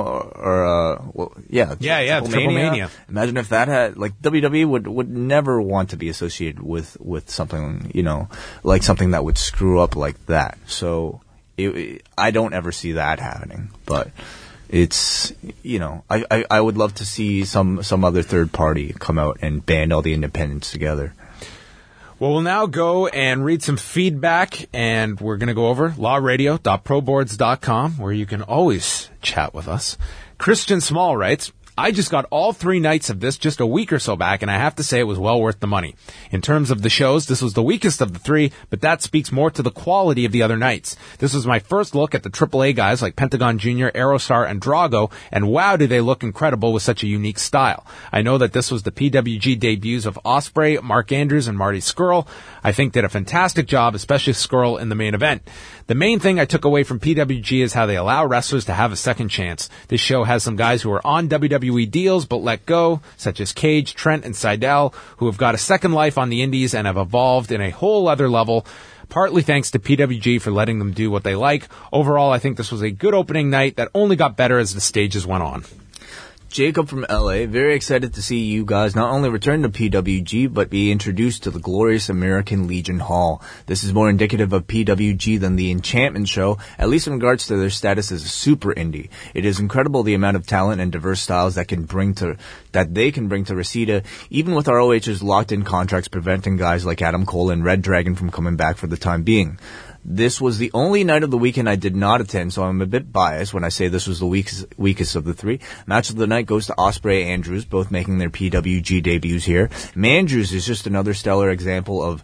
Triple Mania. Imagine if that had, like, WWE would never want to be associated with something, like something that would screw up like that. So, I don't ever see that happening, but... It's, I would love to see some other third party come out and band all the independents together. Well, we'll now go and read some feedback, and we're going to go over lawradio.proboards.com, where you can always chat with us. Christian Small writes, I just got all 3 nights of this just a week or so back, and I have to say it was well worth the money. In terms of the shows, this was the weakest of the 3, but that speaks more to the quality of the other nights. This was my first look at the AAA guys like Pentagon Jr., Aerostar, and Drago, and wow, do they look incredible with such a unique style. I know that this was the PWG debuts of Ospreay, Mark Andrews, and Marty Scurll. I think did a fantastic job, especially Scurll in the main event. The main thing I took away from PWG is how they allow wrestlers to have a second chance. This show has some guys who are on WWE deals but let go, such as Cage, Trent, and Seidel, who have got a second life on the indies and have evolved in a whole other level, partly thanks to PWG for letting them do what they like. Overall, I think this was a good opening night that only got better as the stages went on. Jacob from LA, very excited to see you guys not only return to PWG, but be introduced to the glorious American Legion Hall. This is more indicative of PWG than the Enchantment show, at least in regards to their status as a super indie. It is incredible the amount of talent and diverse styles that they can bring to Reseda, even with ROH's locked-in contracts preventing guys like Adam Cole and Red Dragon from coming back for the time being. This was the only night of the weekend I did not attend, so I'm a bit biased when I say this was the weakest of the 3. Match of the night goes to Ospreay and Andrews, both making their PWG debuts here. Andrews is just another stellar example of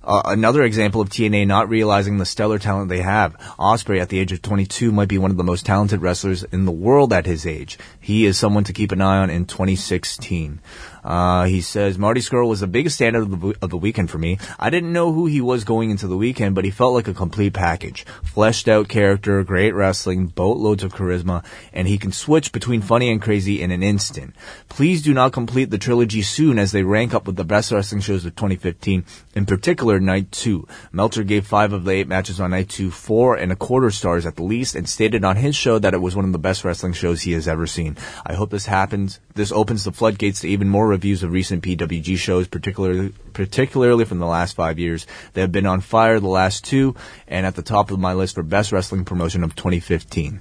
TNA not realizing the stellar talent they have. Ospreay, at the age of 22, might be one of the most talented wrestlers in the world at his age. He is someone to keep an eye on in 2016. He says, Marty Scurll was the biggest standout of the weekend for me. I didn't know who he was going into the weekend, but he felt like a complete package. Fleshed out character, great wrestling, boatloads of charisma, and he can switch between funny and crazy in an instant. Please do not complete the trilogy soon, as they rank up with the best wrestling shows of 2015, in particular Night 2. Meltzer gave 5 of the 8 matches on Night 2 4.25 stars at the least, and stated on his show that it was one of the best wrestling shows he has ever seen. I hope this happens this opens the floodgates to even more reviews of recent PWG shows, particularly from the last 5 years. They have been on fire the last 2, and at the top of my list for best wrestling promotion of 2015.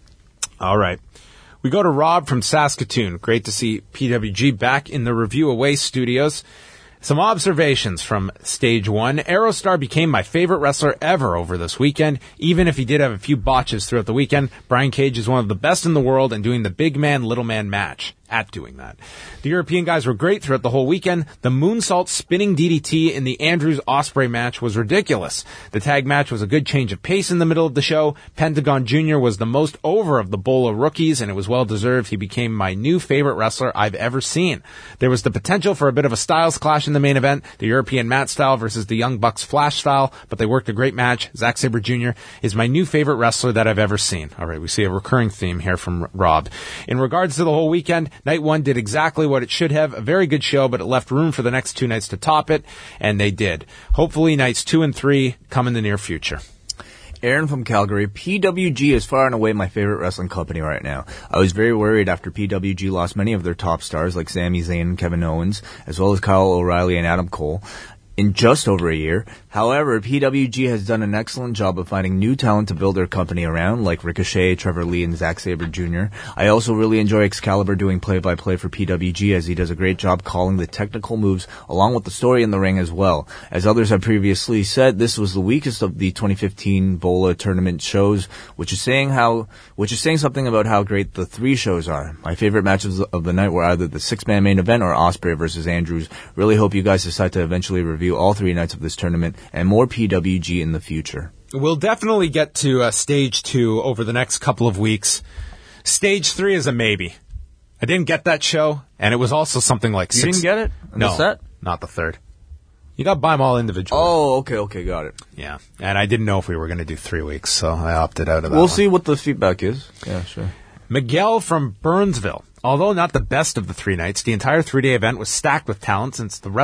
All right. We go to Rob from Saskatoon. Great to see PWG back in the Review Away studios. Some observations from Stage 1. Aerostar became my favorite wrestler ever over this weekend. Even if he did have a few botches throughout the weekend, Brian Cage is one of the best in the world and doing the big man, little man match. At doing that. The European guys were great throughout the whole weekend. The moonsault spinning DDT in the Andrews Ospreay match was ridiculous. The tag match was a good change of pace in the middle of the show. Pentagon Jr. was the most over of the bowl of rookies, and it was well deserved. He became my new favorite wrestler I've ever seen. There was the potential for a bit of a styles clash in the main event, the European Matt style versus the Young Bucks Flash style, but they worked a great match. Zack Sabre Jr. is my new favorite wrestler that I've ever seen. All right, we see a recurring theme here from Rob. In regards to the whole weekend, Night 1 did exactly what it should have. A very good show, but it left room for the next 2 nights to top it, and they did. Hopefully, Nights 2 and 3 come in the near future. Aaron from Calgary, PWG is far and away my favorite wrestling company right now. I was very worried after PWG lost many of their top stars like Sami Zayn and Kevin Owens, as well as Kyle O'Reilly and Adam Cole, in just over a year. However, PWG has done an excellent job of finding new talent to build their company around, like Ricochet, Trevor Lee, and Zack Sabre Jr. I also really enjoy Excalibur doing play-by-play for PWG, as he does a great job calling the technical moves along with the story in the ring as well. As others have previously said, this was the weakest of the 2015 BOLA tournament shows, which is saying something about how great the 3 shows are. My favorite matches of the night were either the 6-man main event or Ospreay versus Andrews. Really hope you guys decide to eventually review all 3 nights of this tournament and more PWG in the future. We'll definitely get to Stage 2 over the next couple of weeks. Stage 3 is a maybe. I didn't get that show, and it was also something like You didn't get it? In No, the set? not the third. You got to buy them all individually. Oh, okay, got it. Yeah, and I didn't know if we were going to do 3 weeks, so I opted out of that We'll one. see what the feedback is. Yeah, sure. Miguel from Burnsville. Although not the best of the 3 nights, the entire 3-day event was stacked with talent since the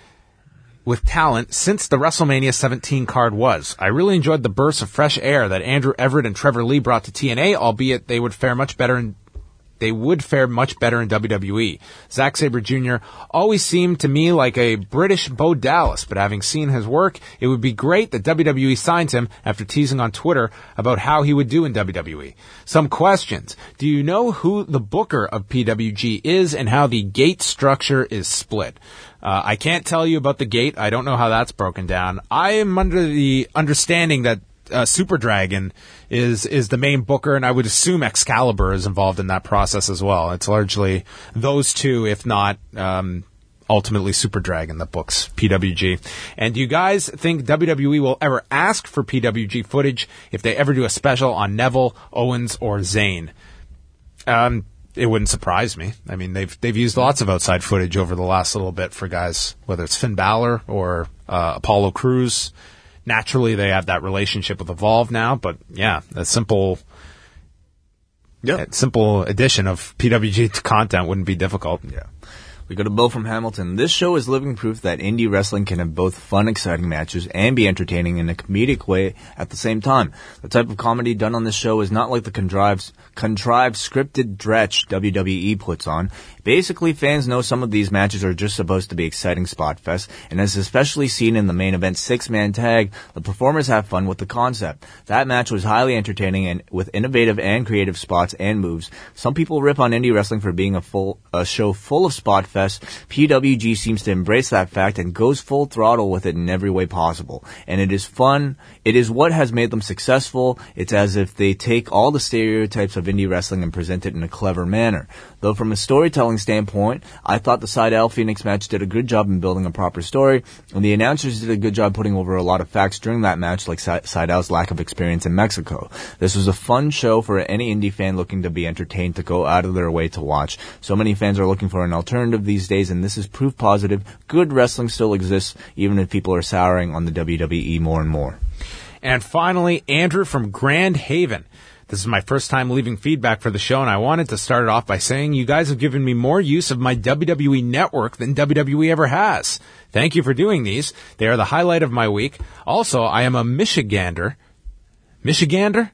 WrestleMania 17 card was. I really enjoyed the bursts of fresh air that Andrew Everett and Trevor Lee brought to TNA, albeit they would fare much better in WWE. Zack Sabre Jr. always seemed to me like a British Bo Dallas, but having seen his work, it would be great that WWE signed him after teasing on Twitter about how he would do in WWE. Some questions. Do you know who the booker of PWG is and how the gate structure is split? I can't tell you about the gate. I don't know how that's broken down. I am under the understanding that Super Dragon is the main booker, and I would assume Excalibur is involved in that process as well. It's largely those two, if not ultimately Super Dragon, that books PWG. And do you guys think WWE will ever ask for PWG footage if they ever do a special on Neville, Owens, or Zayn? It wouldn't surprise me. I mean, they've used lots of outside footage over the last little bit for guys, whether it's Finn Balor or Apollo Crews. Naturally, they have that relationship with Evolve now, but yeah, a simple addition of PWG to content wouldn't be difficult. Yeah. We go to Bo from Hamilton. This show is living proof that indie wrestling can have both fun, exciting matches and be entertaining in a comedic way at the same time. The type of comedy done on this show is not like the contrived scripted dretch WWE puts on. Basically, fans know some of these matches are just supposed to be exciting spot fest, and as especially seen in the main event 6-man tag, the performers have fun with the concept. That match was highly entertaining and with innovative and creative spots and moves. Some people rip on indie wrestling for being a show full of spot fest. PWG seems to embrace that fact and goes full throttle with it in every way possible. And it is fun. It is what has made them successful. It's as if they take all the stereotypes of indie wrestling and present it in a clever manner. Though from a storytelling standpoint, I thought the Sydal Phoenix match did a good job in building a proper story, and the announcers did a good job putting over a lot of facts during that match, like Sydal's lack of experience in Mexico. This was a fun show for any indie fan looking to be entertained to go out of their way to watch. So many fans are looking for an alternative these days, and this is proof positive. Good wrestling still exists, even if people are souring on the WWE more and more. And finally, Andrew from Grand Haven. This is my first time leaving feedback for the show, and I wanted to start it off by saying you guys have given me more use of my WWE network than WWE ever has. Thank you for doing these. They are the highlight of my week. Also, I am a Michigander. Michigander?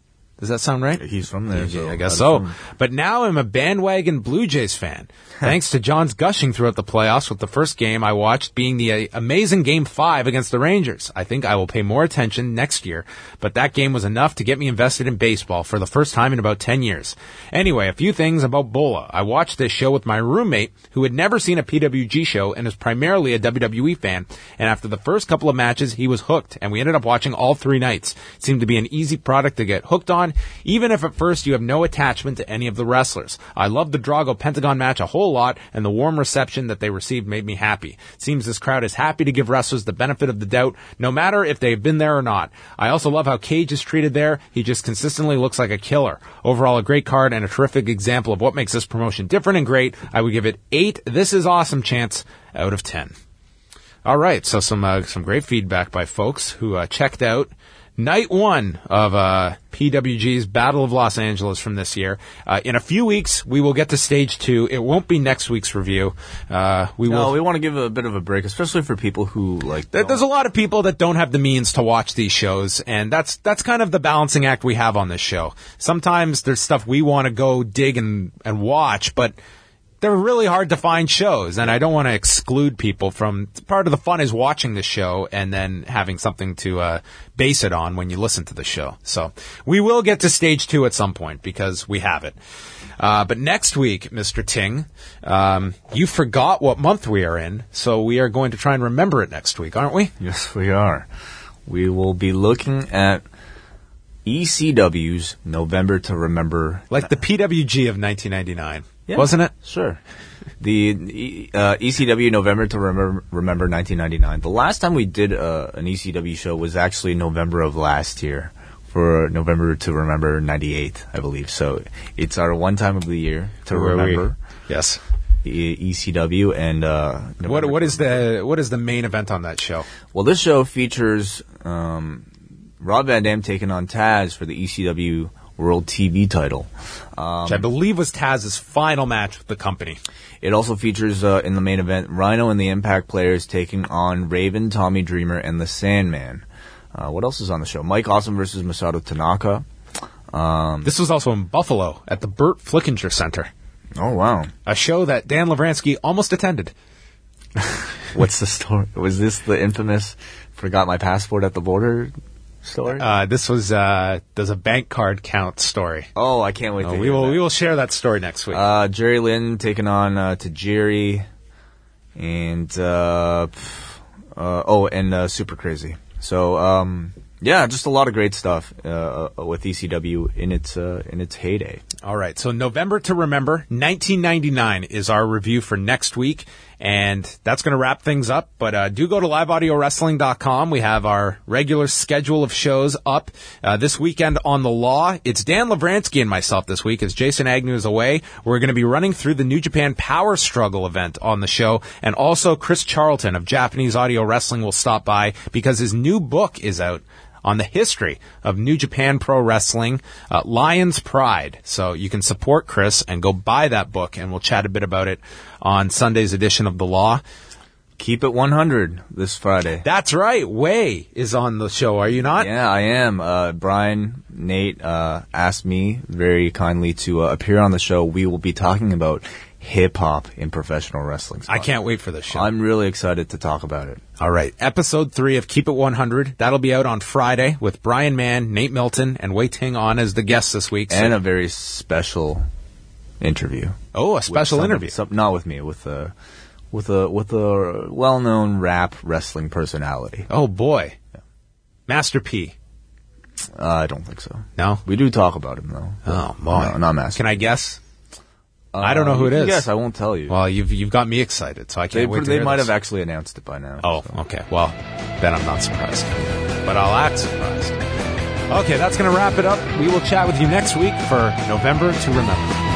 Does that sound right? He's from there. Yeah, so I guess I'd so. assume. But now I'm a bandwagon Blue Jays fan. Thanks to John's gushing throughout the playoffs, with the first game I watched being the amazing Game 5 against the Rangers. I think I will pay more attention next year, but that game was enough to get me invested in baseball for the first time in about 10 years. Anyway, a few things about Bola. I watched this show with my roommate, who had never seen a PWG show and is primarily a WWE fan, and after the first couple of matches, he was hooked, and we ended up watching all 3 nights. It seemed to be an easy product to get hooked on, even if at first you have no attachment to any of the wrestlers. I loved the Drago Pentagon match a whole lot, and the warm reception that they received made me happy. It seems this crowd is happy to give wrestlers the benefit of the doubt, no matter if they've been there or not. I also love how Cage is treated there. He just consistently looks like a killer. Overall, a great card and a terrific example of what makes this promotion different and great. I would give it 8 "This is awesome" chants out of 10. All right, so some great feedback by folks who checked out Night 1 of PWG's Battle of Los Angeles from this year. In a few weeks, we will get to Stage 2. It won't be next week's review. We want to give a bit of a break, especially for people who like. There's a lot of people that don't have the means to watch these shows, and that's kind of the balancing act we have on this show. Sometimes there's stuff we want to go dig and watch, but they're really hard to find shows, and I don't want to exclude people from. Part of the fun is watching the show and then having something to base it on when you listen to the show. So we will get to Stage 2 at some point because we have it. But next week, Mr. Ting, you forgot what month we are in, so we are going to try and remember it next week, aren't we? Yes, we are. We will be looking at ECW's November to Remember. Like the PWG of 1999. Yeah, wasn't it? Sure. The ECW November to Remember 1999. The last time we did an ECW show was actually November of last year for November to Remember 98, I believe. So it's our one time of the year to remember. Yes. The ECW and what is the main event on that show? Well, this show features Rob Van Dam taking on Taz for the ECW World TV title. Which I believe was Taz's final match with the company. It also features, in the main event, Rhino and the Impact Players taking on Raven, Tommy Dreamer, and the Sandman. What else is on the show? Mike Awesome versus Masato Tanaka. This was also in Buffalo at the Burt Flickinger Center. Oh, wow. A show that Dan Lavransky almost attended. What's the story? Was this the infamous forgot my passport at the border story? This was does a bank card count story. Oh, I can't wait to hear we will share that story next week. Jerry Lynn taking on Tajiri and Super Crazy. So yeah, just a lot of great stuff with ECW in its heyday. All right, so November to Remember 1999 is our review for next week, and that's going to wrap things up. But do go to liveaudiowrestling.com. We have our regular schedule of shows up this weekend on the Law. It's Dan Lavransky and myself this week as Jason Agnew is away. We're going to be running through the New Japan Power Struggle event on the show, and also Chris Charlton of Japanese Audio Wrestling will stop by because his new book is out on the history of New Japan Pro Wrestling, Lion's Pride. So you can support Chris and go buy that book, and we'll chat a bit about it on Sunday's edition of The Law. Keep It 100 this Friday. That's right. Way is on the show, are you not? Yeah, I am. Brian, Nate asked me very kindly to appear on the show. We will be talking about hip-hop in professional wrestling. I can't wait for this show. I'm really excited to talk about it. All right. Episode 3 of Keep It 100. That'll be out on Friday with Brian Mann, Nate Milton, and Wei Ting on as the guests this week. And a very special interview. Oh, a special interview. Not with me, with a well-known rap wrestling personality. Oh, boy. Yeah. Master P. I don't think so. No? We do talk about him, though. Oh, boy. No, not Master Can I guess? I don't know who it is. Yes, I won't tell you. Well, you've got me excited, so I can't wait to hear They might this. have actually announced it by now. Oh, so. Okay. Well, then I'm not surprised. But I'll act surprised. Okay, that's going to wrap it up. We will chat with you next week for November to Remember.